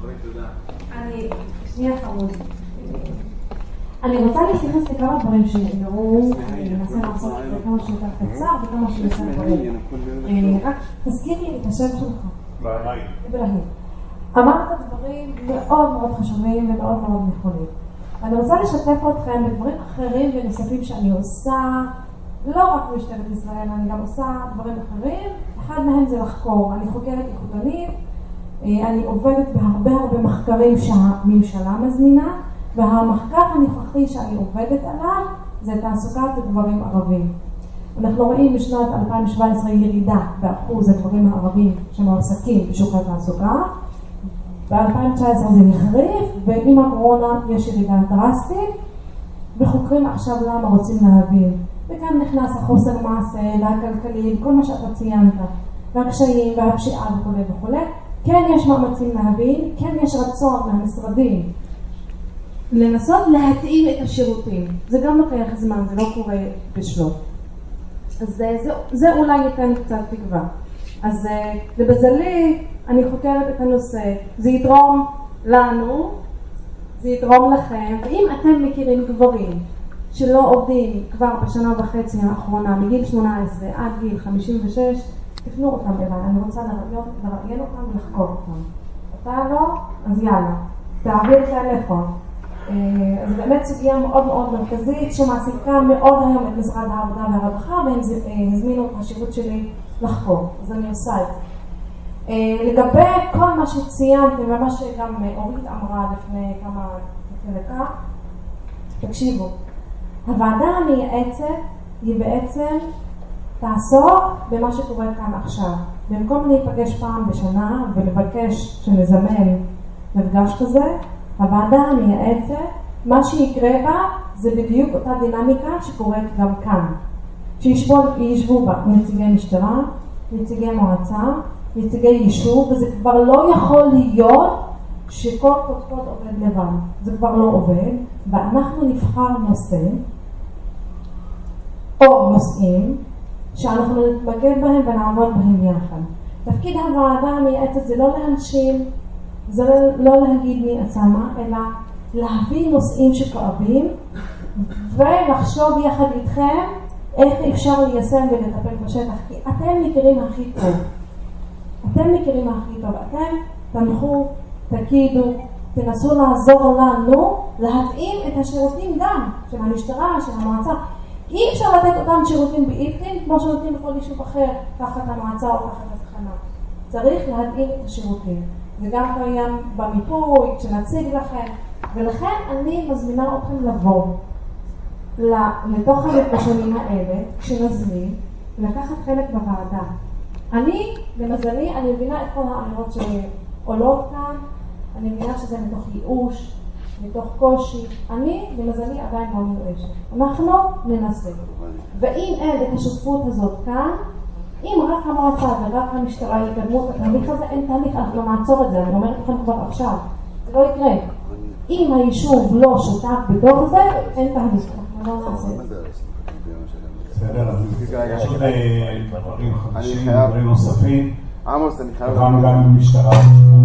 שנייה חמוד. אני רוצה להתייחס לכמה דברים שנאמרו, אני מנסה לעשות את זה כמה שיותר קצר וכמה שיותר דברים. רק תזכיר לי את השם שלך. איברהים. אמרת דברים מאוד מאוד חשובים ומאוד מאוד נכונים. אני רוצה לשתף אתכם בדברים אחרים ונוספים שאני עושה, לא רק במשטרת ישראל, אני גם עושה דברים אחרים. אחד מהם זה לחקור. אני חוקרת איכותנית, אני עובדת בהרבה מחקרים שהממשלה מזמינה, והמחקר הנוכחי שאני עובדת עליו זה תעסוקת גברים ערבים. אנחנו רואים בשנת 2017 ירידה באחוז הגברים הערבים שמועסקים בשוק התעסוקה. ב-2019 זה נחריף, ועם הקורונה יש ירידה דרסטית, וחוקרים עכשיו למה רוצים להבין. וכאן נכנס החוסר מעשה והכלכלי, כל מה שאתה ציינת, והקשיים והפשיעה וכו'. כן יש מאמצים להבין, כן יש רצון מהמשרדים לנסות להתאים את השירותים. זה גם לוקח זמן, זה לא קורה בשלוף. אז זה אולי ייתן קצת תקווה. אז לבזלי, אני חוקרת את הנושא. זה יתרום לנו, זה יתרום לכם. ואם אתם מכירים גברים שלא עובדים כבר בשנה וחצי האחרונה, מגיל 18 עד גיל 56, תפנו אותם אליי. אני רוצה לראיין אותם ולחקור אותם. אתה לא? אז יאללה. תעביר טלפון. אז באמת סוגיה מאוד מאוד מרכזית שמעסיקה מאוד היום את משרד העבודה והרווחה, והם הזמינו את השירות שלי לחקור, אז אני עושה את זה. לגבי כל מה שציינתם ומה שגם אורית אמרה לפני כמה דקות, תקשיבו, הוועדה המייעצת היא בעצם תעסוק במה שקורה כאן עכשיו. במקום להיפגש פעם בשנה ולבקש שנזמן מפגש כזה, הוועדה המייעצת, מה שיקרה בה זה בדיוק אותה דינמיקה שקורית גם כאן. שישבו בה נציגי משטרה, נציגי מועצה, נציגי יישוב, וזה כבר לא יכול להיות שכל קודקוד עובד לבד. זה כבר לא עובד, ואנחנו נבחר נושא או נושאים שאנחנו נתמקד בהם ונעבוד בהם יחד. תפקיד הוועדה המייעצת זה לא להנשים, זה לא להגיד מי עשה מה, אלא להביא נושאים שכואבים ולחשוב יחד איתכם איך אפשר ליישם ולטפל בשטח, כי אתם מכירים הכי טוב. אתם מכירים הכי טוב. אתם תנחו, תקידו, תנסו לעזור לנו להתאים את השירותים גם של המשטרה, של המועצה. אי אפשר לתת אותם שירותים באיפטין כמו שנותנים בכל יישוב אחר, תחת המועצה או תחת התחנה. צריך להתאים את השירותים. זה גם קיים במיפוי, כשנציג לכם. ולכן אני מזמינה אתכם לבוא לתוך המפגשים האלה, כשנזמין, לקחת חלק בוועדה. אני, למזלי, אני מבינה את כל האמירות שעולות כאן, אני מבינה שזה מתוך ייאוש, מתוך קושי. אני, למזלי, עדיין לא מיואשת. אנחנו ננסה. ואם אין את השותפות הזאת כאן, אם רק המועצה ורק המשטרה יקדמו את התהליך הזה, אין תהליך, אנחנו לא נעצור את זה, אני אומרת לכם כבר עכשיו. זה לא יקרה. אם היישוב לא שותף בתוך זה, אין תהליך, אנחנו לא נעשה את זה. בסדר, אז יש עוד דברים חדשים, דברים נוספים. עמוס, אני חייב... קבענו גם עם משטרה.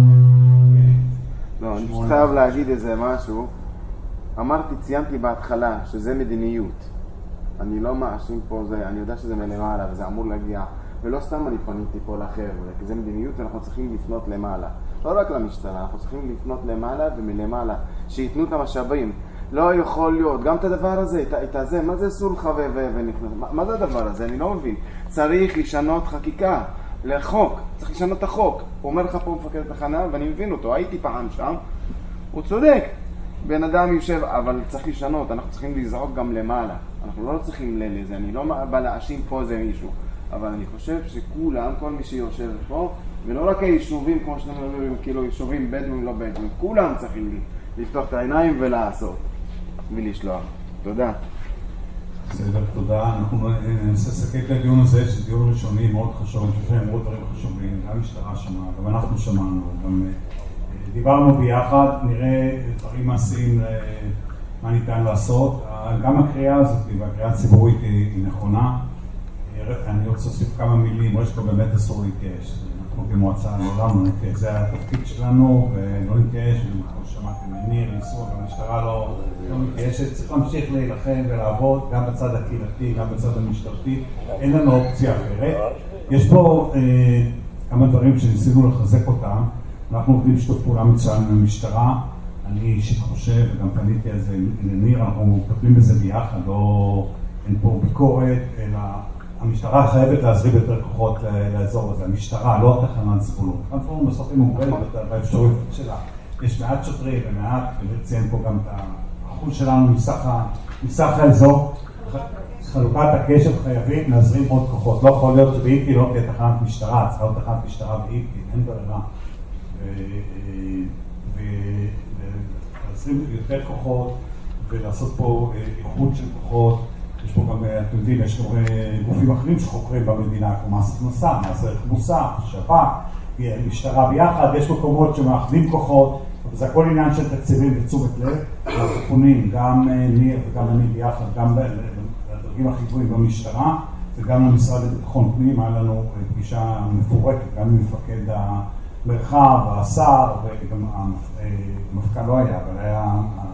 לא, אני פשוט חייב להגיד איזה משהו. אמרתי, ציינתי בהתחלה שזה מדיניות. אני לא מאשים פה, אני יודע שזה מלמעלה וזה אמור להגיע. ולא סתם אני פניתי פה לחבר'ה, כי זה מדיניות ואנחנו צריכים לפנות למעלה. לא רק למשטרה, אנחנו צריכים לפנות למעלה ומלמעלה, שיתנו את המשאבים. לא יכול להיות, גם את הדבר הזה, את הזה, מה זה סולחה ונכנס? מה זה הדבר הזה? אני לא מבין. צריך לשנות חקיקה לחוק, צריך לשנות את החוק. הוא אומר לך פה מפקד התחנה, ואני מבין אותו, הייתי פעם שם, הוא צודק. בן אדם יושב, אבל צריך לשנות, אנחנו צריכים לזעוק גם למעלה. אנחנו לא צריכים לזה, אני לא בא להאשים פה זה מישהו. אבל אני חושב שכולם, כל מי שיושב פה, ולא רק היישובים, כמו שאתם אומרים, כאילו יישובים בדואים, לא בדואים, כולם צריכים לפתוח את העיניים ולעשות, ולשלוח. תודה. בסדר, תודה. אנחנו ננסה לסכם את הדיון הזה, שזה דיון ראשוני מאוד חשוב, אני חושב שאמרו דברים חשובים, גם המשטרה שמעה, גם אנחנו שמענו, גם דיברנו ביחד, נראה דברים מעשיים, מה ניתן לעשות. גם הקריאה הזאת, והקריאה הציבורית היא נכונה. אני רוצה להוסיף כמה מילים, יש פה באמת אסור להתייאש. אנחנו כמועצה לעולם לא נתייאש, זה התפקיד שלנו ולא נתייאש, וכמו שמעתם מניר, ניסו, המשטרה לא מתייאשת, צריך להמשיך להילחם ולעבוד גם בצד הקהילתי, גם בצד המשטרתי, אין לנו אופציה אחרת. יש פה כמה דברים שניסינו לחזק אותם, אנחנו עובדים שיתוף פעולה מצוין עם המשטרה, אני אישית חושב, וגם פניתי על זה לניר, אנחנו מטפלים בזה ביחד, לא אין פה ביקורת, אלא המשטרה חייבת להזריב יותר כוחות לאזור הזה, המשטרה, לא התחנת זבולון. התחנת זבולון בסוף היא מוגבלת באפשרויות שלה. יש מעט שוטרים ומעט, ונציין פה גם את האחוז שלנו מסך האזור. חלוקת הקשב חייבים להזרים עוד כוחות. לא יכול להיות שבאיפי לא תהיה תחנת משטרה, צריכה להיות תחנת משטרה באיפי, אין ברירה. ולהזרים יותר כוחות ולעשות פה איחוד של כוחות. יש פה גם, אתם יודעים, יש גופים אחרים שחוקרים במדינה, כמו מס הכנסה, מס ערך מוסף, שב"כ, משטרה ביחד, יש מקומות שמאחדים כוחות, וזה הכל עניין של תקציבים ותשומת לב, אנחנו פונים, גם ניר וגם אני ביחד, גם לדרגים החיוויים במשטרה, וגם למשרד לביטחון פנים, היה לנו פגישה מפורקת, גם עם מפקד המרחב, השר, וגם המפכ"ל לא היה, אבל היה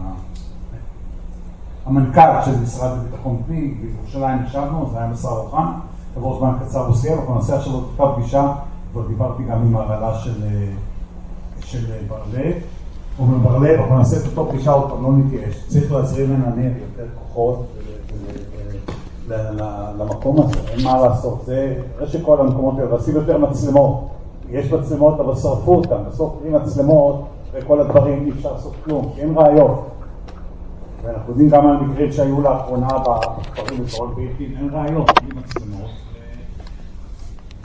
המנכ"ל של משרד לביטחון פנים, בירושלים ישבנו, זה היה בשר אוחנה, עבור זמן קצר הוא סיים, אנחנו נעשה עכשיו אותה פגישה, כבר דיברתי גם עם הרעלה של ברלב, ברלב, אנחנו נעשה את אותו פגישה עוד פעם, לא נתייאש, צריך להזרים לנענר יותר כוחות למקום הזה, אין מה לעשות, זה שכל המקומות האלה, לשים יותר מצלמות, יש מצלמות אבל שרפו אותם, בסוף עם מצלמות וכל הדברים אי אפשר לעשות כלום, אין ראיות. ואנחנו יודעים גם על מקרים שהיו לאחרונה בכפרים וקרוב ביתים, אין ראיות, אין מצלמות,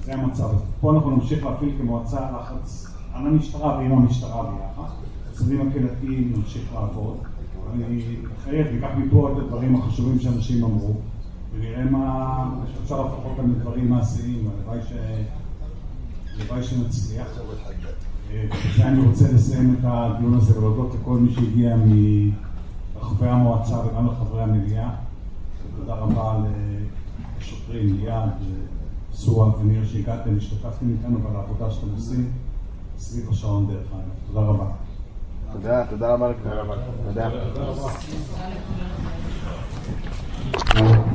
זה המצב. פה אנחנו נמשיך להפעיל כמועצה לחץ על המשטרה ועם המשטרה ביחד. הצדדים הקהילתיים נמשיך לעבוד. אני חייב, ניקח מפה את הדברים החשובים שאנשים אמרו, ונראה מה אפשר להפוך אותם לדברים מעשיים, הלוואי שנצליח. ובזה אני רוצה לסיים את הדיון הזה ולהודות לכל מי שהגיע מרחבי המועצה וגם לחברי המליאה. תודה רבה לשוטרים, ליעד, סועה וניר שהגעתם, השתתפתם איתנו ועל העבודה שאתם עושים סביב השעון דרך אגב. תודה רבה. תודה רבה לכם. תודה.